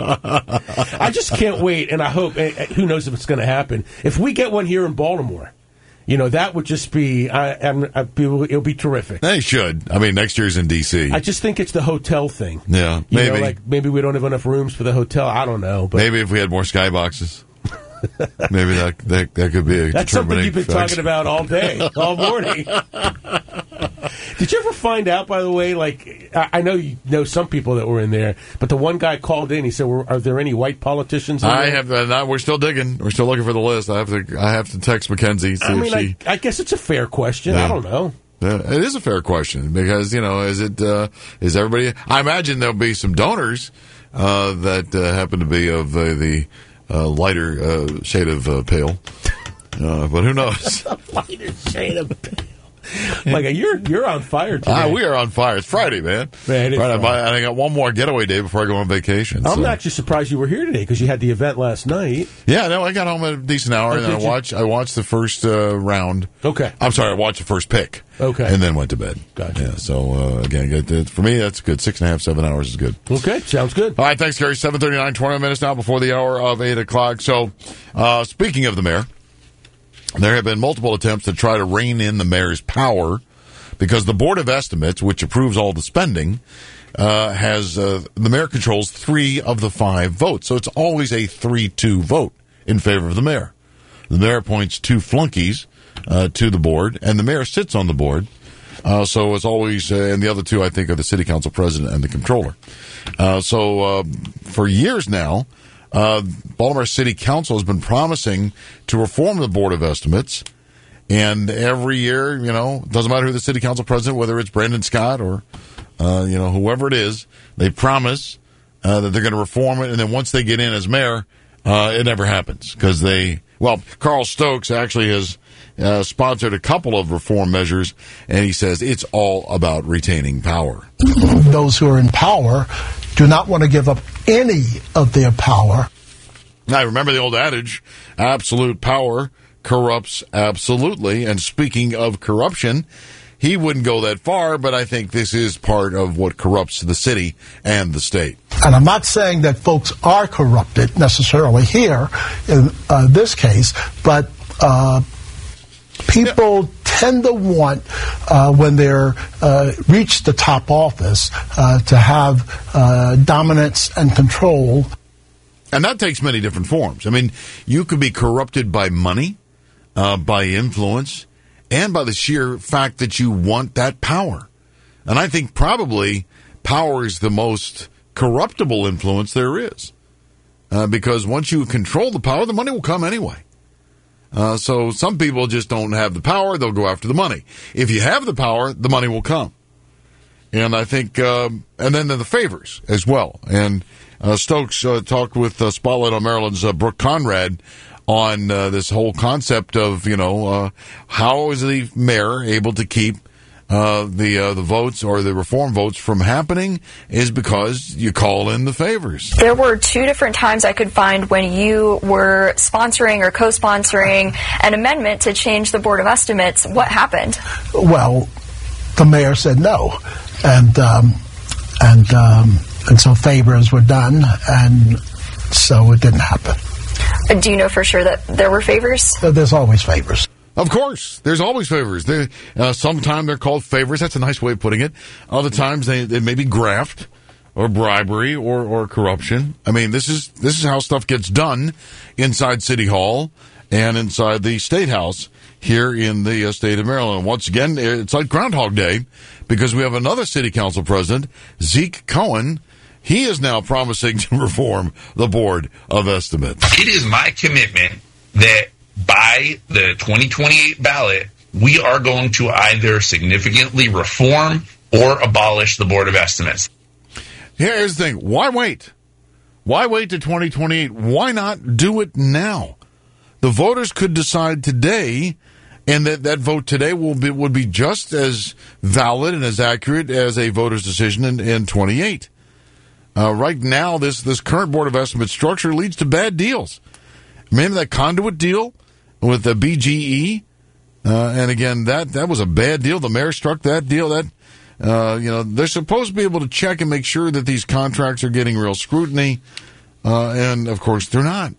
Speaker 11: I just can't wait, and I hope, who knows if it's going to happen. If we get one here in Baltimore, you know, that would just be, I, I'm, I, it'll be terrific.
Speaker 17: They should. I mean, next year's in D C.
Speaker 11: I just think it's the hotel thing.
Speaker 17: Yeah,
Speaker 11: You
Speaker 17: maybe.
Speaker 11: know, like maybe we don't have enough rooms for the hotel. I don't know. But
Speaker 17: Maybe if we had more skyboxes. Maybe that, that that could be a
Speaker 11: that's something you've been
Speaker 17: determining
Speaker 11: talking about all day, all morning. Did you ever find out, by the way, like, I I know you know some people that were in there, but the one guy called in, he said, "Were- are there any white politicians in
Speaker 17: I
Speaker 11: there?"
Speaker 17: have. Uh, not, we're still digging. We're still looking for the list. I have to. I have to text Mackenzie. See
Speaker 11: I mean,
Speaker 17: if she.
Speaker 11: I, I guess it's a fair question.
Speaker 17: Yeah.
Speaker 11: I don't know.
Speaker 17: Yeah, it is a fair question because you know, is it? Uh, is everybody? I imagine there'll be some donors uh, that uh, happen to be of uh, the uh, lighter uh, shade of uh, pale, uh, but who knows?
Speaker 11: Lighter shade of pale. Like, you're you're on fire today.
Speaker 17: Ah, we are on fire. It's Friday, man.
Speaker 11: Man, it is
Speaker 17: right, I,
Speaker 11: Friday.
Speaker 17: might- I got one more getaway day before I go on vacation.
Speaker 11: I'm
Speaker 17: so.
Speaker 11: actually surprised you were here today because you had the event last night.
Speaker 17: Yeah, no, I got home at a decent hour,
Speaker 11: Oh,
Speaker 17: and then I
Speaker 11: did you?
Speaker 17: watched. I watched the first uh, round.
Speaker 11: Okay.
Speaker 17: I'm sorry, I watched the first pick.
Speaker 11: Okay.
Speaker 17: And then went to bed.
Speaker 11: Gotcha.
Speaker 17: Yeah. So uh, again, good- uh, for me, that's good. Six and a half, seven hours is good.
Speaker 11: Okay, sounds good.
Speaker 17: All right, thanks, Gary. Seven thirty-nine, twenty minutes now before the hour of eight o'clock. So, uh, speaking of the mayor, there have been multiple attempts to try to rein in the mayor's power because the Board of Estimates, which approves all the spending, uh, has uh, the mayor controls three of the five votes. So it's always a three two vote in favor of the mayor. The mayor appoints two flunkies uh, to the board, and the mayor sits on the board. Uh, so it's always, uh, and the other two, I think, are the city council president and the controller. Uh, so uh, for years now, uh, Baltimore City Council has been promising to reform the Board of Estimates. And every year, you know, doesn't matter who the city council president, whether it's Brandon Scott or, uh, you know, whoever it is, they promise uh, that they're going to reform it. And then once they get in as mayor, uh, it never happens because they, well, Carl Stokes actually has uh, sponsored a couple of reform measures, and he says it's all about retaining power.
Speaker 23: Those who are in power do not want to give up any of their power.
Speaker 17: Now, remember the old adage, absolute power corrupts absolutely. And speaking of corruption, he wouldn't go that far, but I think this is part of what corrupts the city and the state.
Speaker 23: And I'm not saying that folks are corrupted necessarily here in uh, this case, but uh, people yeah. tend to want, uh, when they're uh, reach the top office, uh, to have uh, dominance and control.
Speaker 17: And that takes many different forms. I mean, you could be corrupted by money, uh, by influence, and by the sheer fact that you want that power. And I think probably power is the most corruptible influence there is. Uh, because once you control the power, the money will come anyway. Uh, so some people just don't have the power, they'll go after the money. If you have the power, the money will come. And I think, um, and then the favors as well. And uh, Stokes uh, talked with uh, Spotlight on Maryland's uh, Brooke Conrad on uh, this whole concept of, you know, uh, how is the mayor able to keep uh, the uh, the votes or the reform votes from happening is because you call in the favors.
Speaker 24: There were two different times I could find when you were sponsoring or co-sponsoring an amendment to change the Board of Estimates. What happened?
Speaker 23: Well, the mayor said no, and um, and um, and so favors were done, and so it didn't happen.
Speaker 24: Do you know for sure that there were favors?
Speaker 23: There's always favors.
Speaker 17: Of course, there's always favors. They, uh, sometimes they're called favors. That's a nice way of putting it. Other times they, they may be graft or bribery or, or corruption. I mean, this is this is how stuff gets done inside City Hall and inside the State House here in the uh, state of Maryland. Once again, it's like Groundhog Day because we have another city council president, Zeke Cohen, he is now promising to reform the Board of Estimates.
Speaker 4: It is my commitment that by the twenty twenty-eight ballot, we are going to either significantly reform or abolish the Board of Estimates.
Speaker 17: Here's the thing. Why wait? Why wait to twenty twenty-eight? Why not do it now? The voters could decide today, and that, that vote today will be, would be just as valid and as accurate as a voter's decision in, in twenty-eight. Uh, right now, this, this current Board of Estimates structure leads to bad deals. Remember that conduit deal with the B G E? Uh, and again, that, that was a bad deal. The mayor struck that deal. That uh, you know, they're supposed to be able to check and make sure that these contracts are getting real scrutiny. Uh, and, of course, they're not.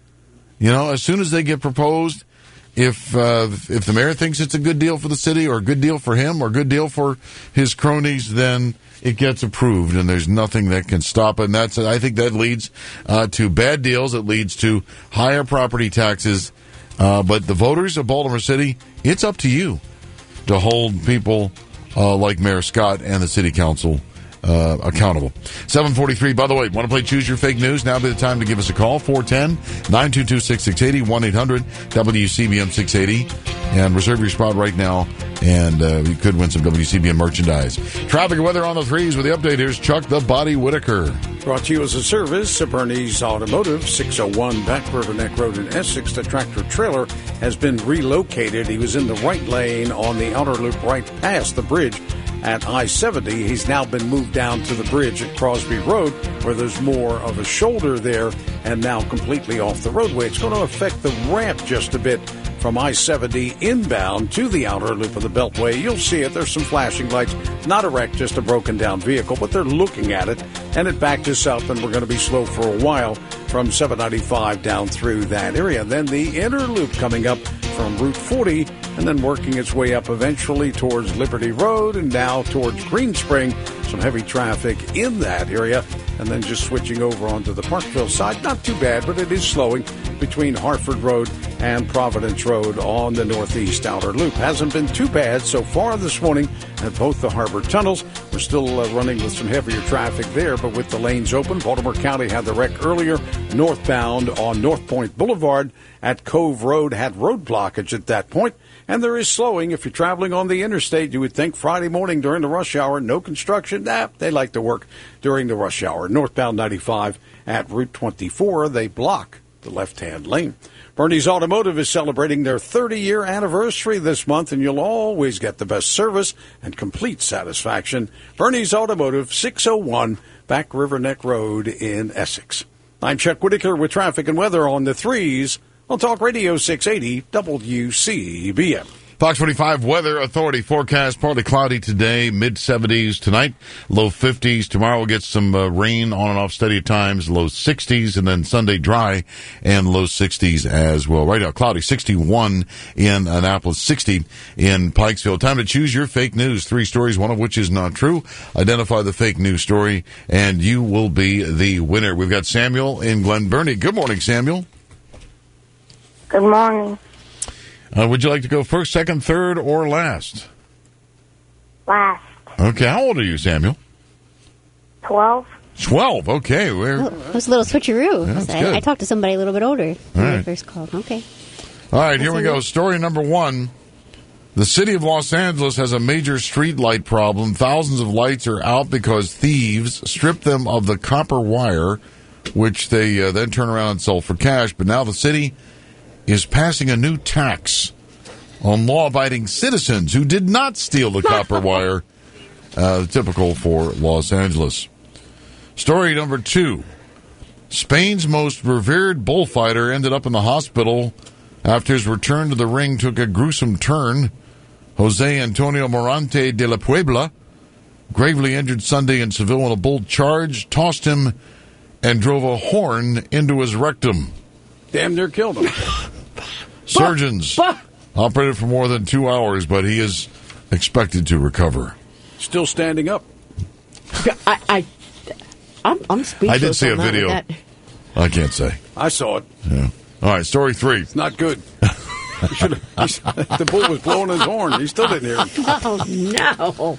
Speaker 17: You know, as soon as they get proposed, if uh, if the mayor thinks it's a good deal for the city or a good deal for him or a good deal for his cronies, then it gets approved, and there's nothing that can stop it. And that's, I think that leads uh, to bad deals. It leads to higher property taxes. Uh, but the voters of Baltimore City, it's up to you to hold people uh, like Mayor Scott and the city council Uh, accountable. seven forty-three, by the way, want to play Choose Your Fake News? Now be the time to give us a call. four one zero, nine two two, six six eight zero, one eight hundred W C B M six eighty. And reserve your spot right now, and uh, you could win some W C B M merchandise. Traffic and weather on the threes with the update. Here's Chuck the Body Whitaker.
Speaker 7: Brought to you as a service, Bernie's Automotive, six oh one Back River Neck Road in Essex. The tractor trailer has been relocated. He was in the right lane on the outer loop right past the bridge at I seventy. He's now been moved down to the bridge at Crosby Road, where there's more of a shoulder there, and now completely off the roadway. It's going to affect the ramp just a bit from I seventy inbound to the outer loop of the Beltway. You'll see it. There's some flashing lights. Not a wreck, just a broken down vehicle, but they're looking at it, and it backed us up, and we're going to be slow for a while from seven ninety-five down through that area. Then the inner loop coming up from Route forty, and then working its way up eventually towards Liberty Road and now towards Green Spring. Some heavy traffic in that area, and then just switching over onto the Parkville side. Not too bad, but it is slowing between Hartford Road and Providence Road on the northeast outer loop. Hasn't been too bad so far this morning at both the harbor tunnels. We're still uh, running with some heavier traffic there, but with the lanes open. Baltimore County had the wreck earlier. Northbound on North Point Boulevard at Cove Road had road blockage at that point. And there is slowing. If you're traveling on the interstate, you would think Friday morning during the rush hour, no construction. Nah, they like to work during the rush hour. Northbound ninety-five at Route twenty-four, they block the left-hand lane. Bernie's Automotive is celebrating their thirty-year anniversary this month, and you'll always get the best service and complete satisfaction. Bernie's Automotive, six oh one Back River Neck Road in Essex. I'm Chuck Whitaker with traffic and weather on the threes on Talk Radio six eighty W C B M.
Speaker 17: Fox twenty-five Weather Authority forecast, partly cloudy today, mid seventies tonight, low fifties. Tomorrow we'll get some uh, rain on and off steady at times, low sixties, and then Sunday dry and low sixties as well. Right now, cloudy, sixty-one in Annapolis, sixty in Pikesville. Time to choose your fake news. Three stories, one of which is not true. Identify the fake news story, and you will be the winner. We've got Samuel in Glen Burnie. Good morning, Samuel.
Speaker 8: Good morning.
Speaker 17: Uh, would you like to go first, second, third, or last?
Speaker 8: Last.
Speaker 17: Okay. How old are you, Samuel?
Speaker 8: Twelve.
Speaker 17: Twelve. Okay. We're...
Speaker 12: Oh, that was a little switcheroo.
Speaker 17: Yeah, that's
Speaker 12: I,
Speaker 17: good.
Speaker 12: I talked to somebody a little bit older when
Speaker 17: All
Speaker 12: I
Speaker 17: right.
Speaker 12: first called. Okay.
Speaker 17: All right, here we go. Story number one. The city of Los Angeles has a major street light problem. Thousands of lights are out because thieves stripped them of the copper wire, which they uh, then turn around and sell for cash. But now the city is passing a new tax on law-abiding citizens who did not steal the copper wire, uh, typical for Los Angeles. Story number two. Spain's most revered bullfighter ended up in the hospital after his return to the ring took a gruesome turn. Jose Antonio Morante de la Puebla, gravely injured Sunday in Seville when a bull charged, tossed him, and drove a horn into his rectum.
Speaker 7: Damn near killed him.
Speaker 17: Surgeons operated for more than two hours, but he is expected to recover.
Speaker 7: Still standing up.
Speaker 6: I, I, I'm, I'm speechless.
Speaker 17: I did see a
Speaker 6: on that
Speaker 17: video.
Speaker 6: with that.
Speaker 17: I can't say.
Speaker 7: I saw it.
Speaker 17: Yeah. All right, story three.
Speaker 7: It's not good. He should've- he should- the bull was blowing his horn. He still didn't hear him.
Speaker 6: Oh, no.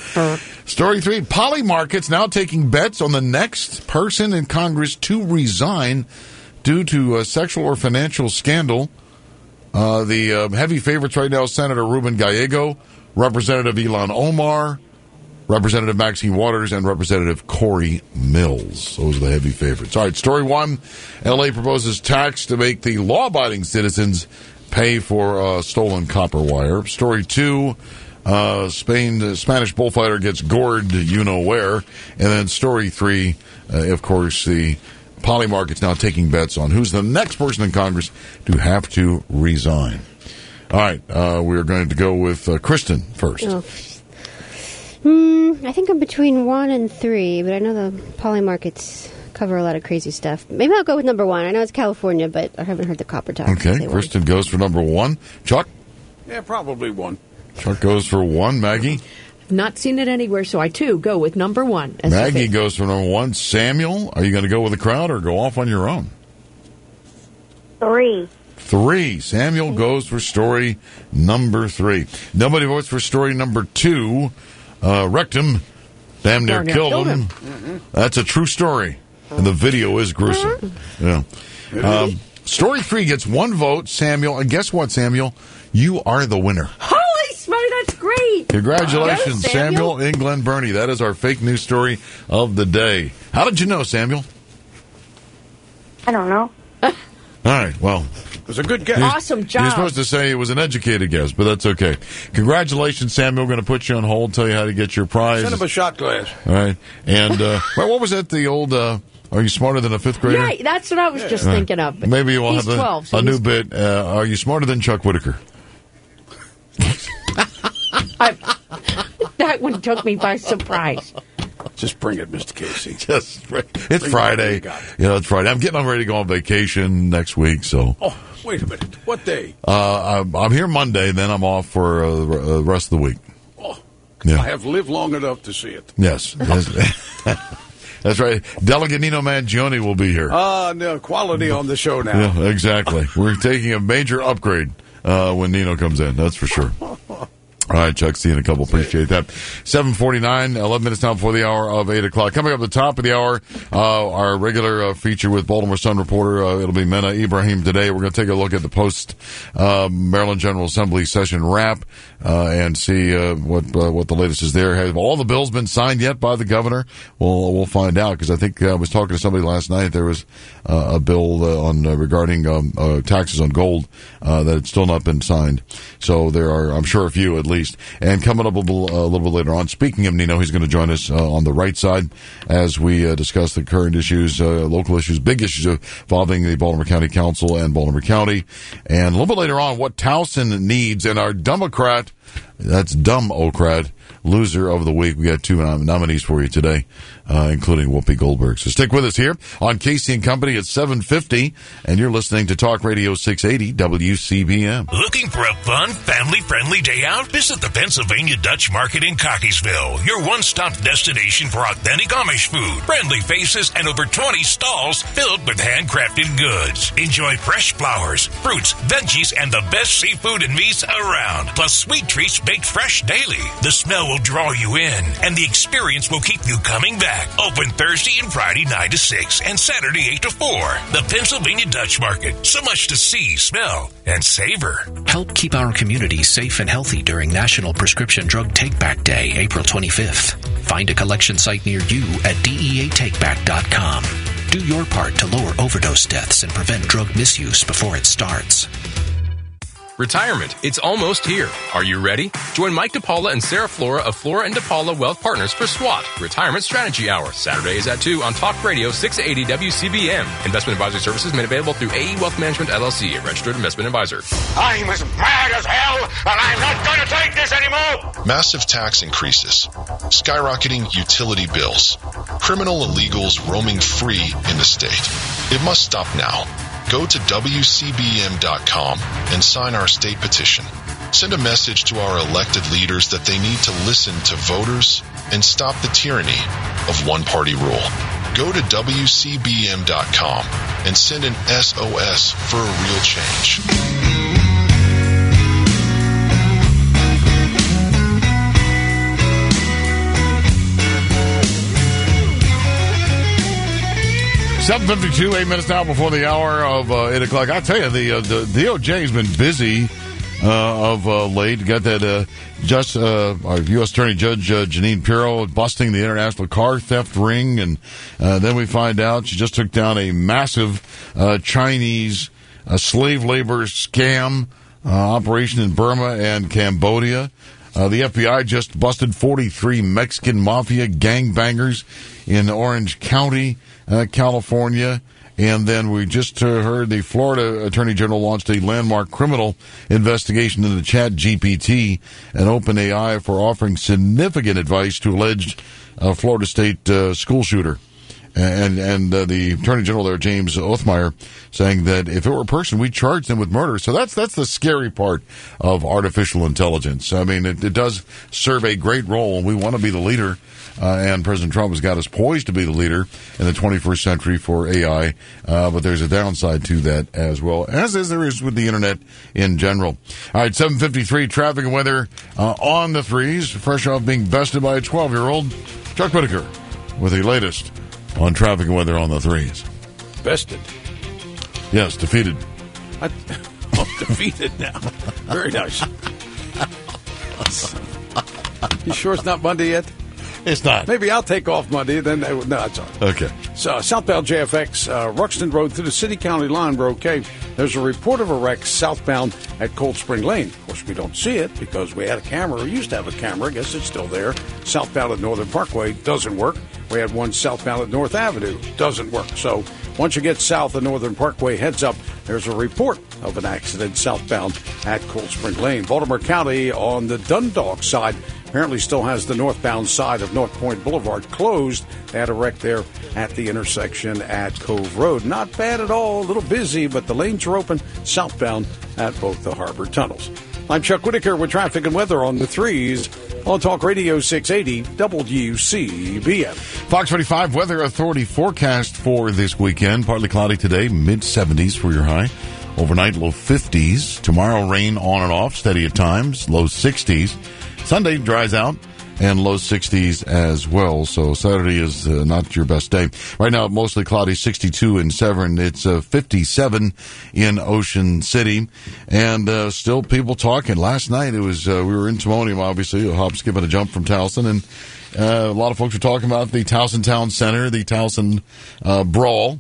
Speaker 17: Story three, Poly Markets now taking bets on the next person in Congress to resign due to a sexual or financial scandal. Uh, the uh, heavy favorites right now, Senator Ruben Gallego, Representative Ilhan Omar, Representative Maxine Waters, and Representative Corey Mills. Those are the heavy favorites. All right, story one, L A proposes tax to make the law-abiding citizens pay for uh, stolen copper wire. Story two, uh, Spain, the Spanish bullfighter gets gored you-know-where. And then story three, uh, of course, the Poly Market's now taking bets on who's the next person in Congress to have to resign. All right, uh, we're going to go with uh, Kristen first.
Speaker 12: Oh. Mm, I think I'm between one and three, but I know the Poly Markets cover a lot of crazy stuff. Maybe I'll go with number one. I know it's California, but I haven't heard the copper talk.
Speaker 17: Okay, Kristen one. goes for number one. Chuck?
Speaker 7: Yeah, probably one.
Speaker 17: Chuck goes for one. Maggie?
Speaker 6: Not seen it anywhere, so I too go with number one. As
Speaker 17: Maggie goes for number one. Samuel, are you going to go with the crowd or go off on your own?
Speaker 8: Three.
Speaker 17: Three. Samuel goes for story number three. Nobody votes for story number two. Uh, Rectum damn near
Speaker 6: Darn
Speaker 17: killed,
Speaker 6: killed
Speaker 17: him.
Speaker 6: him.
Speaker 17: Mm-hmm. That's a true story. And the video is gruesome. Yeah. Um, story three gets one vote, Samuel. And guess what, Samuel? You are the winner.
Speaker 6: Holy smoke, that's great.
Speaker 17: Congratulations,
Speaker 6: Go, Samuel.
Speaker 17: Samuel in Glen Burnie. That is our fake news story of the day. How did you know, Samuel?
Speaker 8: I don't know.
Speaker 17: All right, well.
Speaker 7: It was a good guess.
Speaker 6: Awesome job.
Speaker 17: You're supposed to say it was an educated guess, but that's okay. Congratulations, Samuel. We're going to put you on hold, tell you how to get your prize.
Speaker 7: Send him a shot glass.
Speaker 17: All right. And, uh, well, what was that, the old, uh, are you smarter than a fifth grader?
Speaker 6: Yeah, that's what I was just
Speaker 17: All right.
Speaker 6: thinking of.
Speaker 17: Maybe we'll
Speaker 6: he's
Speaker 17: have a,
Speaker 6: twelve, so
Speaker 17: a new
Speaker 6: he's-
Speaker 17: bit. Uh, are you smarter than Chuck Whitaker?
Speaker 6: I, that one took me by surprise.
Speaker 7: Just bring it, Mister Casey.
Speaker 17: Just bring, it's
Speaker 7: Bring
Speaker 17: Friday.
Speaker 7: it. You got it.
Speaker 17: You know, it's Friday. I'm getting ready to go on vacation next week, so.
Speaker 7: Oh, wait a minute. What day?
Speaker 17: Uh, I'm, I'm here Monday, then I'm off for uh, the rest of the week.
Speaker 7: Oh,
Speaker 17: Yeah.
Speaker 7: I have lived long enough to see it.
Speaker 17: Yes. That's right. Delegate Nino Mangione will be here.
Speaker 7: Ah, uh, no, quality on the show now.
Speaker 17: Yeah, exactly. We're taking a major upgrade uh, when Nino comes in. That's for sure. All right, Chuck, see you in a couple. Appreciate that. seven forty-nine, eleven minutes now before the hour of eight o'clock. Coming up at the top of the hour, uh, our regular uh, feature with Baltimore Sun reporter. Uh, it'll be Mena Ibrahim today. We're going to take a look at the post uh, Maryland General Assembly session wrap uh, and see uh, what uh, what the latest is there. Have all the bills been signed yet by the governor? We'll, we'll find out, because I think uh, I was talking to somebody last night. There was uh, a bill uh, on uh, regarding um, uh, taxes on gold uh, that had still not been signed. So there are, I'm sure, a few at least. And coming up a little, a little bit later on, speaking of Nino, he's going to join us uh, on the right side as we uh, discuss the current issues, uh, local issues, big issues involving the Baltimore County Council and Baltimore County. And a little bit later on, what Towson needs. And our Democrat, that's Dumb-ocrat, loser of the week. We got two nom- nominees for you today, uh, including Whoopi Goldberg. So stick with us here on Casey and Company at seven fifty, and you're listening to Talk Radio six eighty W C B M.
Speaker 14: Looking for a fun, family-friendly day out? Visit the Pennsylvania Dutch Market in Cockeysville, your one-stop destination for authentic Amish food, friendly faces, and over twenty stalls filled with handcrafted goods. Enjoy fresh flowers, fruits, veggies, and the best seafood and meats around, plus sweet treats baked fresh daily. The smell will draw you in, and the experience will keep you coming back. Open Thursday and Friday nine to six, and Saturday eight to four. The Pennsylvania Dutch Market. So much to see, smell, and savor.
Speaker 10: Help keep our community safe and healthy during National Prescription Drug Take-Back Day, April twenty-fifth. Find a collection site near you at D E A take back dot com. Do your part to lower overdose deaths and prevent drug misuse before it starts.
Speaker 13: Retirement. It's almost here. Are you ready? Join Mike DePaula and Sarah Flora of Flora and DePaula Wealth Partners for SWAT, Retirement Strategy Hour. Saturdays at two on Talk Radio six eighty W C B M. Investment advisory services made available through A E Wealth Management, L L C, a registered investment advisor.
Speaker 15: I'm as mad as hell, and I'm not going to take this anymore!
Speaker 16: Massive tax increases, skyrocketing utility bills, criminal illegals roaming free in the state. It must stop now. Go to W C B M dot com and sign our state petition. Send a message to our elected leaders that they need to listen to voters and stop the tyranny of one-party rule. Go to W C B M dot com and send an S O S for a real change.
Speaker 17: seven fifty-two, eight minutes now before the hour of uh, eight o'clock. I tell you, the, uh, the D O J has been busy uh, of uh, late. Got that uh, just uh, our U S Attorney Judge uh, Janine Pirro busting the international car theft ring. And uh, then we find out she just took down a massive uh, Chinese uh, slave labor scam uh, operation in Burma and Cambodia. Uh, the F B I just busted forty-three Mexican mafia gangbangers in Orange County, uh, California. And then we just uh, heard the Florida Attorney General launched a landmark criminal investigation into Chat G P T and OpenAI for offering significant advice to alleged uh, Florida State uh, school shooter. And and uh, the Attorney General there, James Othmeyer, saying that if it were a person, we'd charge them with murder. So that's that's the scary part of artificial intelligence. I mean, it, it does serve a great role, and we want to be the leader. Uh, and President Trump has got us poised to be the leader in the twenty-first century for A I. Uh, but there's a downside to that as well, as is there is with the Internet in general. All right, seven fifty-three, traffic and weather uh, on the threes. Fresh off being bested by a twelve-year-old, Chuck Whitaker with the latest on traffic and weather on the threes.
Speaker 7: Bested.
Speaker 17: Yes, defeated.
Speaker 7: I, oh, defeated now. Very nice. You sure it's not Monday yet?
Speaker 17: It's not.
Speaker 7: Maybe I'll take off Monday. Then they, no, it's all right.
Speaker 17: Okay.
Speaker 7: So southbound J F X, uh, Ruxton Road through the city-county line, we're okay. There's a report of a wreck southbound at Cold Spring Lane. Of course, we don't see it because we had a camera. We used to have a camera. I guess it's still there. Southbound at Northern Parkway doesn't work. We had one southbound at North Avenue. Doesn't work. So once you get south of Northern Parkway, heads up, there's a report of an accident southbound at Cold Spring Lane. Baltimore County on the Dundalk side apparently still has the northbound side of North Point Boulevard closed. They had a wreck there at the intersection at Cove Road. Not bad at all. A little busy, but the lanes are open southbound at both the harbor tunnels. I'm Chuck Whitaker with traffic and weather on the threes on Talk Radio six eighty W C B M.
Speaker 17: Fox forty-five Weather Authority forecast for this weekend. Partly cloudy today, mid seventies for your high. Overnight, low fifties. Tomorrow, rain on and off, steady at times, low sixties. Sunday dries out and low sixties as well. So Saturday is uh, not your best day. Right now, mostly cloudy, sixty-two in Severn. It's uh, fifty-seven in Ocean City. And uh, still people talking. Last night, it was uh, we were in Timonium, obviously, a hop, skip, and a jump from Towson. And uh, a lot of folks were talking about the Towson Town Center, the Towson uh, Brawl,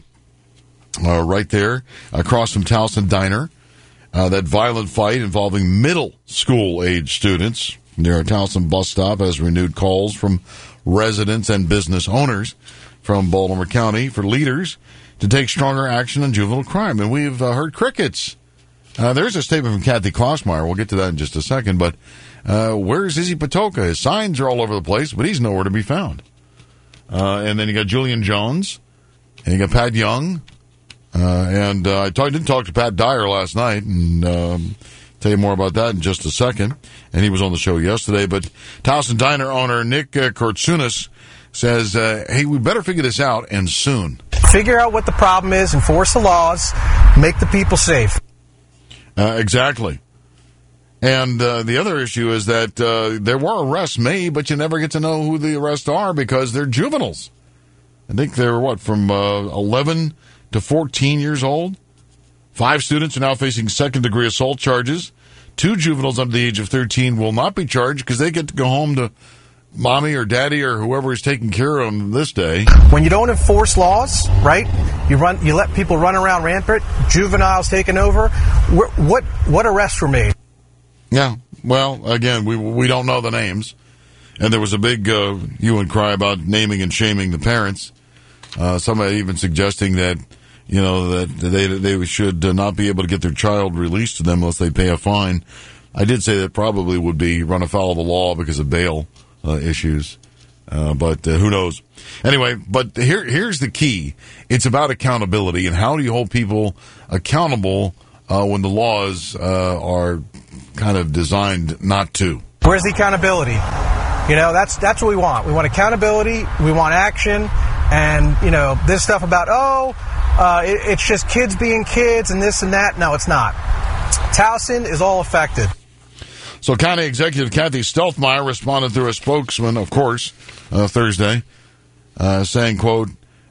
Speaker 17: uh, right there across from Towson Diner. Uh, that violent fight involving middle school age students near a Towson bus stop has renewed calls from residents and business owners from Baltimore County for leaders to take stronger action on juvenile crime. And we've uh, heard crickets. Uh, there's a statement from Kathy Klossmeyer. We'll get to that in just a second. But uh, where's Izzy Patoka? His signs are all over the place, but he's nowhere to be found. Uh, and then you got Julian Jones, and you got Pat Young. Uh, and uh, I talk, didn't talk to Pat Dyer last night, and um, tell you more about that in just a second. And he was on the show yesterday. But Towson Diner owner Nick uh, Kortsunis says, uh, hey, we better figure this out, and soon.
Speaker 1: Figure out what the problem is, enforce the laws, make the people safe.
Speaker 17: Uh, exactly. And uh, the other issue is that uh, there were arrests made, but you never get to know who the arrests are because they're juveniles. I think they're, what, from uh, eleven to fourteen years old? Five students are now facing second-degree assault charges. Two juveniles under the age of thirteen will not be charged because they get to go home to mommy or daddy or whoever is taking care of them this day.
Speaker 1: When you don't enforce laws, right, you run, you let people run around rampant, juveniles taking over, what what arrests were made?
Speaker 17: Yeah, well, again, we we don't know the names. And there was a big uh, hue and cry about naming and shaming the parents. Uh, somebody even suggesting that, you know, that they they should not be able to get their child released to them unless they pay a fine. I did say that probably would be run afoul of the law because of bail uh, issues, uh, but uh, who knows? Anyway, but here here's the key: it's about accountability, and how do you hold people accountable uh, when the laws uh, are kind of designed not to?
Speaker 1: Where's the accountability? You know, that's that's what we want. We want accountability. We want action. And, you know, this stuff about, oh, uh, it, it's just kids being kids and this and that. No, it's not. Towson is all affected.
Speaker 17: So County Executive Kathy Stelthmeyer responded through a spokesman, of course, uh, Thursday, uh, saying, quote,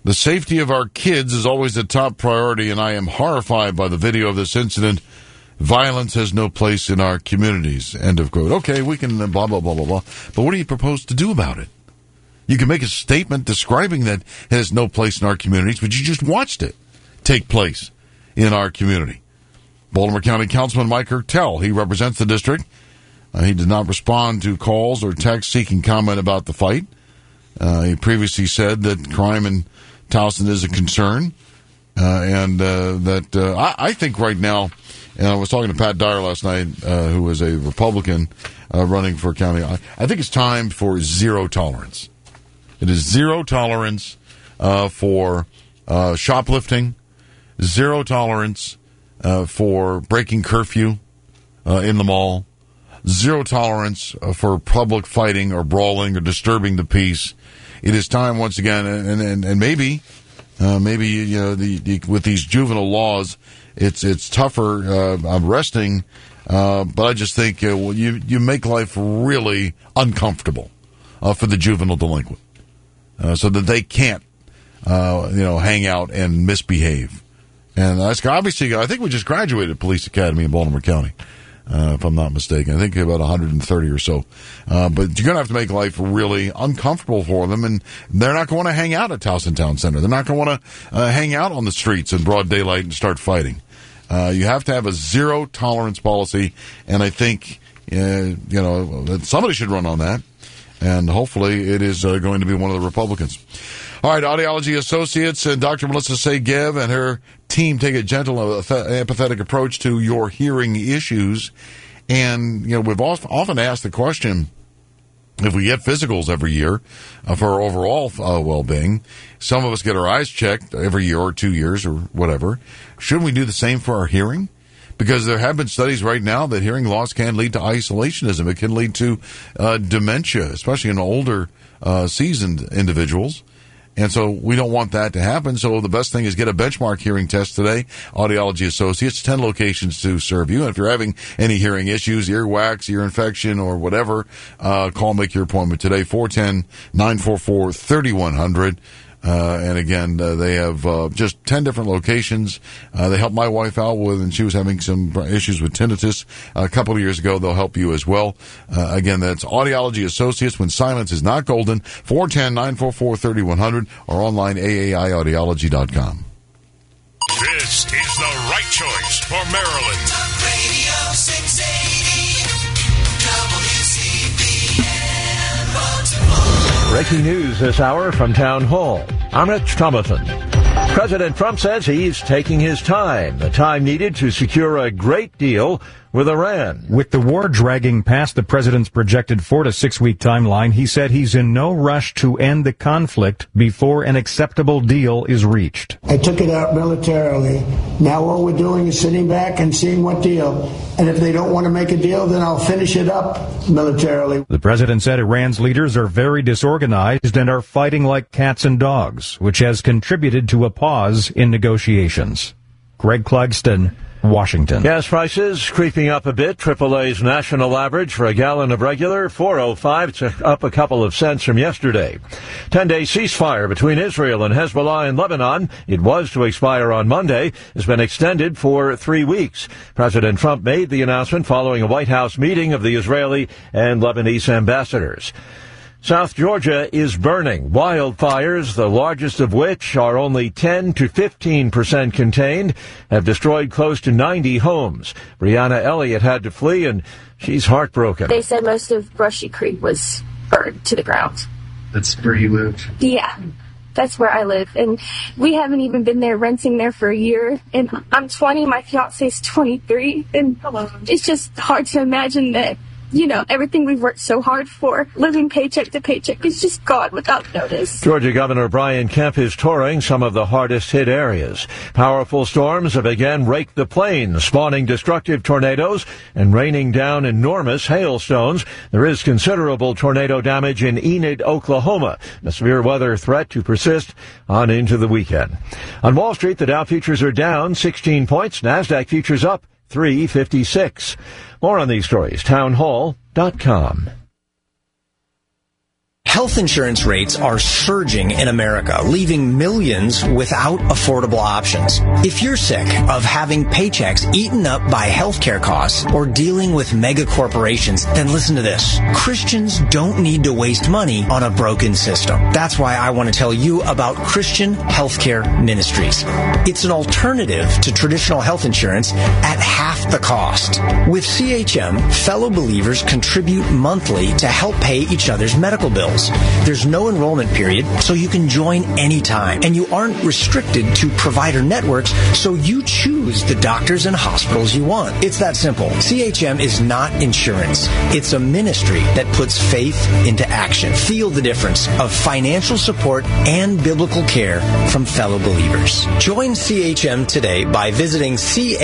Speaker 17: The safety of our kids is always a top priority, and I am horrified by the video of this incident. Violence has no place in our communities. End of quote. Okay, we can uh, blah, blah, blah, blah, blah. But what do you propose to do about it? You can make a statement describing that it has no place in our communities, but you just watched it take place in our community. Baltimore County Councilman Mike Hertel, he represents the district. Uh, he did not respond to calls or texts seeking comment about the fight. Uh, he previously said that crime in Towson is a concern, uh, and uh, that uh, I, I think right now, and I was talking to Pat Dyer last night, uh, who is a Republican uh, running for county. I, I think it's time for zero tolerance. It is zero tolerance uh, for uh, shoplifting, zero tolerance uh, for breaking curfew uh, in the mall, zero tolerance uh, for public fighting or brawling or disturbing the peace. It is time once again, and and, and maybe, uh, maybe you know, the, the, with these juvenile laws, it's it's tougher uh, arresting, uh, but I just think uh, well, you you make life really uncomfortable uh, for the juvenile delinquent, uh, so that they can't uh, you know hang out and misbehave. And that's obviously, I think we just graduated Police Academy in Baltimore County. Uh, if I'm not mistaken. I think about one hundred thirty or so. Uh, but you're going to have to make life really uncomfortable for them, and they're not going to hang out at Towson Town Center. They're not going to want to uh, hang out on the streets in broad daylight and start fighting. Uh, you have to have a zero tolerance policy, and I think uh, you know somebody should run on that, and hopefully it is uh, going to be one of the Republicans. All right, Audiology Associates and Doctor Melissa Segev and her team take a gentle, empathetic approach to your hearing issues. And, you know, we've often asked the question, if we get physicals every year uh, for our overall uh, well-being, some of us get our eyes checked every year or two years or whatever. Shouldn't we do the same for our hearing? Because there have been studies right now that hearing loss can lead to isolationism. It can lead to uh, dementia, especially in older, uh, seasoned individuals. And so we don't want that to happen. So the best thing is get a benchmark hearing test today. Audiology Associates, ten locations to serve you. And if you're having any hearing issues, earwax, ear infection, or whatever, uh, call, make your appointment today, four one zero, nine four four, three one zero zero. Uh, and again, uh, they have uh, just ten different locations. Uh, they helped my wife out with, and she was having some issues with tinnitus a couple of years ago. They'll help you as well. Uh, again, that's Audiology Associates when silence is not golden, four one zero, nine four four, three one zero zero, or online, A A I audiology dot com.
Speaker 14: This is the right choice for Maryland. Talk Radio six eighty, W C B N Baltimore.
Speaker 18: Breaking news this hour from Town Hall. I'm Rich Thomason. President Trump says he's taking his time, the time needed to secure a great deal with Iran.
Speaker 19: With the war dragging past the president's projected four to six week timeline, he said he's in no rush to end the conflict before an acceptable deal is reached.
Speaker 21: I took it out militarily. Now all we're doing is sitting back and seeing what deal. And if they don't want to make a deal, then I'll finish it up militarily.
Speaker 19: The president said Iran's leaders are very disorganized and are fighting like cats and dogs, which has contributed to a pause in negotiations. Greg Clugston, Washington.
Speaker 18: Gas prices creeping up a bit. triple A's national average for a gallon of regular, four oh five. It's up a couple of cents from yesterday. Ten-day ceasefire between Israel and Hezbollah in Lebanon, it was to expire on Monday, has been extended for three weeks. President Trump made the announcement following a White House meeting of the Israeli and Lebanese ambassadors. South Georgia is burning. Wildfires, the largest of which are only ten to fifteen percent contained, have destroyed close to ninety homes. Brianna Elliott had to flee, and she's heartbroken.
Speaker 22: They said most of Brushy Creek was burned to the ground.
Speaker 25: That's where he lived?
Speaker 22: Yeah, that's where I live. And we haven't even been there renting there for a year. And I'm twenty, my fiance's twenty-three. And it's just hard to imagine that, you know, everything we've worked so hard for, living paycheck to paycheck, is just gone without notice.
Speaker 18: Georgia Governor Brian Kemp is touring some of the hardest hit areas. Powerful storms have again raked the plains, spawning destructive tornadoes and raining down enormous hailstones. There is considerable tornado damage in Enid, Oklahoma. A severe weather threat to persist on into the weekend. On Wall Street, the Dow futures are down sixteen points. NASDAQ futures up three fifty-six. More on these stories, town hall dot com.
Speaker 2: Health insurance rates are surging in America, leaving millions without affordable options. If you're sick of having paychecks eaten up by healthcare costs or dealing with mega corporations, then listen to this. Christians don't need to waste money on a broken system. That's why I want to tell you about Christian Healthcare Ministries. It's an alternative to traditional health insurance at half the cost. With C H M, fellow believers contribute monthly to help pay each other's medical bills. There's no enrollment period, so you can join anytime. And you aren't restricted to provider networks, so you choose the doctors and hospitals you want. It's that simple. C H M is not insurance. It's a ministry that puts faith into action. Feel the difference of financial support and biblical care from fellow believers. Join C H M today by visiting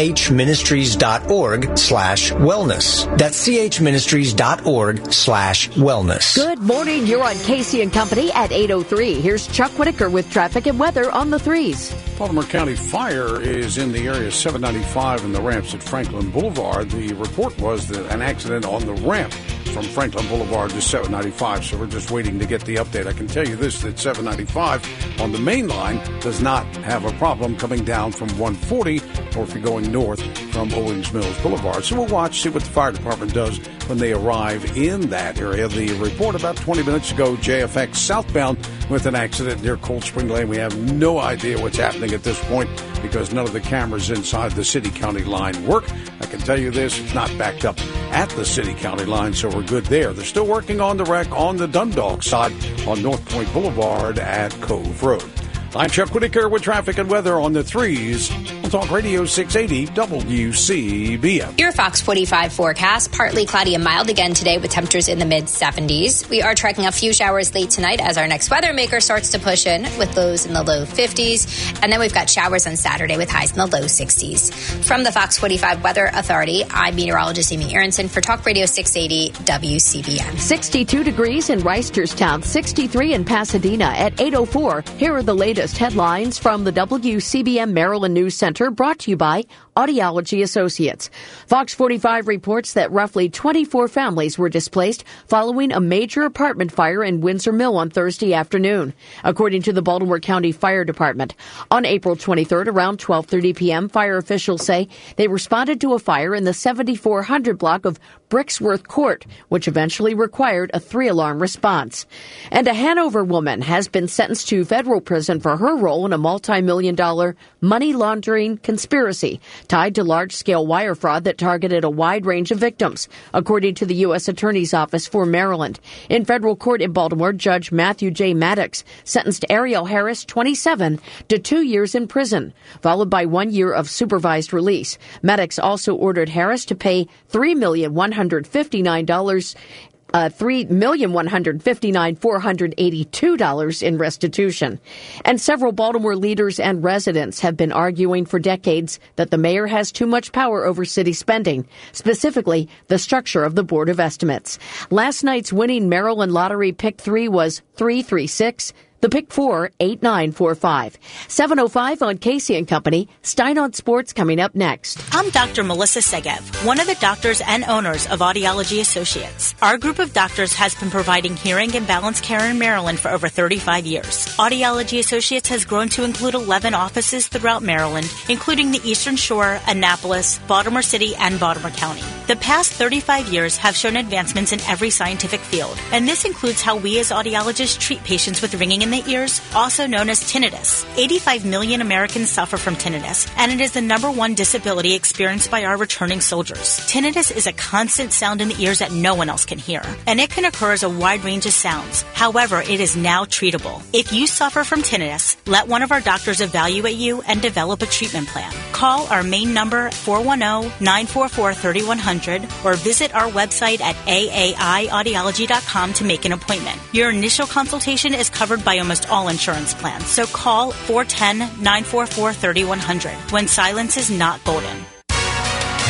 Speaker 2: chministries.org slash wellness. That's chministries.org slash wellness.
Speaker 6: Good morning. You're on Casey and Company at eight oh three. Here's Chuck Whitaker with traffic and weather on the threes.
Speaker 7: Baltimore County Fire is in the area seven ninety-five and the ramps at Franklin Boulevard. The report was that an accident on the ramp from Franklin Boulevard to seven ninety-five, so we're just waiting to get the update. I can tell you this, that seven ninety-five on the main line does not have a problem coming down from one forty or if you're going north from Owings Mills Boulevard. So we'll watch, see what the fire department does when they arrive in that area. The report about twenty minutes ago, J F X southbound with an accident near Cold Spring Lane. We have no idea what's happening at this point because none of the cameras inside the city-county line work. I can tell you this, it's not backed up at the city-county line, so we're good there. They're still working on the wreck on the Dundalk side on North Point Boulevard at Cove Road. I'm Chuck Whitaker with traffic and weather on the threes. We'll talk Radio six eighty W C B M.
Speaker 3: Your Fox forty-five forecast, partly cloudy and mild again today with temperatures in the mid seventies. We are tracking a few showers late tonight as our next weather maker starts to push in with lows in the low fifties. And then we've got showers on Saturday with highs in the low sixties. From the Fox forty-five Weather Authority, I'm meteorologist Amy Aronson for Talk Radio six eighty W C B M.
Speaker 6: sixty-two degrees in Reisterstown, sixty-three in Pasadena at eight oh four. Here are the latest headlines from the W C B M Maryland News Center, brought to you by Audiology Associates. Fox forty-five reports that roughly twenty-four families were displaced following a major apartment fire in Windsor Mill on Thursday afternoon. According to the Baltimore County Fire Department, on April twenty-third, around twelve thirty p.m., fire officials say they responded to a fire in the seventy-four hundred block of Brixworth Court, which eventually required a three-alarm response. And a Hanover woman has been sentenced to federal prison for her role in a multi-million dollar money laundering conspiracy tied to large-scale wire fraud that targeted a wide range of victims, according to the U S Attorney's Office for Maryland. In federal court in Baltimore, Judge Matthew J. Maddox sentenced Ariel Harris, twenty-seven, to two years in prison, followed by one year of supervised release. Maddox also ordered Harris to pay three million one hundred fifty-nine dollars Uh, three million one hundred fifty-nine thousand four hundred eighty-two dollars in restitution. And several Baltimore leaders and residents have been arguing for decades that the mayor has too much power over city spending, specifically the structure of the Board of Estimates. Last night's winning Maryland Lottery Pick three was three three six. The pick four, eight nine four five. seven oh five on Casey and Company. Stein on Sports coming up next.
Speaker 5: I'm Doctor Melissa Segev, one of the doctors and owners of Audiology Associates. Our group of doctors has been providing hearing and balance care in Maryland for over thirty-five years. Audiology Associates has grown to include eleven offices throughout Maryland, including the Eastern Shore, Annapolis, Baltimore City, and Baltimore County. The past thirty-five years have shown advancements in every scientific field, and this includes how we as audiologists treat patients with ringing in the ears, also known as tinnitus. eighty-five million Americans suffer from tinnitus, and it is the number one disability experienced by our returning soldiers. Tinnitus is a constant sound in the ears that no one else can hear, and it can occur as a wide range of sounds. However, it is now treatable. If you suffer from tinnitus, let one of our doctors evaluate you and develop a treatment plan. Call our main number, four one zero, nine four four, three one zero zero, or visit our website at A A I audiology dot com to make an appointment. Your initial consultation is covered by almost all insurance plans, so call four one zero, nine four four, three one zero zero when silence is not golden.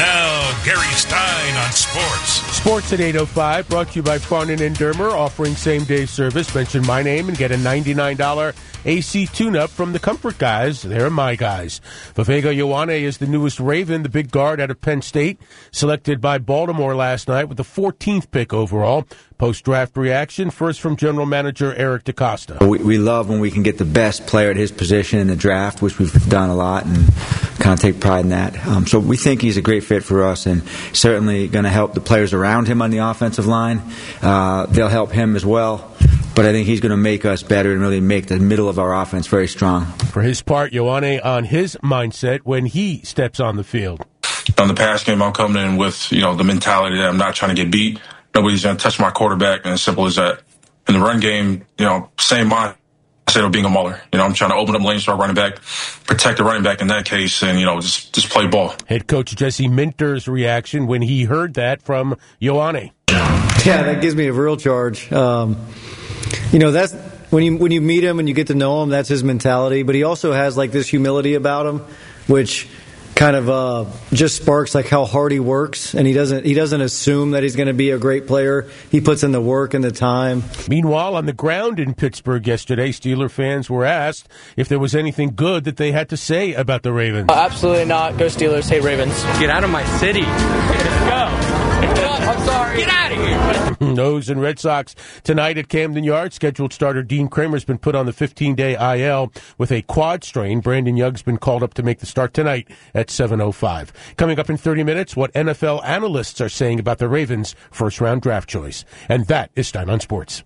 Speaker 14: Now, Gary Stein on sports.
Speaker 9: Sports at eight oh five, brought to you by Farnan and Dermer, offering same-day service. Mention my name and get a ninety-nine dollars A C tune-up from the Comfort Guys. They're my guys. Vega Ioane is the newest Raven, the big guard out of Penn State, selected by Baltimore last night with the fourteenth pick overall. Post-draft reaction, first from General Manager Eric DeCosta.
Speaker 11: We, we love when we can get the best player at his position in the draft, which we've done a lot, and kind of take pride in that. Um, so we think he's a great fit for us, and certainly going to help the players around him on the offensive line. Uh, they'll help him as well. But I think he's going to make us better and really make the middle of our offense very strong.
Speaker 9: For his part, Ioane on his mindset when he steps on the field.
Speaker 20: On the pass game, I'm coming in with, you know, the mentality that I'm not trying to get beat. Nobody's going to touch my quarterback, and as simple as that. In the run game, you know, same mindset of being a mauler. You know, I'm trying to open up lanes for our running back, protect the running back in that case, and, you know, just, just play ball.
Speaker 9: Head coach Jesse Minter's reaction when he heard that from Ioane.
Speaker 23: Yeah, that gives me a real charge. Um, you know, that's when you when you meet him and you get to know him, that's his mentality. But he also has like this humility about him, which kind of uh, just sparks like how hard he works, and he doesn't he doesn't assume that he's going to be a great player. He puts in the work and the time.
Speaker 9: Meanwhile, on the ground in Pittsburgh yesterday, Steeler fans were asked if there was anything good that they had to say about the Ravens.
Speaker 24: Uh, absolutely not. Go Steelers. Hate Ravens. Get out of my city. Let's go. I'm sorry. Get out of here.
Speaker 9: Those and Red Sox tonight at Camden Yards. Scheduled starter Dean Kramer's been put on the fifteen-day I L with a quad strain. Brandon Young's been called up to make the start tonight at seven oh five. Coming up in thirty minutes, what N F L analysts are saying about the Ravens' first-round draft choice. And that is Stein on Sports.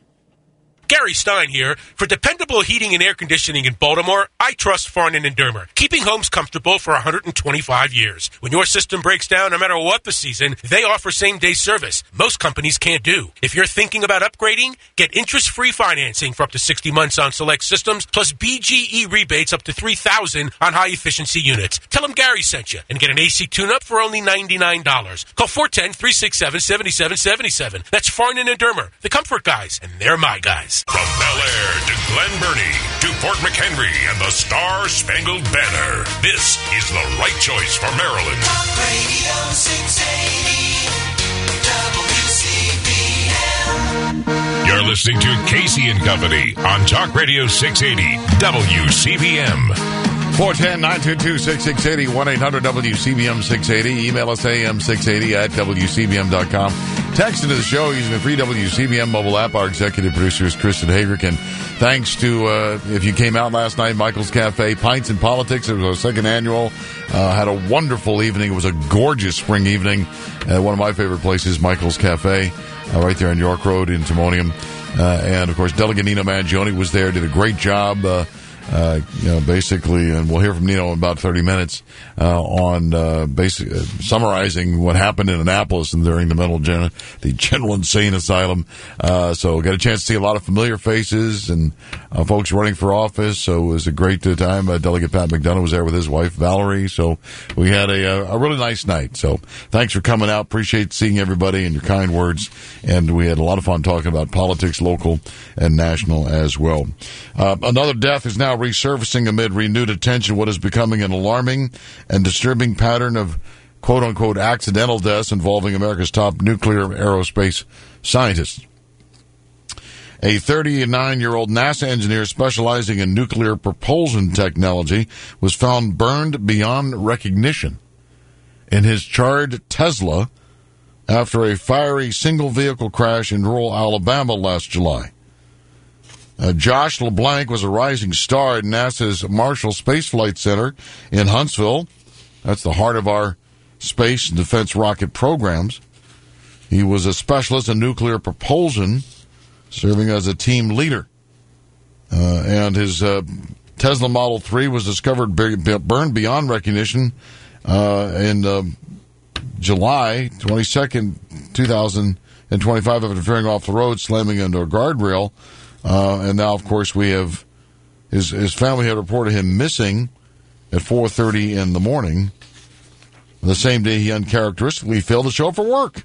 Speaker 26: Gary Stein here. For dependable heating and air conditioning in Baltimore, I trust Farnan and Dermer, keeping homes comfortable for one hundred twenty-five years. When your system breaks down, no matter what the season, they offer same-day service. Most companies can't do. If you're thinking about upgrading, get interest-free financing for up to sixty months on select systems, plus B G E rebates up to three thousand dollars on high-efficiency units. Tell them Gary sent you and get an A C tune-up for only ninety-nine dollars. Call four one zero, three six seven, seven seven seven seven. That's Farnan and Dermer, the Comfort Guys, and they're my guys.
Speaker 14: From Bel Air to Glen Burnie to Fort McHenry and the Star-Spangled Banner, this is the right choice for Maryland.
Speaker 15: Talk Radio six eighty W C B M.
Speaker 14: You're listening to Casey and Company on Talk Radio six eighty W C B M.
Speaker 17: four one zero, nine two two, six six eight zero, one eight hundred W C B M six eighty. Email us A M six eighty at W C B M dot com. Text into the show using the free W C B M mobile app. Our executive producer is Kristen Hagrick. And thanks to, uh, if you came out last night, Michael's Cafe, Pints and Politics. It was our second annual. Uh, had a wonderful evening. It was a gorgeous spring evening at one of my favorite places, Michael's Cafe, uh, right there on York Road in Timonium. Uh, and, of course, Delegate Nino Mangione was there, did a great job. Uh, Uh, you know, basically, and we'll hear from Nino in about thirty minutes uh, on uh, basic, uh, summarizing what happened in Annapolis and during the mental gen- the General Insane Asylum. Uh, so, got a chance to see a lot of familiar faces and uh, folks running for office. So, it was a great uh, time. Uh, Delegate Pat McDonough was there with his wife Valerie. So, we had a, a really nice night. So, thanks for coming out. Appreciate seeing everybody and your kind words. And we had a lot of fun talking about politics, local and national as well. Uh, another death is now resurfacing amid renewed attention, what is becoming an alarming and disturbing pattern of quote-unquote accidental deaths involving America's top nuclear aerospace scientists. A thirty-nine-year-old NASA engineer specializing in nuclear propulsion technology was found burned beyond recognition in his charred Tesla after a fiery single-vehicle crash in rural Alabama last July. Uh, Josh LeBlanc was a rising star at NASA's Marshall Space Flight Center in Huntsville. That's the heart of our space and defense rocket programs. He was a specialist in nuclear propulsion, serving as a team leader. Uh, and his uh, Tesla Model three was discovered burned beyond recognition uh, in uh, July twenty-second, twenty twenty-five after veering off the road, slamming into a guardrail. Uh, and now, of course, we have his his family had reported him missing at four thirty in the morning. The same day he uncharacteristically failed to show up for work.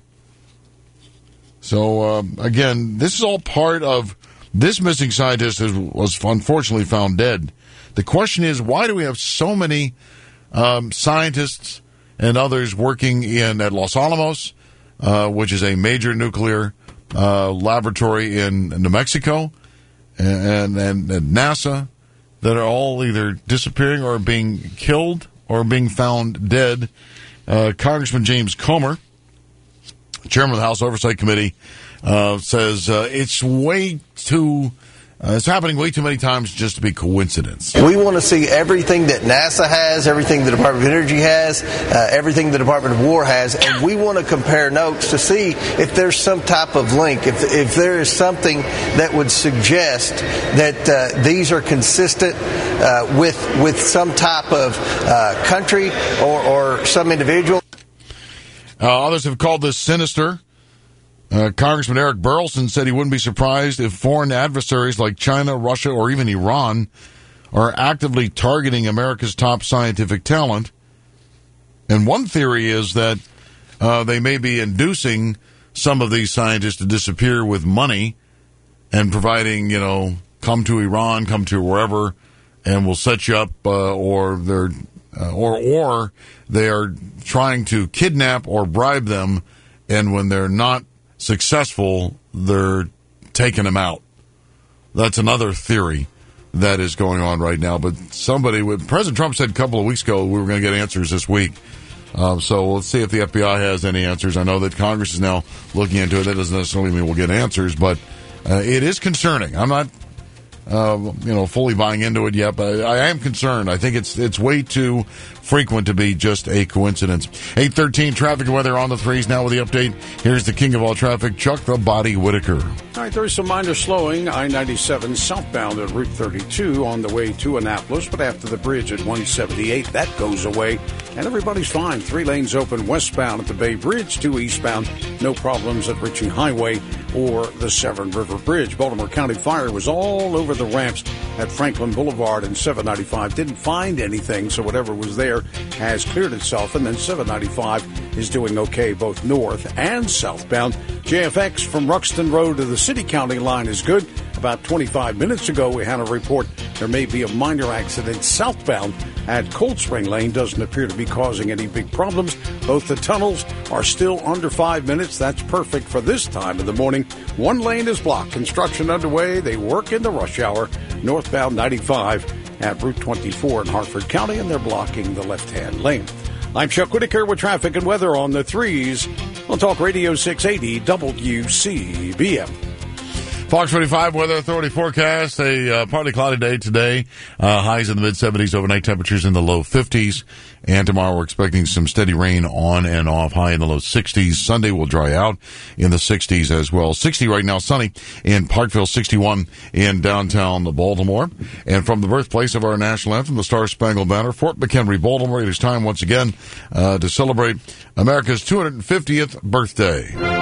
Speaker 17: So, uh, again, this is all part of this missing scientist is, was unfortunately found dead. The question is, why do we have so many um, scientists and others working in at Los Alamos, uh, which is a major nuclear uh, laboratory in New Mexico, and, and, and NASA, that are all either disappearing or being killed or being found dead. Uh, Congressman James Comer, chairman of the House Oversight Committee, uh, says uh, it's way too... Uh, it's happening way too many times just to be coincidence.
Speaker 4: We want to see everything that NASA has, everything the Department of Energy has, uh, everything the Department of War has, and we want to compare notes to see if there's some type of link, if if there is something that would suggest that uh, these are consistent uh, with with some type of uh, country or, or some individual.
Speaker 17: Uh, others have called this sinister. Uh, Congressman Eric Burleson said he wouldn't be surprised if foreign adversaries like China, Russia, or even Iran are actively targeting America's top scientific talent. And one theory is that uh, they may be inducing some of these scientists to disappear with money and providing, you know, come to Iran, come to wherever, and we'll set you up, uh, or they're, uh, or or they are trying to kidnap or bribe them, and when they're not successful, they're taking them out. That's another theory that is going on right now. But somebody, with President Trump said a couple of weeks ago we were going to get answers this week. Um, so let's see if the F B I has any answers. I know that Congress is now looking into it. That doesn't necessarily mean we'll get answers, but uh, it is concerning. I'm not, uh, you know, fully buying into it yet, but I am concerned. I think it's it's way too frequent to be just a coincidence. eight thirteen traffic and weather on the threes now with the update. Here's the king of all traffic, Chuck the Body Whitaker.
Speaker 7: All right, there's some minor slowing. I ninety-seven southbound at Route thirty-two on the way to Annapolis, but after the bridge at one seventy-eight, that goes away, and everybody's fine. Three lanes open westbound at the Bay Bridge, two eastbound. No problems at Riching Highway or the Severn River Bridge. Baltimore County Fire was all over the ramps at Franklin Boulevard and seven ninety-five. Didn't find anything, so whatever was there has cleared itself, and then seven ninety-five is doing okay both north and southbound. J F X from Ruxton Road to the City County line is good. About twenty-five minutes ago, we had a report there may be a minor accident southbound at Cold Spring Lane. Doesn't appear to be causing any big problems. Both the tunnels are still under five minutes. That's perfect for this time of the morning. One lane is blocked. Construction underway. They work in the rush hour. Northbound ninety-five at Route twenty-four in Hartford County, and they're blocking the left-hand lane. I'm Chuck Whitaker with traffic and weather on the threes on Talk Radio six eighty W C B M.
Speaker 17: Fox twenty-five Weather Authority forecast, a uh, partly cloudy day today. Uh, highs in the mid-seventies, overnight temperatures in the low fifties. And tomorrow we're expecting some steady rain on and off, high in the low sixties. Sunday will dry out in the sixties as well. sixty right now, sunny in Parkville, sixty-one in downtown Baltimore. And from the birthplace of our national anthem, the Star Spangled Banner, Fort McHenry, Baltimore, it is time once again uh, to celebrate America's two hundred fiftieth birthday.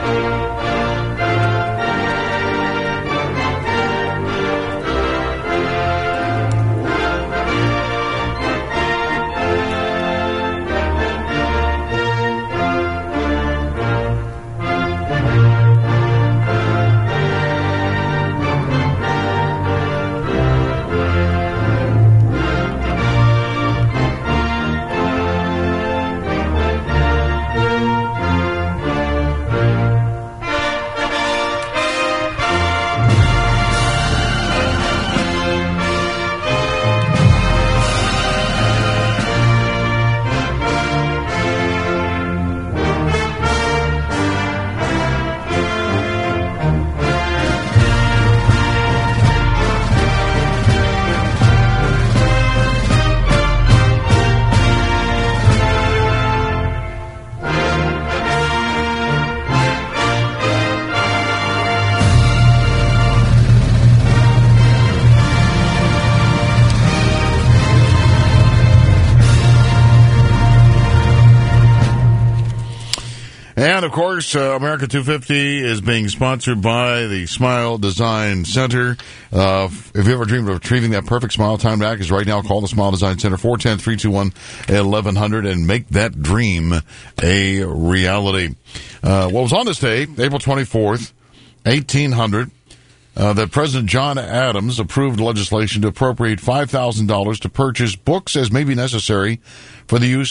Speaker 17: And, of course, uh, America two fifty is being sponsored by the Smile Design Center. Uh, if you ever dreamed of achieving that perfect smile, time back is right now. Call the Smile Design Center, four one zero, three two one, eleven hundred, and make that dream a reality. Uh, what was on this day, April twenty-fourth, eighteen hundred, uh, that President John Adams approved legislation to appropriate five thousand dollars to purchase books as may be necessary for the use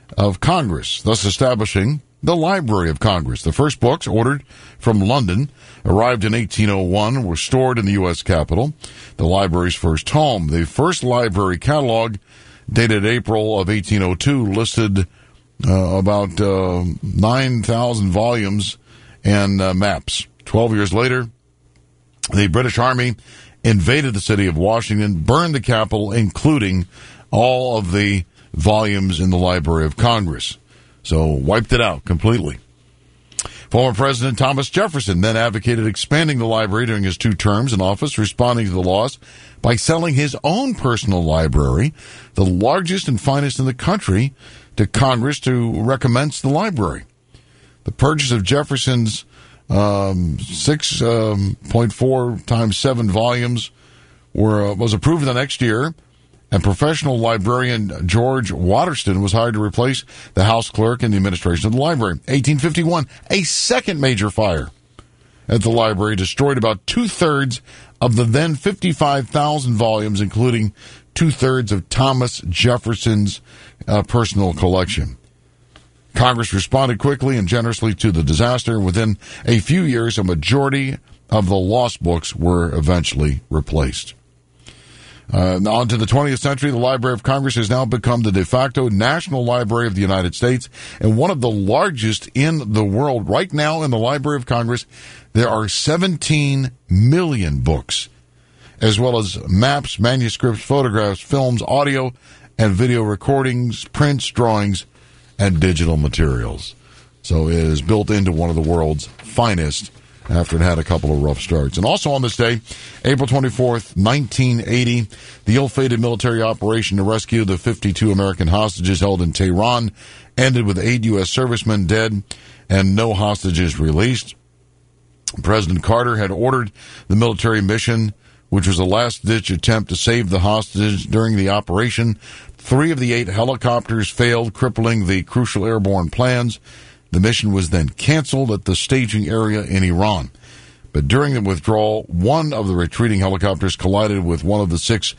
Speaker 17: of Congress, thus establishing the Library of Congress. The first books, ordered from London, arrived in eighteen oh one, were stored in the U S Capitol, the library's first home. The first library catalog, dated April of eighteen oh two, listed uh, about uh, nine thousand volumes and uh, maps. Twelve years later, the British Army invaded the city of Washington, burned the Capitol, including all of the volumes in the Library of Congress. So wiped it out completely. Former President Thomas Jefferson then advocated expanding the library during his two terms in office, responding to the loss by selling his own personal library, the largest and finest in the country, to Congress to recommence the library. The purchase of Jefferson's um, six point four times seven volumes were uh, was approved the next year, and professional librarian George Waterston was hired to replace the house clerk in the administration of the library. eighteen fifty-one, a second major fire at the library destroyed about two-thirds of the then fifty-five thousand volumes, including two-thirds of Thomas Jefferson's uh, personal collection. Congress responded quickly and generously to the disaster. Within a few years, a majority of the lost books were eventually replaced. Uh, on to the twentieth century, the Library of Congress has now become the de facto National Library of the United States and one of the largest in the world. Right now in the Library of Congress, there are seventeen million books, as well as maps, manuscripts, photographs, films, audio and video recordings, prints, drawings, and digital materials. So it is built into one of the world's finest after it had a couple of rough starts. And also on this day, April twenty-fourth, nineteen eighty, the ill-fated military operation to rescue the fifty-two American hostages held in Tehran ended with eight U S servicemen dead and no hostages released. President Carter had ordered the military mission, which was a last-ditch attempt to save the hostages during the operation. Three of the eight helicopters failed, crippling the crucial airborne plans. The mission was then canceled at the staging area in Iran. But during the withdrawal, one of the retreating helicopters collided with one of the six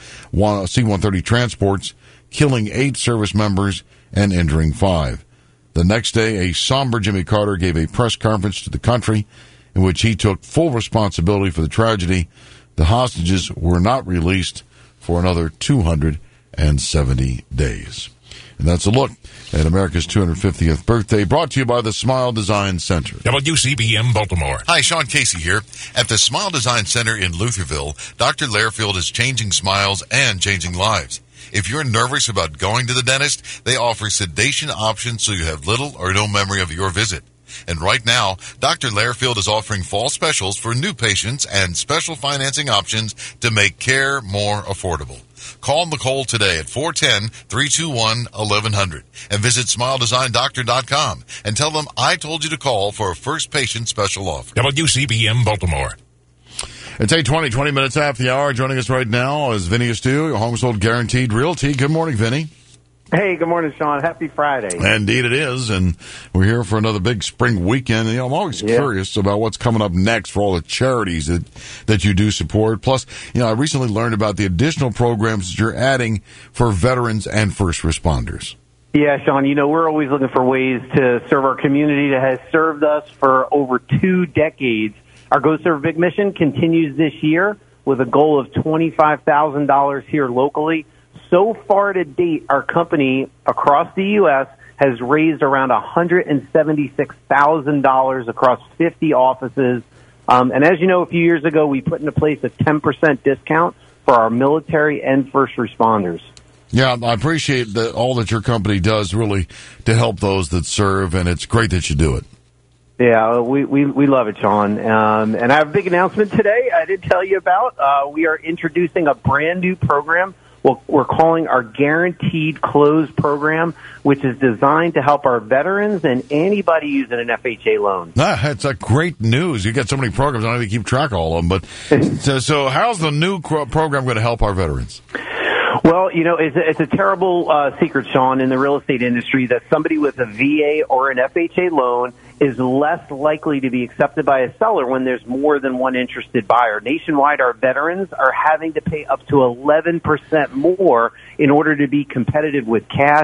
Speaker 17: C one thirty transports, killing eight service members and injuring five. The next day, a somber Jimmy Carter gave a press conference to the country in which he took full responsibility for the tragedy. The hostages were not released for another two hundred seventy days. And that's a look at America's two hundred fiftieth birthday, brought to you by the Smile Design Center.
Speaker 14: W C B M Baltimore.
Speaker 1: Hi, Sean Casey here. At the Smile Design Center in Lutherville, Doctor Lairfield is changing smiles and changing lives. If you're nervous about going to the dentist, they offer sedation options so you have little or no memory of your visit. And right now, Doctor Lairfield is offering fall specials for new patients and special financing options to make care more affordable. Call Nicole today at four one zero, three two one, one one zero zero and visit smile design doctor dot com and tell them I told you to call for a first patient special offer.
Speaker 14: W C B M Baltimore.
Speaker 17: It's eight twenty, twenty minutes after the hour. Joining us right now is Vinny Astu, Home Sold Guaranteed Realty. Good morning, Vinny.
Speaker 8: Hey, good morning, Sean. Happy Friday.
Speaker 17: Indeed it is, and we're here for another big spring weekend. You know, I'm always yeah. curious about what's coming up next for all the charities that, that you do support. Plus, you know, I recently learned about the additional programs that you're adding for veterans and first responders.
Speaker 8: Yeah, Sean, you know, we're always looking for ways to serve our community that has served us for over two decades. Our Go Serve Big mission continues this year with a goal of twenty-five thousand dollars here locally. So far to date, our company across the U S has raised around one hundred seventy-six thousand dollars across fifty offices. Um, and as you know, a few years ago, we put into place a ten percent discount for our military and first responders.
Speaker 17: Yeah, I appreciate that all that your company does really to help those that serve, and it's great that you do it.
Speaker 8: Yeah, we, we, we love it, Sean. Um, and I have a big announcement today I did tell you about. Uh, we are introducing a brand new program we're calling our Guaranteed Close program, which is designed to help our veterans and anybody using an F H A loan.
Speaker 17: Ah, that's a great news. You got so many programs, I don't even keep track of all of them. But so, so how's the new program going to help our veterans?
Speaker 8: Well, you know, it's a, it's a terrible uh, secret, Sean, in the real estate industry that somebody with a V A or an F H A loan is less likely to be accepted by a seller when there's more than one interested buyer. Nationwide, our veterans are having to pay up to eleven percent more in order to be competitive with cash.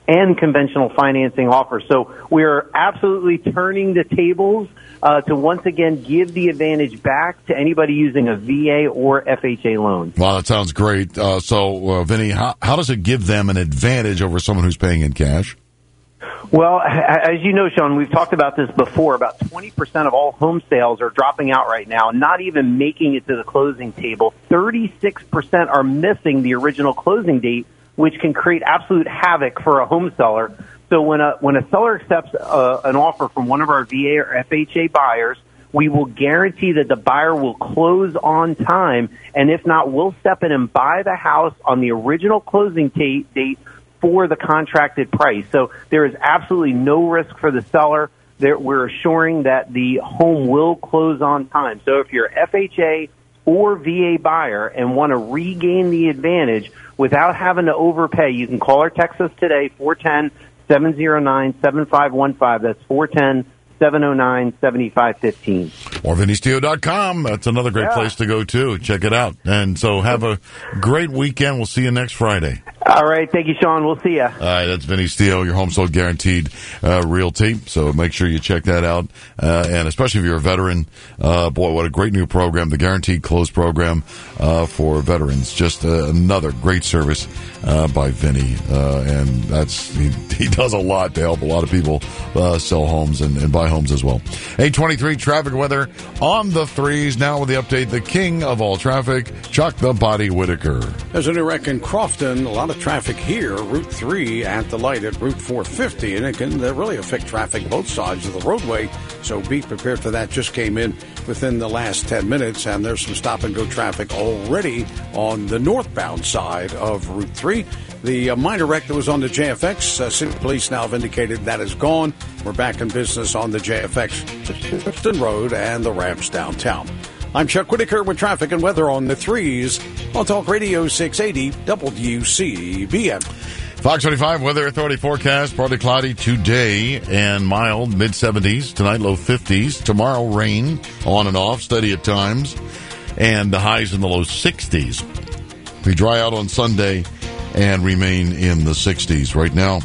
Speaker 8: and conventional financing offers. So we're absolutely turning the tables uh, to once again give the advantage back to anybody using a V A or F H A loan.
Speaker 17: Wow, that sounds great. Uh, so, uh, Vinny, how, how does it give them an advantage over someone who's paying in cash?
Speaker 8: Well, as you know, Sean, we've talked about this before. About twenty percent of all home sales are dropping out right now, not even making it to the closing table. thirty-six percent are missing the original closing date, which can create absolute havoc for a home seller. So when a when a seller accepts uh, an offer from one of our V A or F H A buyers, we will guarantee that the buyer will close on time, and if not, we'll step in and buy the house on the original closing t- date for the contracted price. So there is absolutely no risk for the seller. There, we're assuring that the home will close on time. So if you're F H A or V A buyer and want to regain the advantage without having to overpay, you can call or text us today, four one zero, seven zero nine, seven five one five. That's four one zero, seven zero nine, seven five one five.
Speaker 17: Or Vinny Stio dot com. That's another great
Speaker 8: Yeah.
Speaker 17: place to go, too. Check it out. And so have a great weekend. We'll see you next Friday.
Speaker 8: All right. Thank you, Sean. We'll see you.
Speaker 17: All right, that's Vinny Stio, your home sold guaranteed uh, realty. So make sure you check that out. Uh, and especially if you're a veteran, uh, boy, what a great new program, the Guaranteed Close program uh, for veterans. Just uh, another great service uh, by Vinny. Uh, and that's he, he does a lot to help a lot of people uh, sell homes and, and buy homes as well. eight twenty-three traffic weather on the threes. Now with the update, the king of all traffic, Chuck the Body Whitaker.
Speaker 7: There's a new wreck in Crofton. A lot of traffic here. Route three at the light at Route four fifty, and it can uh, really affect traffic both sides of the roadway. So be prepared for that. Just came in within the last ten minutes, and there's some stop-and-go traffic already on the northbound side of Route three. The uh, minor wreck that was on the J F X, uh, City Police now have indicated that is gone. We're back in business on the J F X, Clifton Road, and the ramps downtown. I'm Chuck Whitaker with traffic and weather on the threes on Talk Radio six eighty W C B M.
Speaker 17: Fox twenty-five Weather Authority forecast, partly cloudy today and mild, mid seventies. Tonight, low fifties. Tomorrow, rain on and off, steady at times, and the highs in the low sixties. We dry out on Sunday and remain in the sixties. Right now,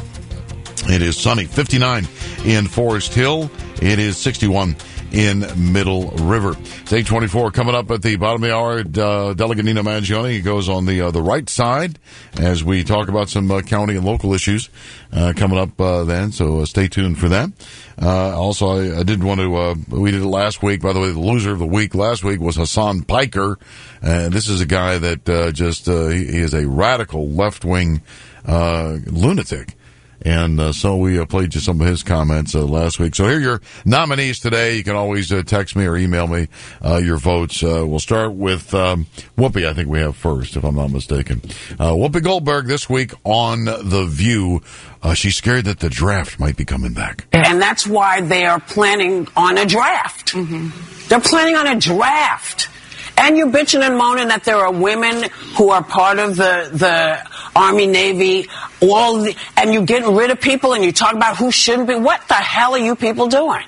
Speaker 17: it is sunny, fifty-nine in Forest Hill. It is sixty-one in Middle River. It's eight twenty-four coming up at the bottom of the hour. Uh, Delegate Nino Mangione, he goes on the uh, the right side as we talk about some uh, county and local issues uh, coming up uh, then, so uh, stay tuned for that. Uh, also, I, I did want to, uh, we did it last week. By the way, the loser of the week last week was Hassan Piker. Uh, this is a guy that uh, just, uh, he, he is a radical left-wing uh, lunatic. And uh, so we uh, played you some of his comments uh, last week. So here are your nominees today. You can always uh, text me or email me uh, your votes. Uh, we'll start with um, Whoopi, I think we have first, if I'm not mistaken. Uh, Whoopi Goldberg this week on The View. Uh, she's scared that the draft might be coming back.
Speaker 10: And that's why they are planning on a draft. Mm-hmm. They're planning on a draft. And you're bitching and moaning that there are women who are part of the the Army, Navy, all the, and you're getting rid of people and you talk about who shouldn't be. What the hell are you people doing?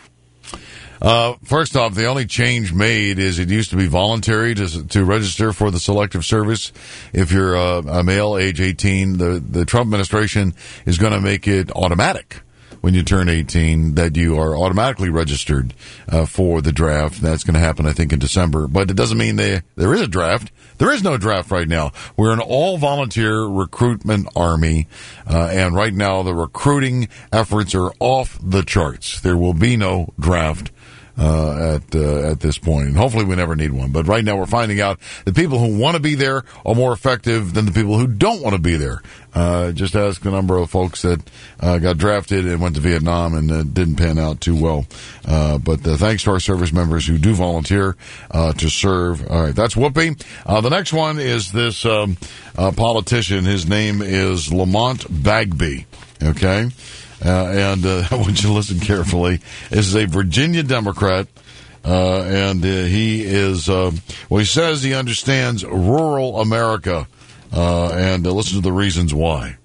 Speaker 17: Uh, first off, the only change made is it used to be voluntary to to register for the Selective Service. If you're uh, a male, age eighteen, the, the Trump administration is going to make it automatic when you turn eighteen, that you are automatically registered uh, for the draft. That's going to happen, I think, in December. But it doesn't mean they, there is a draft. There is no draft right now. We're an all-volunteer recruitment army, uh, and right now the recruiting efforts are off the charts. There will be no draft uh, at uh, at this point, and hopefully we never need one. But right now we're finding out the people who want to be there are more effective than the people who don't want to be there. Uh, just ask a number of folks that uh, got drafted and went to Vietnam and uh, didn't pan out too well. Uh, but uh, thanks to our service members who do volunteer uh, to serve. All right, that's Whoopi. Uh, the next one is this um, uh, politician. His name is Lamont Bagby. Okay? Uh, and uh, I want you to listen carefully. This is a Virginia Democrat. Uh, and uh, he is, uh, well, he says he understands rural America. Uh, and uh, listen to the reasons why.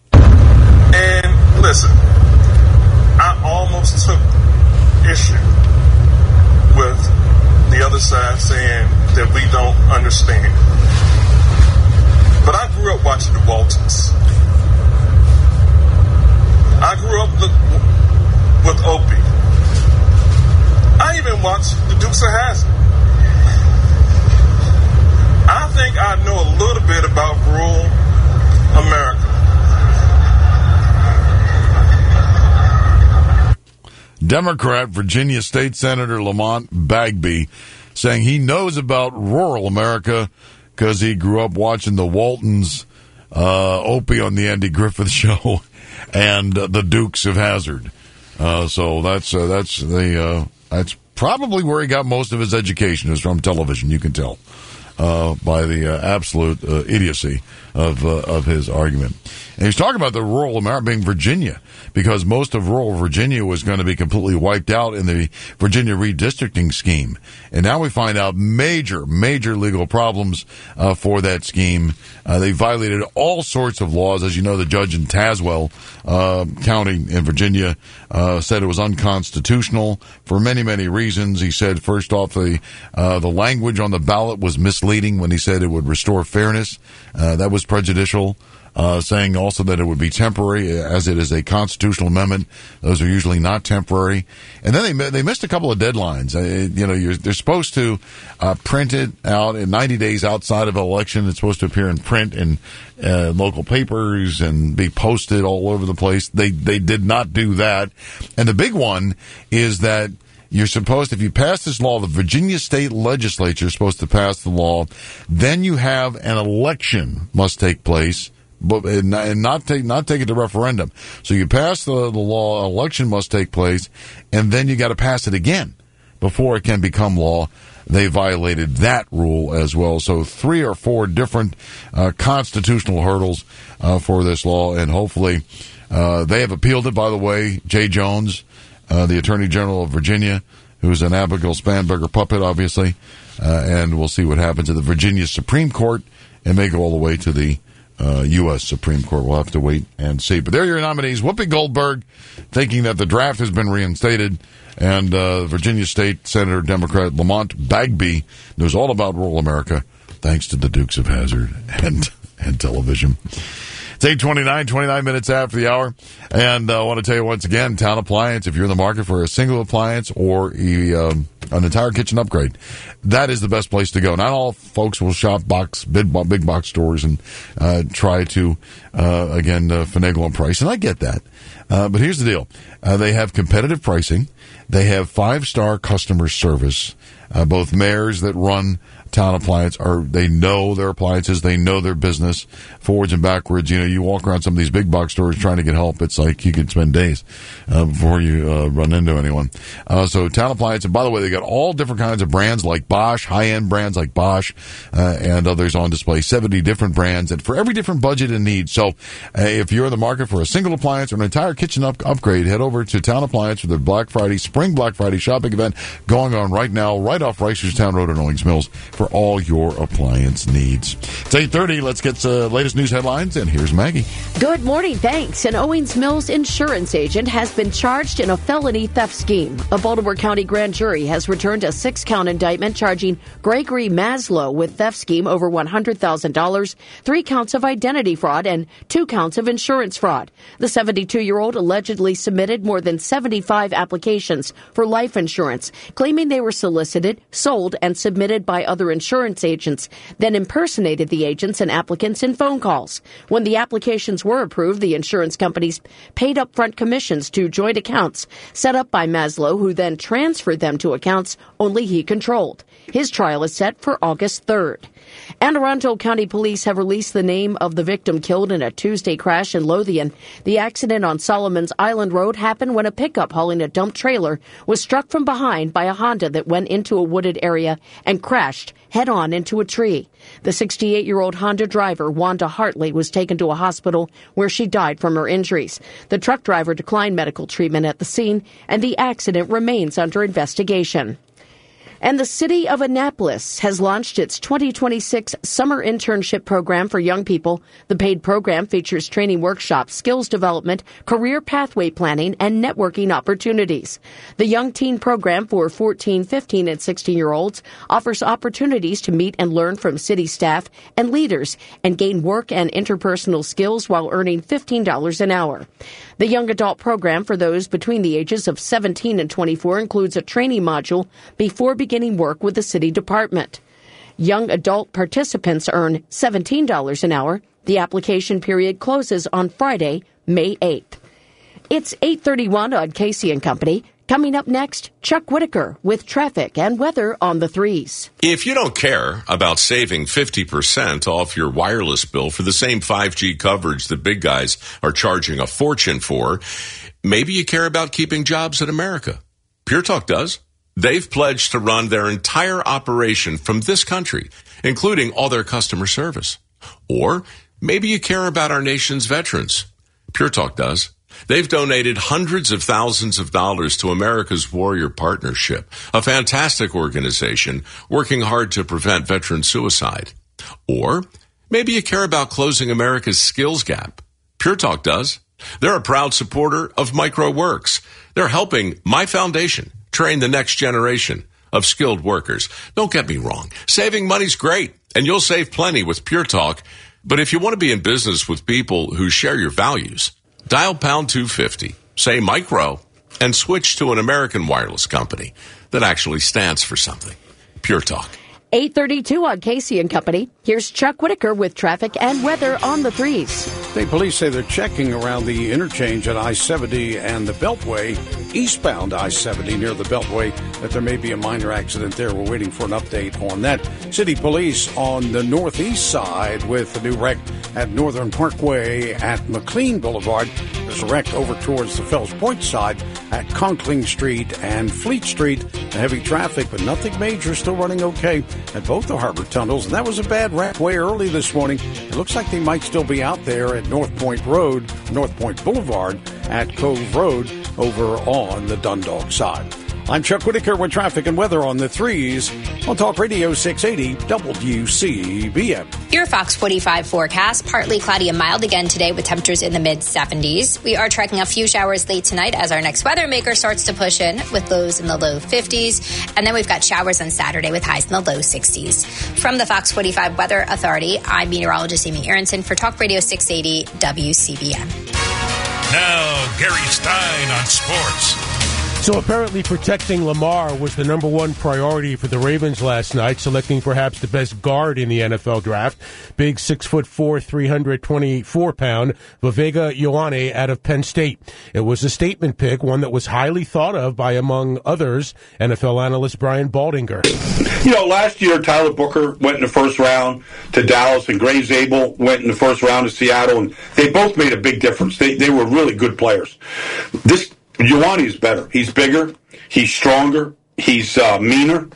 Speaker 12: And listen, I almost took issue with the other side saying that we don't understand. But I grew up watching the Waltons. I grew up with, with Opie. I even watched the Dukes of Hazzard. I think I know a little bit about rural America.
Speaker 17: Democrat Virginia State Senator Lamont Bagby saying he knows about rural America because he grew up watching the Waltons, uh, Opie on the Andy Griffith Show, and uh, the Dukes of Hazzard. Uh, so that's uh, that's the uh, that's probably where he got most of his education, is from television. You can tell uh, by the uh, absolute uh, idiocy of uh, of his argument. And he's talking about the rural America being Virginia, because most of rural Virginia was going to be completely wiped out in the Virginia redistricting scheme. And now we find out major, major legal problems uh, for that scheme. Uh, they violated all sorts of laws. As you know, the judge in Tazewell uh, County in Virginia uh, said it was unconstitutional for many, many reasons. He said, first off, the uh, the language on the ballot was misleading when he said it would restore fairness. Uh, that was prejudicial. Uh, saying also that it would be temporary, as it is a constitutional amendment. Those are usually not temporary. And then they they missed a couple of deadlines. Uh, you know, you're, they're supposed to uh, print it out in ninety days outside of an election. It's supposed to appear in print in uh, local papers and be posted all over the place. They they did not do that. And the big one is that you're supposed, if you pass this law, the Virginia State Legislature is supposed to pass the law. Then you have an election must take place. But and not take not take it to referendum. So you pass the, the law, election must take place, and then you got to pass it again before it can become law. They violated that rule as well. So three or four different uh, constitutional hurdles uh, for this law, and hopefully uh, they have appealed it. By the way, Jay Jones, uh, the Attorney General of Virginia, who's an Abigail Spanberger puppet, obviously, uh, and we'll see what happens at the Virginia Supreme Court, and may go all the way to the Uh, U S Supreme Court. We'll have to wait and see. But there are your nominees. Whoopi Goldberg, thinking that the draft has been reinstated, and uh, Virginia State Senator Democrat Lamont Bagby knows all about rural America, thanks to the Dukes of Hazzard and, and television. It's eight twenty-nine, twenty-nine minutes after the hour. And uh, I want to tell you once again, Town Appliance, if you're in the market for a single appliance or a, um, an entire kitchen upgrade, that is the best place to go. Not all folks will shop box big, big box stores and uh, try to, uh, again, uh, finagle on price. And I get that. Uh, but here's the deal. Uh, they have competitive pricing. They have five-star customer service. Uh, both mayors that run Town Appliance are, they know their appliances, they know their business forwards and backwards. You know, you walk around some of these big box stores trying to get help, it's like you could spend days uh, before you uh, run into anyone. Uh, so Town Appliance, and by the way, they got all different kinds of brands like Bosch, high-end brands like Bosch, uh, and others on display, seventy different brands, and for every different budget and need. So uh, if you're in the market for a single appliance or an entire kitchen up- upgrade, head over to Town Appliance for their Black Friday, Spring Black Friday shopping event going on right now, right off Reisterstown Road in Owings Mills, for all your appliance needs. It's eight thirty. Let's get the uh, latest news headlines, and here's Maggie.
Speaker 6: Good morning. Thanks. An Owings Mills insurance agent has been charged in a felony theft scheme. A Baltimore County grand jury has returned a six-count indictment charging Gregory Maslow with theft scheme over one hundred thousand dollars, three counts of identity fraud, and two counts of insurance fraud. The seventy-two-year-old allegedly submitted more than seventy-five applications for life insurance, claiming they were solicited, sold, and submitted by other insurance agents, then impersonated the agents and applicants in phone calls. When the applications were approved, the insurance companies paid upfront commissions to joint accounts set up by Maslow, who then transferred them to accounts only he controlled. His trial is set for August third. Anne Arundel County Police have released the name of the victim killed in a Tuesday crash in Lothian. The accident on Solomon's Island Road happened when a pickup hauling a dump trailer was struck from behind by a Honda that went into a wooded area and crashed head-on into a tree. The sixty-eight-year-old Honda driver, Wanda Hartley, was taken to a hospital where she died from her injuries. The truck driver declined medical treatment at the scene, and the accident remains under investigation. And the city of Annapolis has launched its twenty twenty-six summer internship program for young people. The paid program features training workshops, skills development, career pathway planning, and networking opportunities. The Young Teen program for fourteen, fifteen, and sixteen-year-olds offers opportunities to meet and learn from city staff and leaders and gain work and interpersonal skills while earning fifteen dollars an hour. The Young Adult program for those between the ages of seventeen and twenty-four includes a training module before beginning beginning work with the city department. Young adult participants earn seventeen dollars an hour. The application period closes on Friday, May eighth. It's eight thirty-one on Casey and Company. Coming up next, Chuck Whitaker with traffic and weather on the threes.
Speaker 13: If you don't care about saving fifty percent off your wireless bill for the same five G coverage that big guys are charging a fortune for, maybe you care about keeping jobs in America. Pure Talk does. They've pledged to run their entire operation from this country, including all their customer service. Or maybe you care about our nation's veterans. Pure Talk does. They've donated hundreds of thousands of dollars to America's Warrior Partnership, a fantastic organization working hard to prevent veteran suicide. Or maybe you care about closing America's skills gap. Pure Talk does. They're a proud supporter of MicroWorks. They're helping my foundation train the next generation of skilled workers. Don't get me wrong. Saving money's great, and you'll save plenty with Pure Talk. But if you want to be in business with people who share your values, dial pound two fifty, say micro, and switch to an American wireless company that actually stands for something. Pure Talk.
Speaker 6: eight thirty-two on Casey and Company. Here's Chuck Whitaker with traffic and weather on the threes.
Speaker 7: State police say they're checking around the interchange at I seventy and the Beltway, eastbound I seventy near the Beltway, that there may be a minor accident there. We're waiting for an update on that. City police on the northeast side with a new wreck at Northern Parkway at McLean Boulevard. There's a wreck over towards the Fells Point side at Conkling Street and Fleet Street. Heavy traffic, but nothing major. Still running okay at both the harbor tunnels. And that was a bad wreck way early this morning. It looks like they might still be out there at North Point Road, North Point Boulevard at Cove Road over on the Dundalk side. I'm Chuck Whitaker with traffic and weather on the threes on Talk Radio six eighty W C B M.
Speaker 3: Your Fox forty-five forecast, partly cloudy and mild again today with temperatures in the mid seventies. We are tracking a few showers late tonight as our next weather maker starts to push in with lows in the low fifties. And then we've got showers on Saturday with highs in the low sixties. From the Fox forty-five Weather Authority, I'm meteorologist Amy Aronson for Talk Radio six eighty W C B M.
Speaker 14: Now, Gary Stein on sports.
Speaker 9: So apparently protecting Lamar was the number one priority for the Ravens last night, selecting perhaps the best guard in the N F L draft. Big six foot four, three hundred twenty-four pound Viveka Ioane out of Penn State. It was a statement pick, one that was highly thought of by, among others, N F L analyst Brian Baldinger.
Speaker 16: You know, last year Tyler Booker went in the first round to Dallas, and Graves Abel went in the first round to Seattle, and they both made a big difference. They they were really good players. This Ioane is better. He's bigger. He's stronger. He's uh, meaner.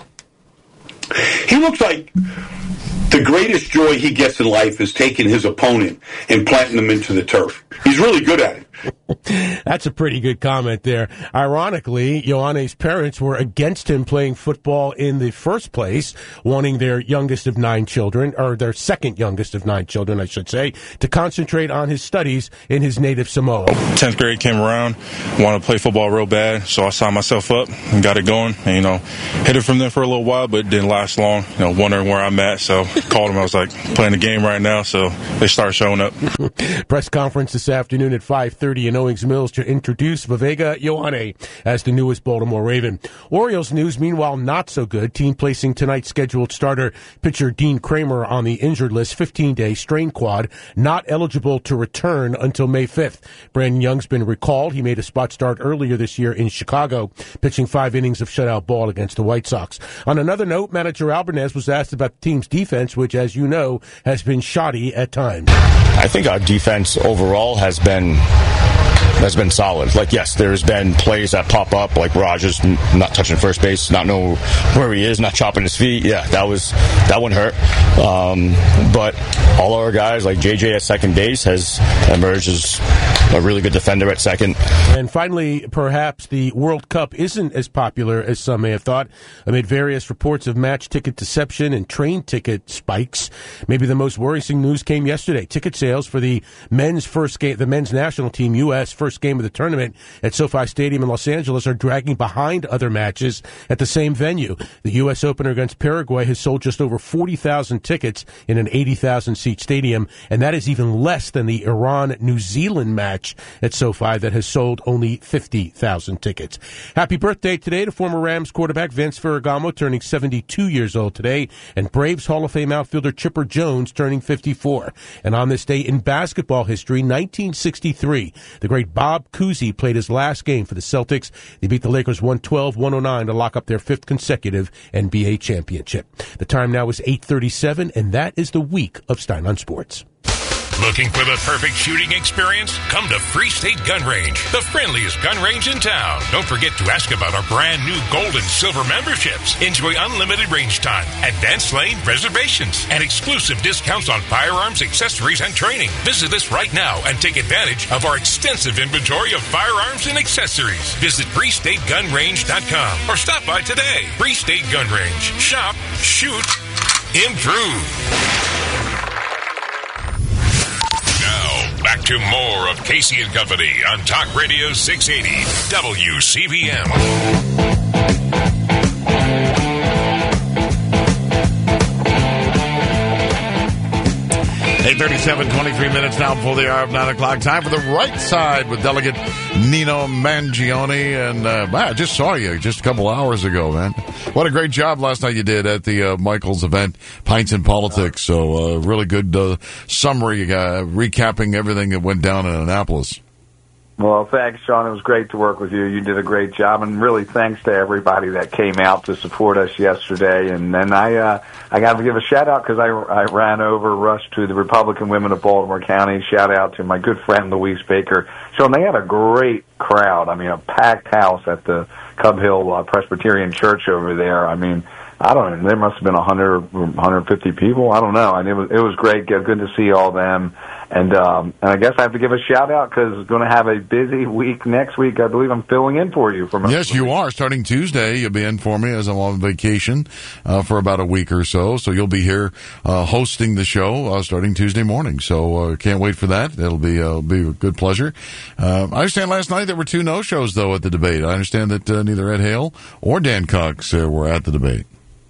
Speaker 16: He looks like the greatest joy he gets in life is taking his opponent and planting them into the turf. He's really good at it.
Speaker 9: That's a pretty good comment there. Ironically, Ioane's parents were against him playing football in the first place, wanting their youngest of nine children, or their second youngest of nine children, I should say, to concentrate on his studies in his native Samoa.
Speaker 19: tenth grade came around, wanted to play football real bad, so I signed myself up and got it going. And, you know, hit it from there for a little while, but it didn't last long, you know, wondering where I'm at. So called them. I was like, playing the game right now, so they started showing up.
Speaker 9: Press conference this afternoon at five thirty in Owings Mills to introduce Viveka Ioane as the newest Baltimore Raven. Orioles news, meanwhile, not so good. Team placing tonight's scheduled starter pitcher Dean Kramer on the injured list, fifteen-day strain quad, not eligible to return until May fifth. Brandon Young's been recalled. He made a spot start earlier this year in Chicago, pitching five innings of shutout ball against the White Sox. On another note, manager Albanez was asked about the team's defense, which, as you know, has been shoddy at times.
Speaker 21: I think our defense overall has been has been solid. Like, yes, there's been plays that pop up, like Rogers not touching first base, not know where he is, not chopping his feet. Yeah, that was that one hurt. Um, but all our guys, like J J at second base, has emerged as a really good defender at second.
Speaker 9: And finally, perhaps the World Cup isn't as popular as some may have thought amid various reports of match ticket deception and train ticket spikes. Maybe the most worrisome news came yesterday. Ticket sales for the men's first game, the men's national team U S first game of the tournament at SoFi Stadium in Los Angeles are dragging behind other matches at the same venue. The U S opener against Paraguay has sold just over forty thousand tickets in an eighty thousand seat stadium, and that is even less than the Iran-New Zealand match at SoFi that has sold only fifty thousand tickets. Happy birthday today to former Rams quarterback Vince Ferragamo, turning seventy-two years old today, and Braves Hall of Fame outfielder Chipper Jones turning fifty-four. And on this day in basketball history, nineteen sixty-three, the great Bob Cousy played his last game for the Celtics. They beat the Lakers one twelve one oh nine to lock up their fifth consecutive N B A championship. The time now is eight thirty-seven, and that is the week of Stein on Sports.
Speaker 14: Looking for the perfect shooting experience? Come to Free State Gun Range, the friendliest gun range in town. Don't forget to ask about our brand new gold and silver memberships. Enjoy unlimited range time, advanced lane reservations, and exclusive discounts on firearms, accessories, and training. Visit us right now and take advantage of our extensive inventory of firearms and accessories. Visit free state gun range dot com or stop by today. Free State Gun Range. Shop, shoot, improve. Back to more of Casey and Company on Talk Radio six eighty W C B M.
Speaker 17: eight thirty-seven, twenty-three minutes now before the hour of nine o'clock. Time for the right side with Delegate Nino Mangione. And, uh, wow, I just saw you just a couple hours ago, man. What a great job last night you did at the uh, Michaels event, Pints in Politics. So, uh, really good uh, summary, uh, recapping everything that went down in Annapolis.
Speaker 2: Well, thanks, Sean. It was great to work with you. You did a great job, and really thanks to everybody that came out to support us yesterday. And then I, uh, I got to give a shout out because I, I ran over, rushed to the Republican Women of Baltimore County. Shout out to my good friend Louise Baker. Sean, they had a great crowd. I mean, a packed house at the Cub Hill uh, Presbyterian Church over there. I mean, I don't know. There must have been one hundred, one hundred fifty people. I don't know. And it was it was great. Good to see all them. And, um, and I guess I have to give a shout-out because I'm going to have a busy week next week. I believe I'm filling in for you. For most
Speaker 17: yes, you are. Starting Tuesday, you'll be in for me as I'm on vacation uh, for about a week or so. So you'll be here uh, hosting the show uh, starting Tuesday morning. So uh, can't wait for that. It'll be, uh, be a good pleasure. Uh, I understand last night there were two no-shows, though, at the debate. I understand that uh, neither Ed Hale or Dan Cox uh, were at the debate.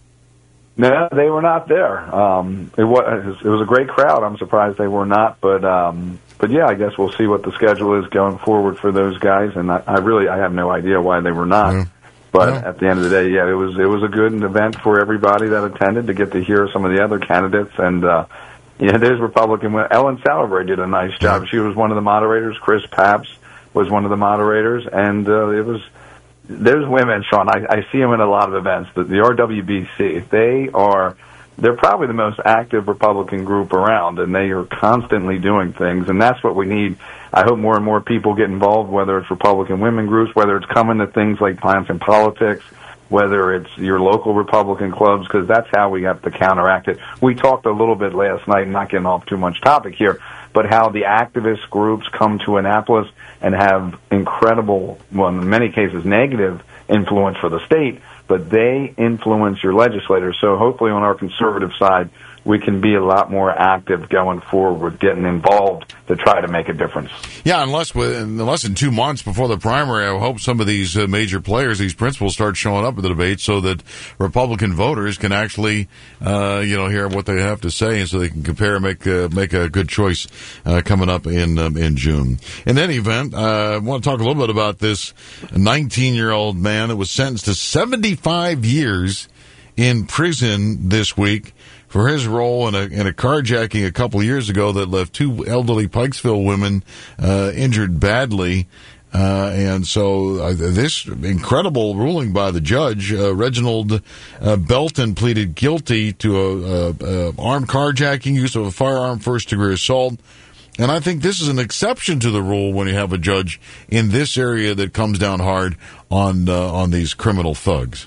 Speaker 2: No, they were not there. Um, it was it was a great crowd. I'm surprised they were not, but um, but yeah, I guess we'll see what the schedule is going forward for those guys. And I, I really I have no idea why they were not. Yeah. But yeah. At the end of the day, yeah, it was it was a good event for everybody that attended to get to hear some of the other candidates. And uh, yeah, there's Republican. Ellen Salabray did a nice job. Yeah. She was one of the moderators. Chris Papps was one of the moderators, and uh, it was. There's women, Sean. I, I see them in a lot of events. But the R W B C, they are, they're probably the most active Republican group around, and they are constantly doing things, and that's what we need. I hope more and more people get involved, whether it's Republican women groups, whether it's coming to things like Pints in Politics, whether it's your local Republican clubs, because that's how we have to counteract it. We talked a little bit last night, not getting off too much topic here, but how the activist groups come to Annapolis and have incredible, well, in many cases, negative influence for the state, but they influence your legislators. So hopefully on our conservative side, we can be a lot more active going forward, getting involved to try to make a difference.
Speaker 17: Yeah, unless in less than two months before the primary, I hope some of these uh, major players, these principals, start showing up at the debate so that Republican voters can actually, uh, you know, hear what they have to say, and so they can compare and make uh, make a good choice uh, coming up in um, in June. In any event, uh, I want to talk a little bit about this nineteen-year-old man that was sentenced to seventy-five years in prison this week for his role in a, in a carjacking a couple of years ago that left two elderly Pikesville women uh, injured badly. Uh, and so uh, this incredible ruling by the judge, uh, Reginald uh, Belton pleaded guilty to a, a, a armed carjacking, use of a firearm, first-degree assault. And I think this is an exception to the rule when you have a judge in this area that comes down hard on uh, on these criminal thugs.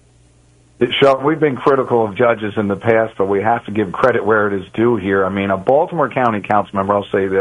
Speaker 2: Sean, we've been critical of judges in the past, but we have to give credit where it is due here. I mean, a Baltimore County council member, I'll say this,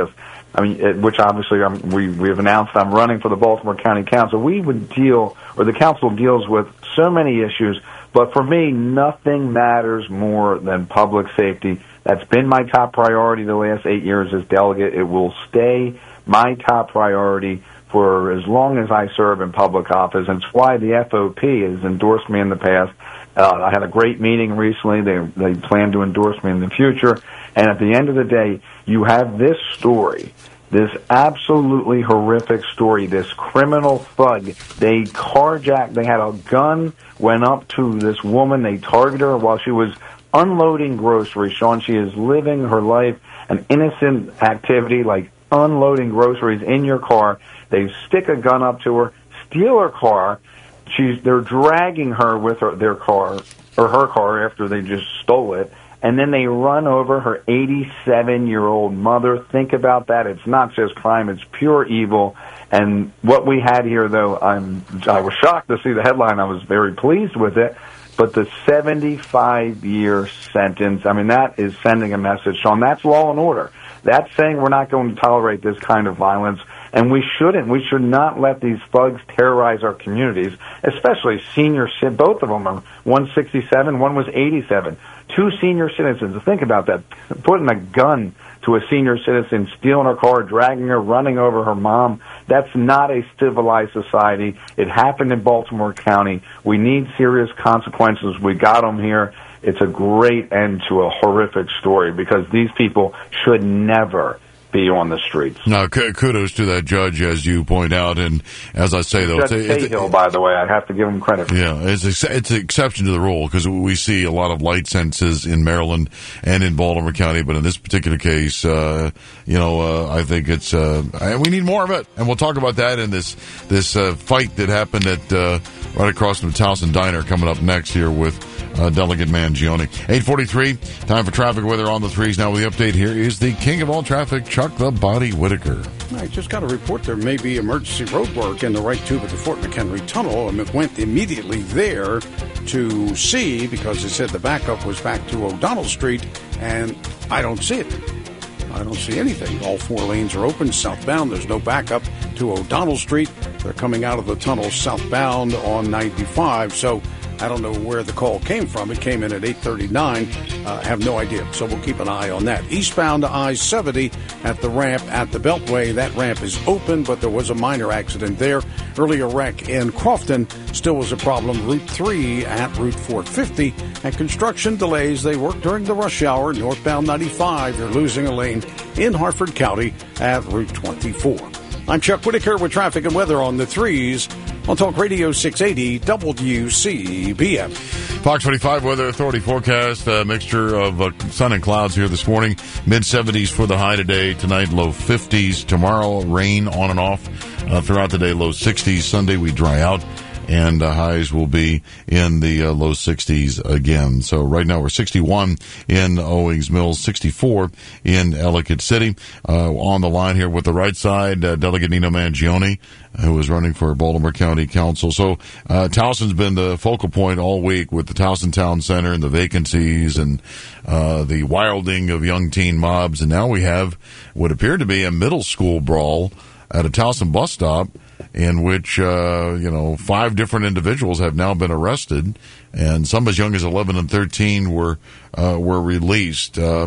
Speaker 2: I mean, it, which obviously I'm, we we have announced I'm running for the Baltimore County Council. We would deal, or the council deals with so many issues, but for me, nothing matters more than public safety. That's been my top priority the last eight years as delegate. It will stay my top priority for as long as I serve in public office. And it's why the F O P has endorsed me in the past. Uh, I had a great meeting recently. They they plan to endorse me in the future. And at the end of the day, you have this story, this absolutely horrific story, this criminal thug. They carjacked, they had a gun, went up to this woman, they targeted her while she was unloading groceries. Sean, she is living her life, an innocent activity like unloading groceries in your car. They stick a gun up to her, steal her car. She's they're dragging her with her, their car or her car after they just stole it, and then they run over her eighty-seven-year-old mother. Think about that. It's not just crime; it's pure evil. And what we had here, though, I'm I was shocked to see the headline. I was very pleased with it. But the seventy-five-year sentence, I mean, that is sending a message, Sean. That's law and order. That's saying we're not going to tolerate this kind of violence, and we shouldn't. We should not let these thugs terrorize our communities, especially senior citizens. Both of them are one sixty-seven, one was eighty-seven. Two senior citizens. Think about that. Putting a gun to a senior citizen, stealing her car, dragging her, running over her mom. That's not a civilized society. It happened in Baltimore County. We need serious consequences. We got them here. It's a great end to a horrific story because these people should never be on the streets.
Speaker 17: Now, kudos to that judge, as you point out, and as I say, though,
Speaker 2: Judge
Speaker 17: it's, it's,
Speaker 2: Cahill, by the way, I have to give him credit.
Speaker 17: Yeah, it's a, it's an exception to the rule because we see a lot of light sentences in Maryland and in Baltimore County, but in this particular case, uh, you know, uh, I think it's uh, we need more of it, and we'll talk about that in this this uh, fight that happened at uh, right across from the Towson Diner coming up next here with uh, Delegate Mangione. eight forty-three, time for traffic weather on the threes. Now with the update, here is the king of all traffic, Chuck the Body Whitaker.
Speaker 7: I just got a report there may be emergency road work in the right tube of the Fort McHenry Tunnel, and it went immediately there to see because it said the backup was back to O'Donnell Street, and I don't see it. I don't see anything. All four lanes are open southbound. There's no backup to O'Donnell Street. They're coming out of the tunnel southbound on ninety-five, so I don't know where the call came from. It came in at eight thirty-nine. I uh, have no idea, so we'll keep an eye on that. Eastbound I seventy at the ramp at the Beltway. That ramp is open, but there was a minor accident there. Earlier wreck in Crofton still was a problem. Route three at Route four fifty. And construction delays. They work during the rush hour. Northbound ninety-five. You're losing a lane in Harford County at Route twenty-four. I'm Chuck Whitaker with traffic and weather on the threes on Talk Radio six eighty W C B M.
Speaker 17: Fox forty-five Weather Authority forecast, a mixture of uh, sun and clouds here this morning. mid seventies for the high today. Tonight, low fifties. Tomorrow, rain on and off uh, throughout the day, low sixties. Sunday, we dry out. And uh, highs will be in the uh, low sixties again. So right now we're sixty-one in Owings Mills, sixty-four in Ellicott City. Uh, on the line here with the right side, uh, Delegate Nino Mangione, who is running for Baltimore County Council. So uh, Towson's been the focal point all week with the Towson Town Center and the vacancies and uh, the wilding of young teen mobs. And now we have what appeared to be a middle school brawl at a Towson bus stop, in which, uh, you know, five different individuals have now been arrested, and some as young as eleven and thirteen were uh, were released. Uh,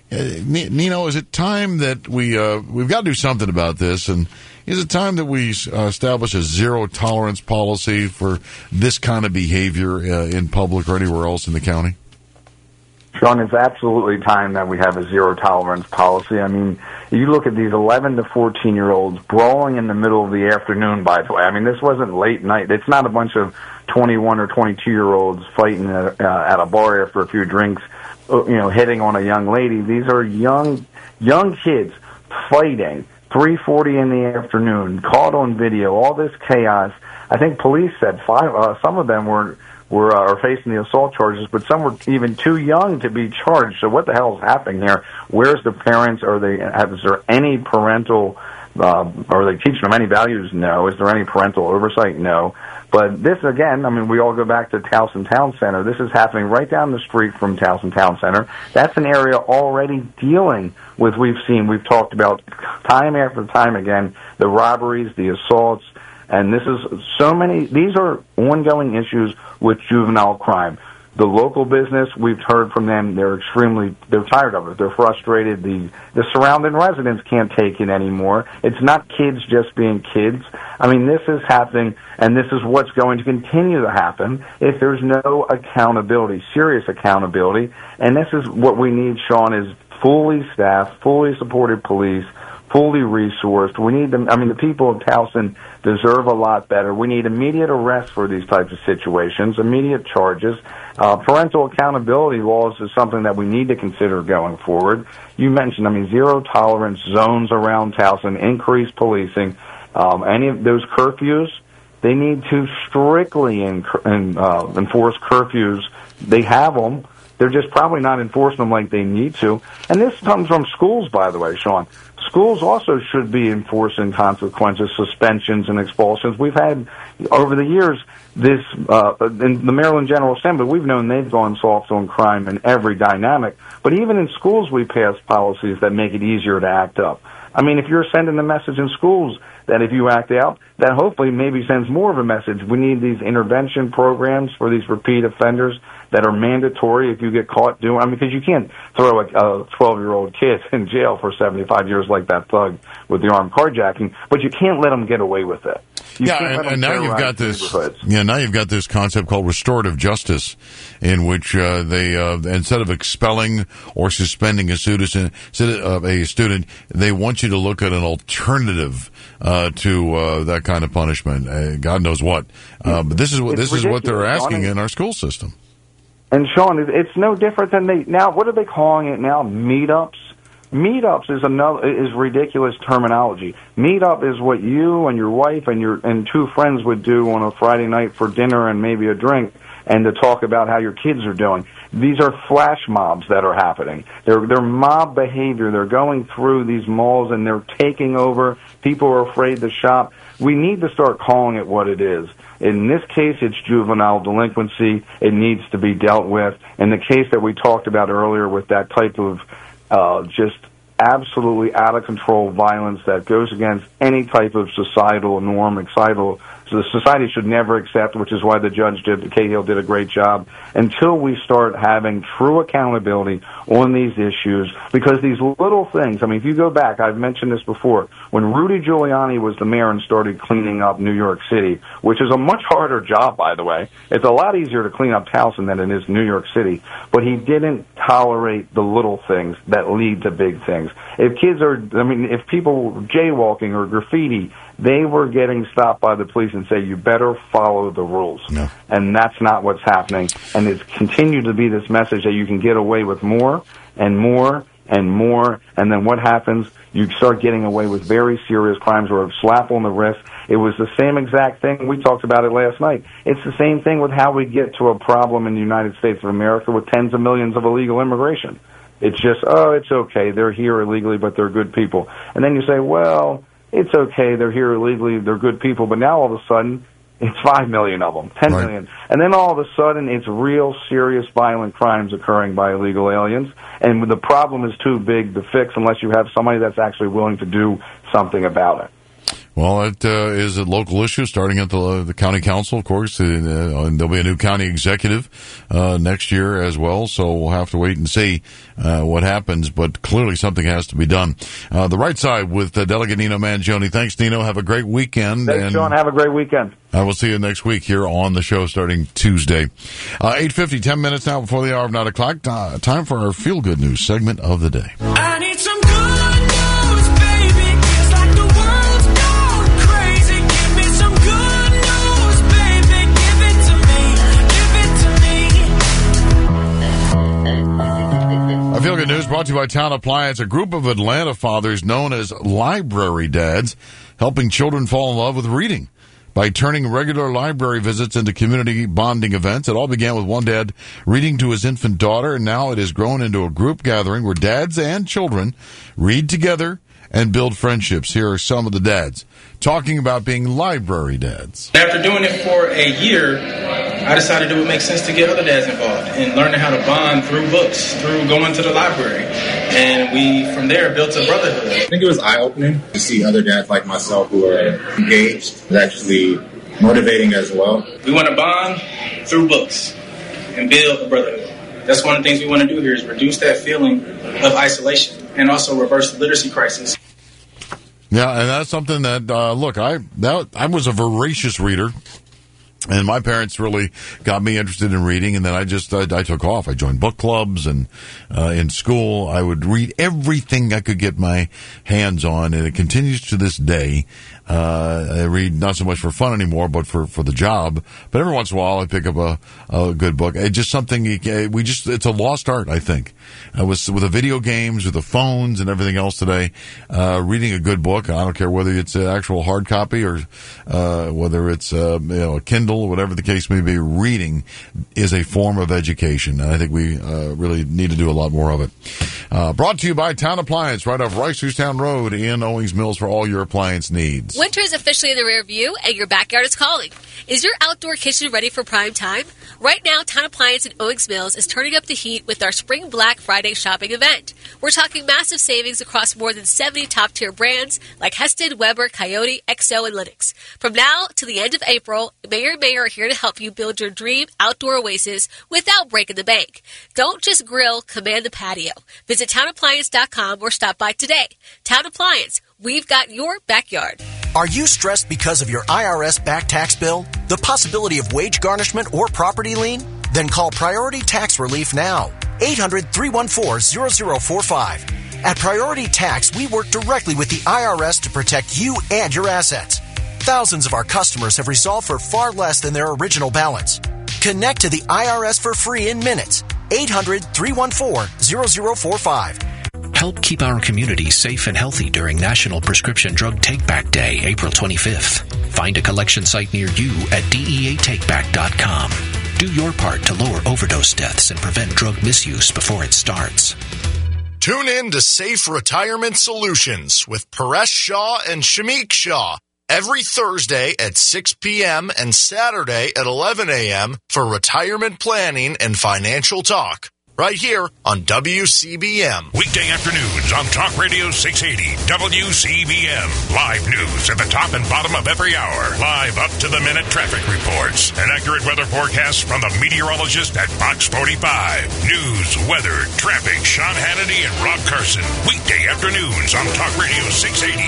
Speaker 17: Nino, is it time that we, uh, we've got to do something about this, and is it time that we uh, establish a zero-tolerance policy for this kind of behavior uh, in public or anywhere else in the county?
Speaker 2: Sean, it's absolutely time that we have a zero-tolerance policy. I mean, you look at these eleven to fourteen-year-olds brawling in the middle of the afternoon, by the way. I mean, this wasn't late night. It's not a bunch of twenty-one or twenty-two-year-olds fighting at, uh, at a bar after a few drinks, you know, hitting on a young lady. These are young, young kids fighting, three forty in the afternoon, caught on video, all this chaos. I think police said five, uh, some of them were... were uh, are facing the assault charges, but some were even too young to be charged. So what the hell is happening here? Where's the parents? Are they? Is there any parental? Uh, are they teaching them any values? No. Is there any parental oversight? No. But this, again, I mean, we all go back to Towson Town Center. This is happening right down the street from Towson Town Center. That's an area already dealing with, we've seen, we've talked about time after time again, the robberies, the assaults, and this is so many, these are ongoing issues with juvenile crime. The local business, we've heard from them, they're extremely, they're tired of it. They're frustrated. The, the surrounding residents can't take it anymore. It's not kids just being kids. I mean, this is happening, and this is what's going to continue to happen if there's no accountability, serious accountability. And this is what we need, Sean, is fully staffed, fully supported police, fully resourced. We need them. I mean, the people of Towson deserve a lot better. We need immediate arrests for these types of situations, immediate charges. Uh, parental accountability laws is something that we need to consider going forward. You mentioned, I mean, zero tolerance zones around Towson, increased policing. Um, any of those curfews, they need to strictly in, in, uh, enforce curfews. They have them. They're just probably not enforcing them like they need to. And this comes from schools, by the way, Sean. Schools also should be enforcing consequences, suspensions, and expulsions. We've had, over the years, this, uh, in the Maryland General Assembly, we've known they've gone soft on crime in every dynamic. But even in schools, we pass policies that make it easier to act up. I mean, if you're sending the message in schools that if you act out, that hopefully maybe sends more of a message. We need these intervention programs for these repeat offenders that are mandatory if you get caught doing, I mean, because you can't throw a twelve-year-old kid in jail for seventy-five years like that thug with the armed carjacking, but you can't let them get away with it. You
Speaker 17: yeah, and, and now you've got this. Yeah, now you've got this concept called restorative justice, in which uh, they uh, instead of expelling or suspending a student, uh, a student, they want you to look at an alternative uh, to uh, that kind of punishment. Uh, God knows what, uh, but this is what this is what they're asking in our school system.
Speaker 2: And Sean, it's no different than they now. What are they calling it now? Meetups. Meetups is another is ridiculous terminology. Meetup is what you and your wife and your and two friends would do on a Friday night for dinner and maybe a drink, and to talk about how your kids are doing. These are flash mobs that are happening. They're they're mob behavior. They're going through these malls and they're taking over. People are afraid to shop. We need to start calling it what it is. In this case, it's juvenile delinquency. It needs to be dealt with. In the case that we talked about earlier with that type of uh, just absolutely out-of-control violence that goes against any type of societal norm, societal, so the society should never accept, which is why the judge did, Cahill did a great job, until we start having true accountability on these issues, because these little things, I mean, if you go back, I've mentioned this before, when Rudy Giuliani was the mayor and started cleaning up New York City, which is a much harder job, by the way. It's a lot easier to clean up Towson than it is New York City, but he didn't tolerate the little things that lead to big things. If kids are, I mean, if people were jaywalking or graffiti, they were getting stopped by the police and say, you better follow the rules. No. And that's not what's happening. And it's continued to be this message that you can get away with more and more and more. And then what happens? You start getting away with very serious crimes or a slap on the wrist. It was the same exact thing. We talked about it last night. It's the same thing with how we get to a problem in the United States of America with tens of millions of illegal immigration. It's just, oh, it's okay. They're here illegally, but they're good people. And then you say, well, it's okay. They're here illegally. They're good people. But now all of a sudden, it's five million of them, ten right. million. And then all of a sudden, it's real serious violent crimes occurring by illegal aliens. And the problem is too big to fix unless you have somebody that's actually willing to do something about it.
Speaker 17: Well, it uh, is a local issue, starting at the, uh, the county council, of course. Uh, and there'll be a new county executive uh, next year as well, so we'll have to wait and see uh, what happens. But clearly something has to be done. Uh, the right side with uh, Delegate Nino Mangione. Thanks, Nino. Have a great weekend.
Speaker 2: Thanks,
Speaker 17: and
Speaker 2: Sean. Have a great weekend.
Speaker 17: I will see you next week here on the show starting Tuesday. Uh, eight fifty, ten minutes now before the hour of nine o'clock. Uh, time for our feel-good news segment of the day.
Speaker 15: I need some good news, baby. It's like the world's gone crazy. Give me some good news, baby. Give it to me. Give it to me.
Speaker 17: Our feel-good news brought to you by Town Appliance, a group of Atlanta fathers known as library dads, helping children fall in love with reading by turning regular library visits into community bonding events. It all began with one dad reading to his infant daughter, and now it has grown into a group gathering where dads and children read together and build friendships. Here are some of the dads talking about being library dads.
Speaker 5: After doing it for a year, I decided it would make sense to get other dads involved in learning how to bond through books, through going to the library. And we, from there, built a brotherhood.
Speaker 11: I think it was eye-opening to see other dads like myself who are engaged. It was actually motivating as well.
Speaker 5: We want to bond through books and build a brotherhood. That's one of the things we want to do here is reduce that feeling of isolation and also reverse the literacy crisis.
Speaker 17: Yeah, and that's something that, uh, look, I that, I was a voracious reader. And my parents really got me interested in reading, and then I just, I, I took off. I joined book clubs, and uh, in school, I would read everything I could get my hands on, and it continues to this day. Uh, I read not so much for fun anymore, but for, for the job. But every once in a while, I pick up a, a good book. It's just something, you, we just, it's a lost art, I think. Uh, with, with the video games, with the phones and everything else today, uh, reading a good book, I don't care whether it's an actual hard copy or, uh, whether it's, uh, you know, a Kindle, whatever the case may be, reading is a form of education. And I think we, uh, really need to do a lot more of it. Uh, brought to you by Town Appliance, right off Reisterstown Road in Owings Mills for all your appliance needs.
Speaker 18: Winter is officially in the rear view, and your backyard is calling. Is your outdoor kitchen ready for prime time? Right now, Town Appliance in Owings Mills is turning up the heat with our Spring Black Friday shopping event. We're talking massive savings across more than seventy top-tier brands like Heston, Weber, Coyote, X O, and Linux. From now to the end of April, Mayor and Mayor are here to help you build your dream outdoor oasis without breaking the bank. Don't just grill, command the patio. Visit town appliance dot com or stop by today. Town Appliance, we've got your backyard.
Speaker 20: Are you stressed because of your I R S back tax bill? The possibility of wage garnishment or property lien? Then call Priority Tax Relief now. eight hundred, three one four, zero zero four five. At Priority Tax, we work directly with the I R S to protect you and your assets. Thousands of our customers have resolved for far less than their original balance. Connect to the I R S for free in minutes. eight hundred, three one four, zero zero four five.
Speaker 22: Help keep our community safe and healthy during National Prescription Drug Take-Back Day, April twenty-fifth. Find a collection site near you at D E A take back dot com. Do your part to lower overdose deaths and prevent drug misuse before it starts.
Speaker 25: Tune in to Safe Retirement Solutions with Paresh Shah and Shamik Shah every Thursday at six p.m. and Saturday at eleven a.m. for retirement planning and financial talk. Right here on W C B M.
Speaker 14: Weekday afternoons on Talk Radio six eighty W C B M. Live news at the top and bottom of every hour. Live up-to-the-minute traffic reports. An accurate weather forecast from the meteorologist at Fox forty-five. News, weather, traffic, Sean Hannity and Rob Carson. Weekday afternoons on Talk Radio six eighty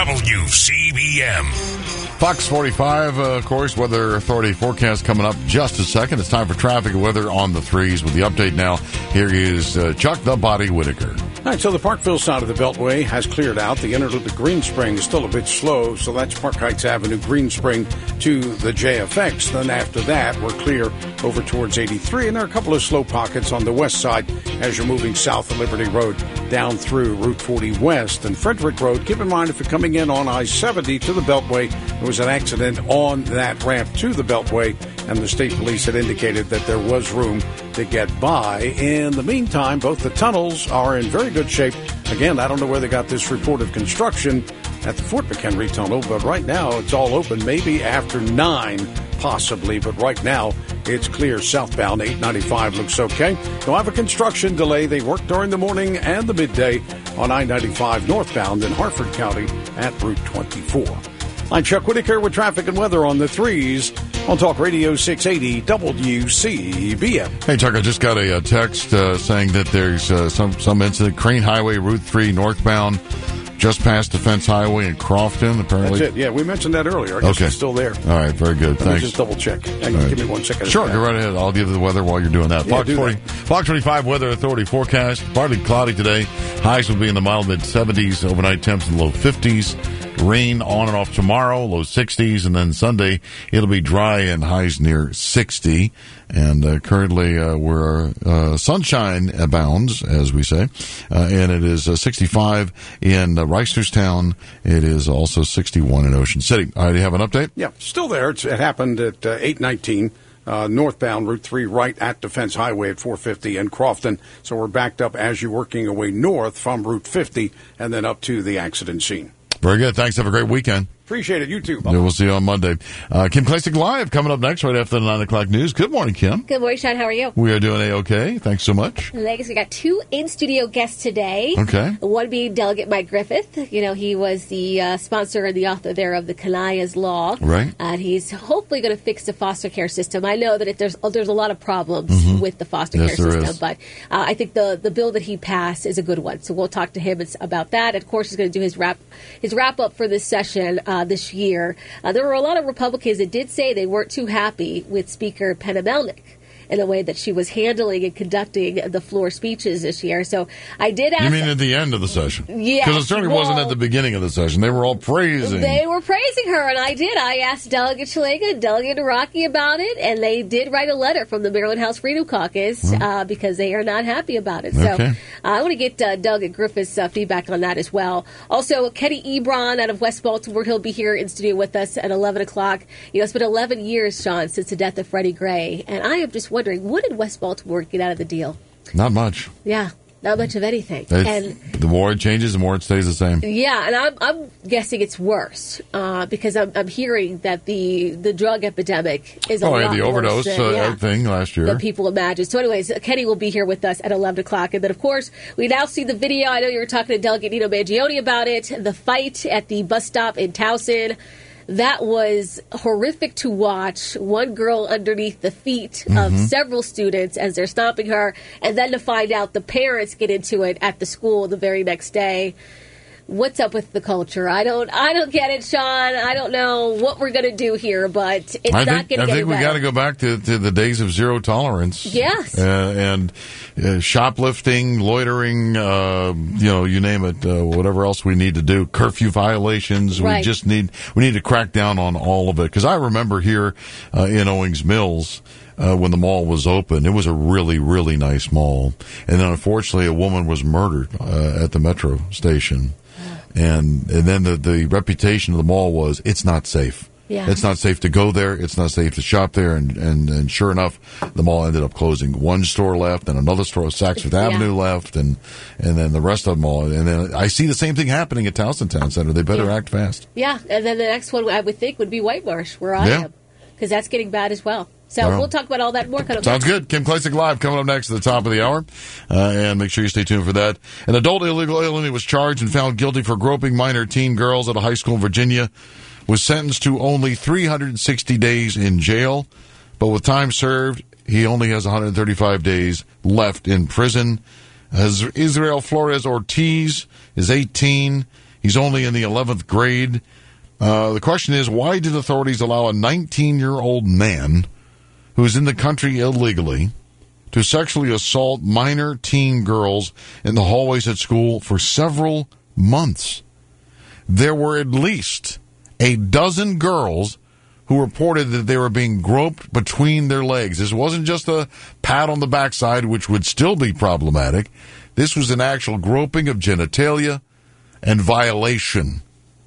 Speaker 14: W C B M.
Speaker 17: Fox forty-five, uh, of course, Weather Authority forecast coming up just a second. It's time for traffic and weather on the threes with the update now. Here is uh, Chuck the Body Whitaker.
Speaker 7: All right, so the Parkville side of the Beltway has cleared out. The interloop at Green Spring is still a bit slow, so that's Park Heights Avenue, Green Spring to the J F X. Then after that, we're clear over towards eighty-three, and there are a couple of slow pockets on the west side as you're moving south of Liberty Road down through Route forty West and Frederick Road. Keep in mind, if you're coming in on I seventy to the Beltway, there was an accident on that ramp to the Beltway, and the state police had indicated that there was room to get by. In the meantime, both the tunnels are in very good shape. Again, I don't know where they got this report of construction at the Fort McHenry Tunnel, but right now it's all open, maybe after nine, possibly, but right now it's clear southbound. eight ninety-five looks okay. They'll have a construction delay. They work during the morning and the midday on I ninety-five northbound in Harford County at Route twenty-four. I'm Chuck Whitaker with traffic and weather on the threes on Talk Radio six eighty W C B M.
Speaker 17: Hey, Chuck, I just got a, a text uh, saying that there's uh, some, some incident. Crane Highway, Route three northbound, just past Defense Highway in Crofton, apparently.
Speaker 7: That's it. Yeah, we mentioned that earlier. I guess
Speaker 17: okay.
Speaker 7: It's still there.
Speaker 17: All right, very good.
Speaker 7: Let
Speaker 17: Thanks.
Speaker 7: me just double check. Hang
Speaker 17: All
Speaker 7: on,
Speaker 17: right.
Speaker 7: give me one second.
Speaker 17: Sure, go right ahead. I'll give you the weather while you're doing that.
Speaker 7: Yeah,
Speaker 17: Fox,
Speaker 7: do
Speaker 17: forty,
Speaker 7: that.
Speaker 17: Fox twenty-five Weather Authority forecast. Partly cloudy today. Highs will be in the mild mid-seventies. Overnight temps in the low fifties. Rain on and off tomorrow, low sixties, and then Sunday it'll be dry and highs near sixty. And uh, currently uh, we're uh, sunshine abounds, as we say, uh, and it is uh, sixty-five in uh, Reisterstown. It is also sixty-one in Ocean City. All right, do you have an update?
Speaker 7: Yeah, still there. It's, it happened at uh, eight nineteen. uh, northbound Route three right at Defense Highway at four fifty in Crofton. So we're backed up as you're working your way north from Route fifty and then up to the accident scene.
Speaker 17: Very good. Thanks. Have a great weekend.
Speaker 7: Appreciate it. You too.
Speaker 17: Yeah, we'll see you on Monday. Uh, Kim Klacik Live coming up next right after the nine o'clock news. Good morning, Kim.
Speaker 1: Good morning, Sean. How are you?
Speaker 17: We are doing A-okay. Thanks so much.
Speaker 1: Ladies, we got two in-studio guests today.
Speaker 17: Okay.
Speaker 1: One being Delegate Mike Griffith. You know, he was the uh, sponsor and the author there of the Kanaya's Law.
Speaker 17: Right.
Speaker 1: And he's hopefully going to fix the foster care system. I know that it, there's there's a lot of problems
Speaker 17: Mhm.
Speaker 1: with the foster
Speaker 17: Yes,
Speaker 1: care
Speaker 17: there
Speaker 1: system,
Speaker 17: is.
Speaker 1: but uh, I think the, the bill that he passed is a good one. So we'll talk to him about that. Of course, he's going to do his wrap his wrap up for this session uh, this year. Uh, there were a lot of Republicans that did say they weren't too happy with Speaker Penna Melnick in the way that she was handling and conducting the floor speeches this year. So I did ask...
Speaker 17: You mean at the end of the session?
Speaker 1: Yeah.
Speaker 17: Because it certainly
Speaker 1: well,
Speaker 17: wasn't at the beginning of the session. They were all praising.
Speaker 1: They were praising her, and I did. I asked Delegate Chalega and Delegate Iraqi about it, and they did write a letter from the Maryland House Freedom Caucus
Speaker 17: Hmm.
Speaker 1: uh, because they are not happy about it.
Speaker 17: Okay.
Speaker 1: So uh, I want to get uh, Delegate Griffith's uh, feedback on that as well. Also, Kenny Ebron out of West Baltimore, he'll be here in studio with us at eleven o'clock. You know, it's been eleven years, Sean, since the death of Freddie Gray, and I am just wondering, what did West Baltimore get out of the deal?
Speaker 17: Not much.
Speaker 1: Yeah, not much of anything.
Speaker 17: It's-
Speaker 1: And
Speaker 17: the more it changes, the more it stays the same.
Speaker 1: yeah, and I'm, I'm guessing it's worse uh, because I'm, I'm hearing that the, the drug epidemic is a
Speaker 17: Oh,
Speaker 1: lot
Speaker 17: yeah, the
Speaker 1: worse
Speaker 17: overdose
Speaker 1: than,
Speaker 17: uh,
Speaker 1: yeah,
Speaker 17: thing last year.
Speaker 1: than people imagine. So anyways, Kenny will be here with us at eleven o'clock. And then, of course, we now see the video. I know you were talking to Delegate Nino Mangione about it, the fight at the bus stop in Towson. That was horrific to watch. One girl underneath the feet of
Speaker 17: Mhm.
Speaker 1: several students as they're stomping her, and then to find out the parents get into it at the school the very next day. What's up with the culture? I don't, I don't get it, Sean. I don't know what we're going to do here, but it's
Speaker 17: I
Speaker 1: not
Speaker 17: think,
Speaker 1: going
Speaker 17: I
Speaker 1: to get
Speaker 17: think we
Speaker 1: better.
Speaker 17: got to go back to, to the days of zero tolerance.
Speaker 1: Yes.
Speaker 17: Uh, and uh, shoplifting, loitering, uh, you know, you name it, uh, whatever else we need to do, curfew violations. We
Speaker 1: Right.
Speaker 17: just need, we need to crack down on all of it. Because I remember here uh, in Owings Mills, Uh, when the mall was open, it was a really, really nice mall. And then unfortunately, a woman was murdered uh, at the metro station. And and then the, the reputation of the mall was, it's not safe.
Speaker 1: Yeah.
Speaker 17: It's not safe to go there. It's not safe to shop there. And, and, and sure enough, the mall ended up closing. One store left, and another store, Saks Fifth
Speaker 1: Yeah.
Speaker 17: Avenue left, and and then the rest of them all. And then I see the same thing happening at Towson Town Center. They better
Speaker 1: Yeah.
Speaker 17: act fast.
Speaker 1: Yeah, and then the next one I would think would be White Marsh, where I
Speaker 17: Yeah.
Speaker 1: am, because that's getting bad as well. So
Speaker 17: All right.
Speaker 1: we'll talk about all that and more. Kind of
Speaker 17: Sounds good. Kim Klacik Live coming up next at the top of the hour. Uh, and make sure you stay tuned for that. An adult illegal alien was charged and found guilty for groping minor teen girls at a high school in Virginia. Was sentenced to only three hundred sixty days in jail. But with time served, he only has one hundred thirty-five days left in prison. As Israel Flores Ortiz is eighteen. He's only in the eleventh grade. Uh, the question is, why did authorities allow a nineteen-year-old man who's in the country illegally to sexually assault minor teen girls in the hallways at school for several months? There were at least a dozen girls who reported that they were being groped between their legs. This wasn't just a pat on the backside, which would still be problematic. This was an actual groping of genitalia and violation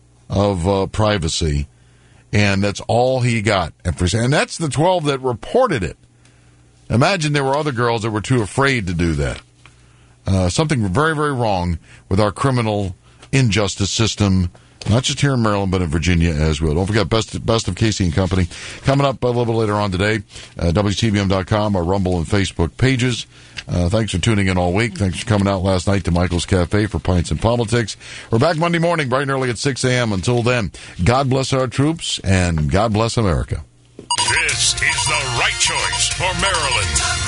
Speaker 17: of uh, privacy, and that's all he got. And, for, and that's the twelve that reported it. Imagine there were other girls that were too afraid to do that. Uh, something very, very wrong with our criminal injustice system, not just here in Maryland, but in Virginia as well. Don't forget, Best, best of Casey and Company. Coming up a little bit later on today, uh, W C B M dot com, our Rumble and Facebook pages. Uh, thanks for tuning in all week. Thanks for coming out last night to Michael's Cafe for Pints and Politics. We're back Monday morning, bright and early at six a.m. Until then, God bless our troops, and God bless America.
Speaker 14: This is the right choice for Maryland.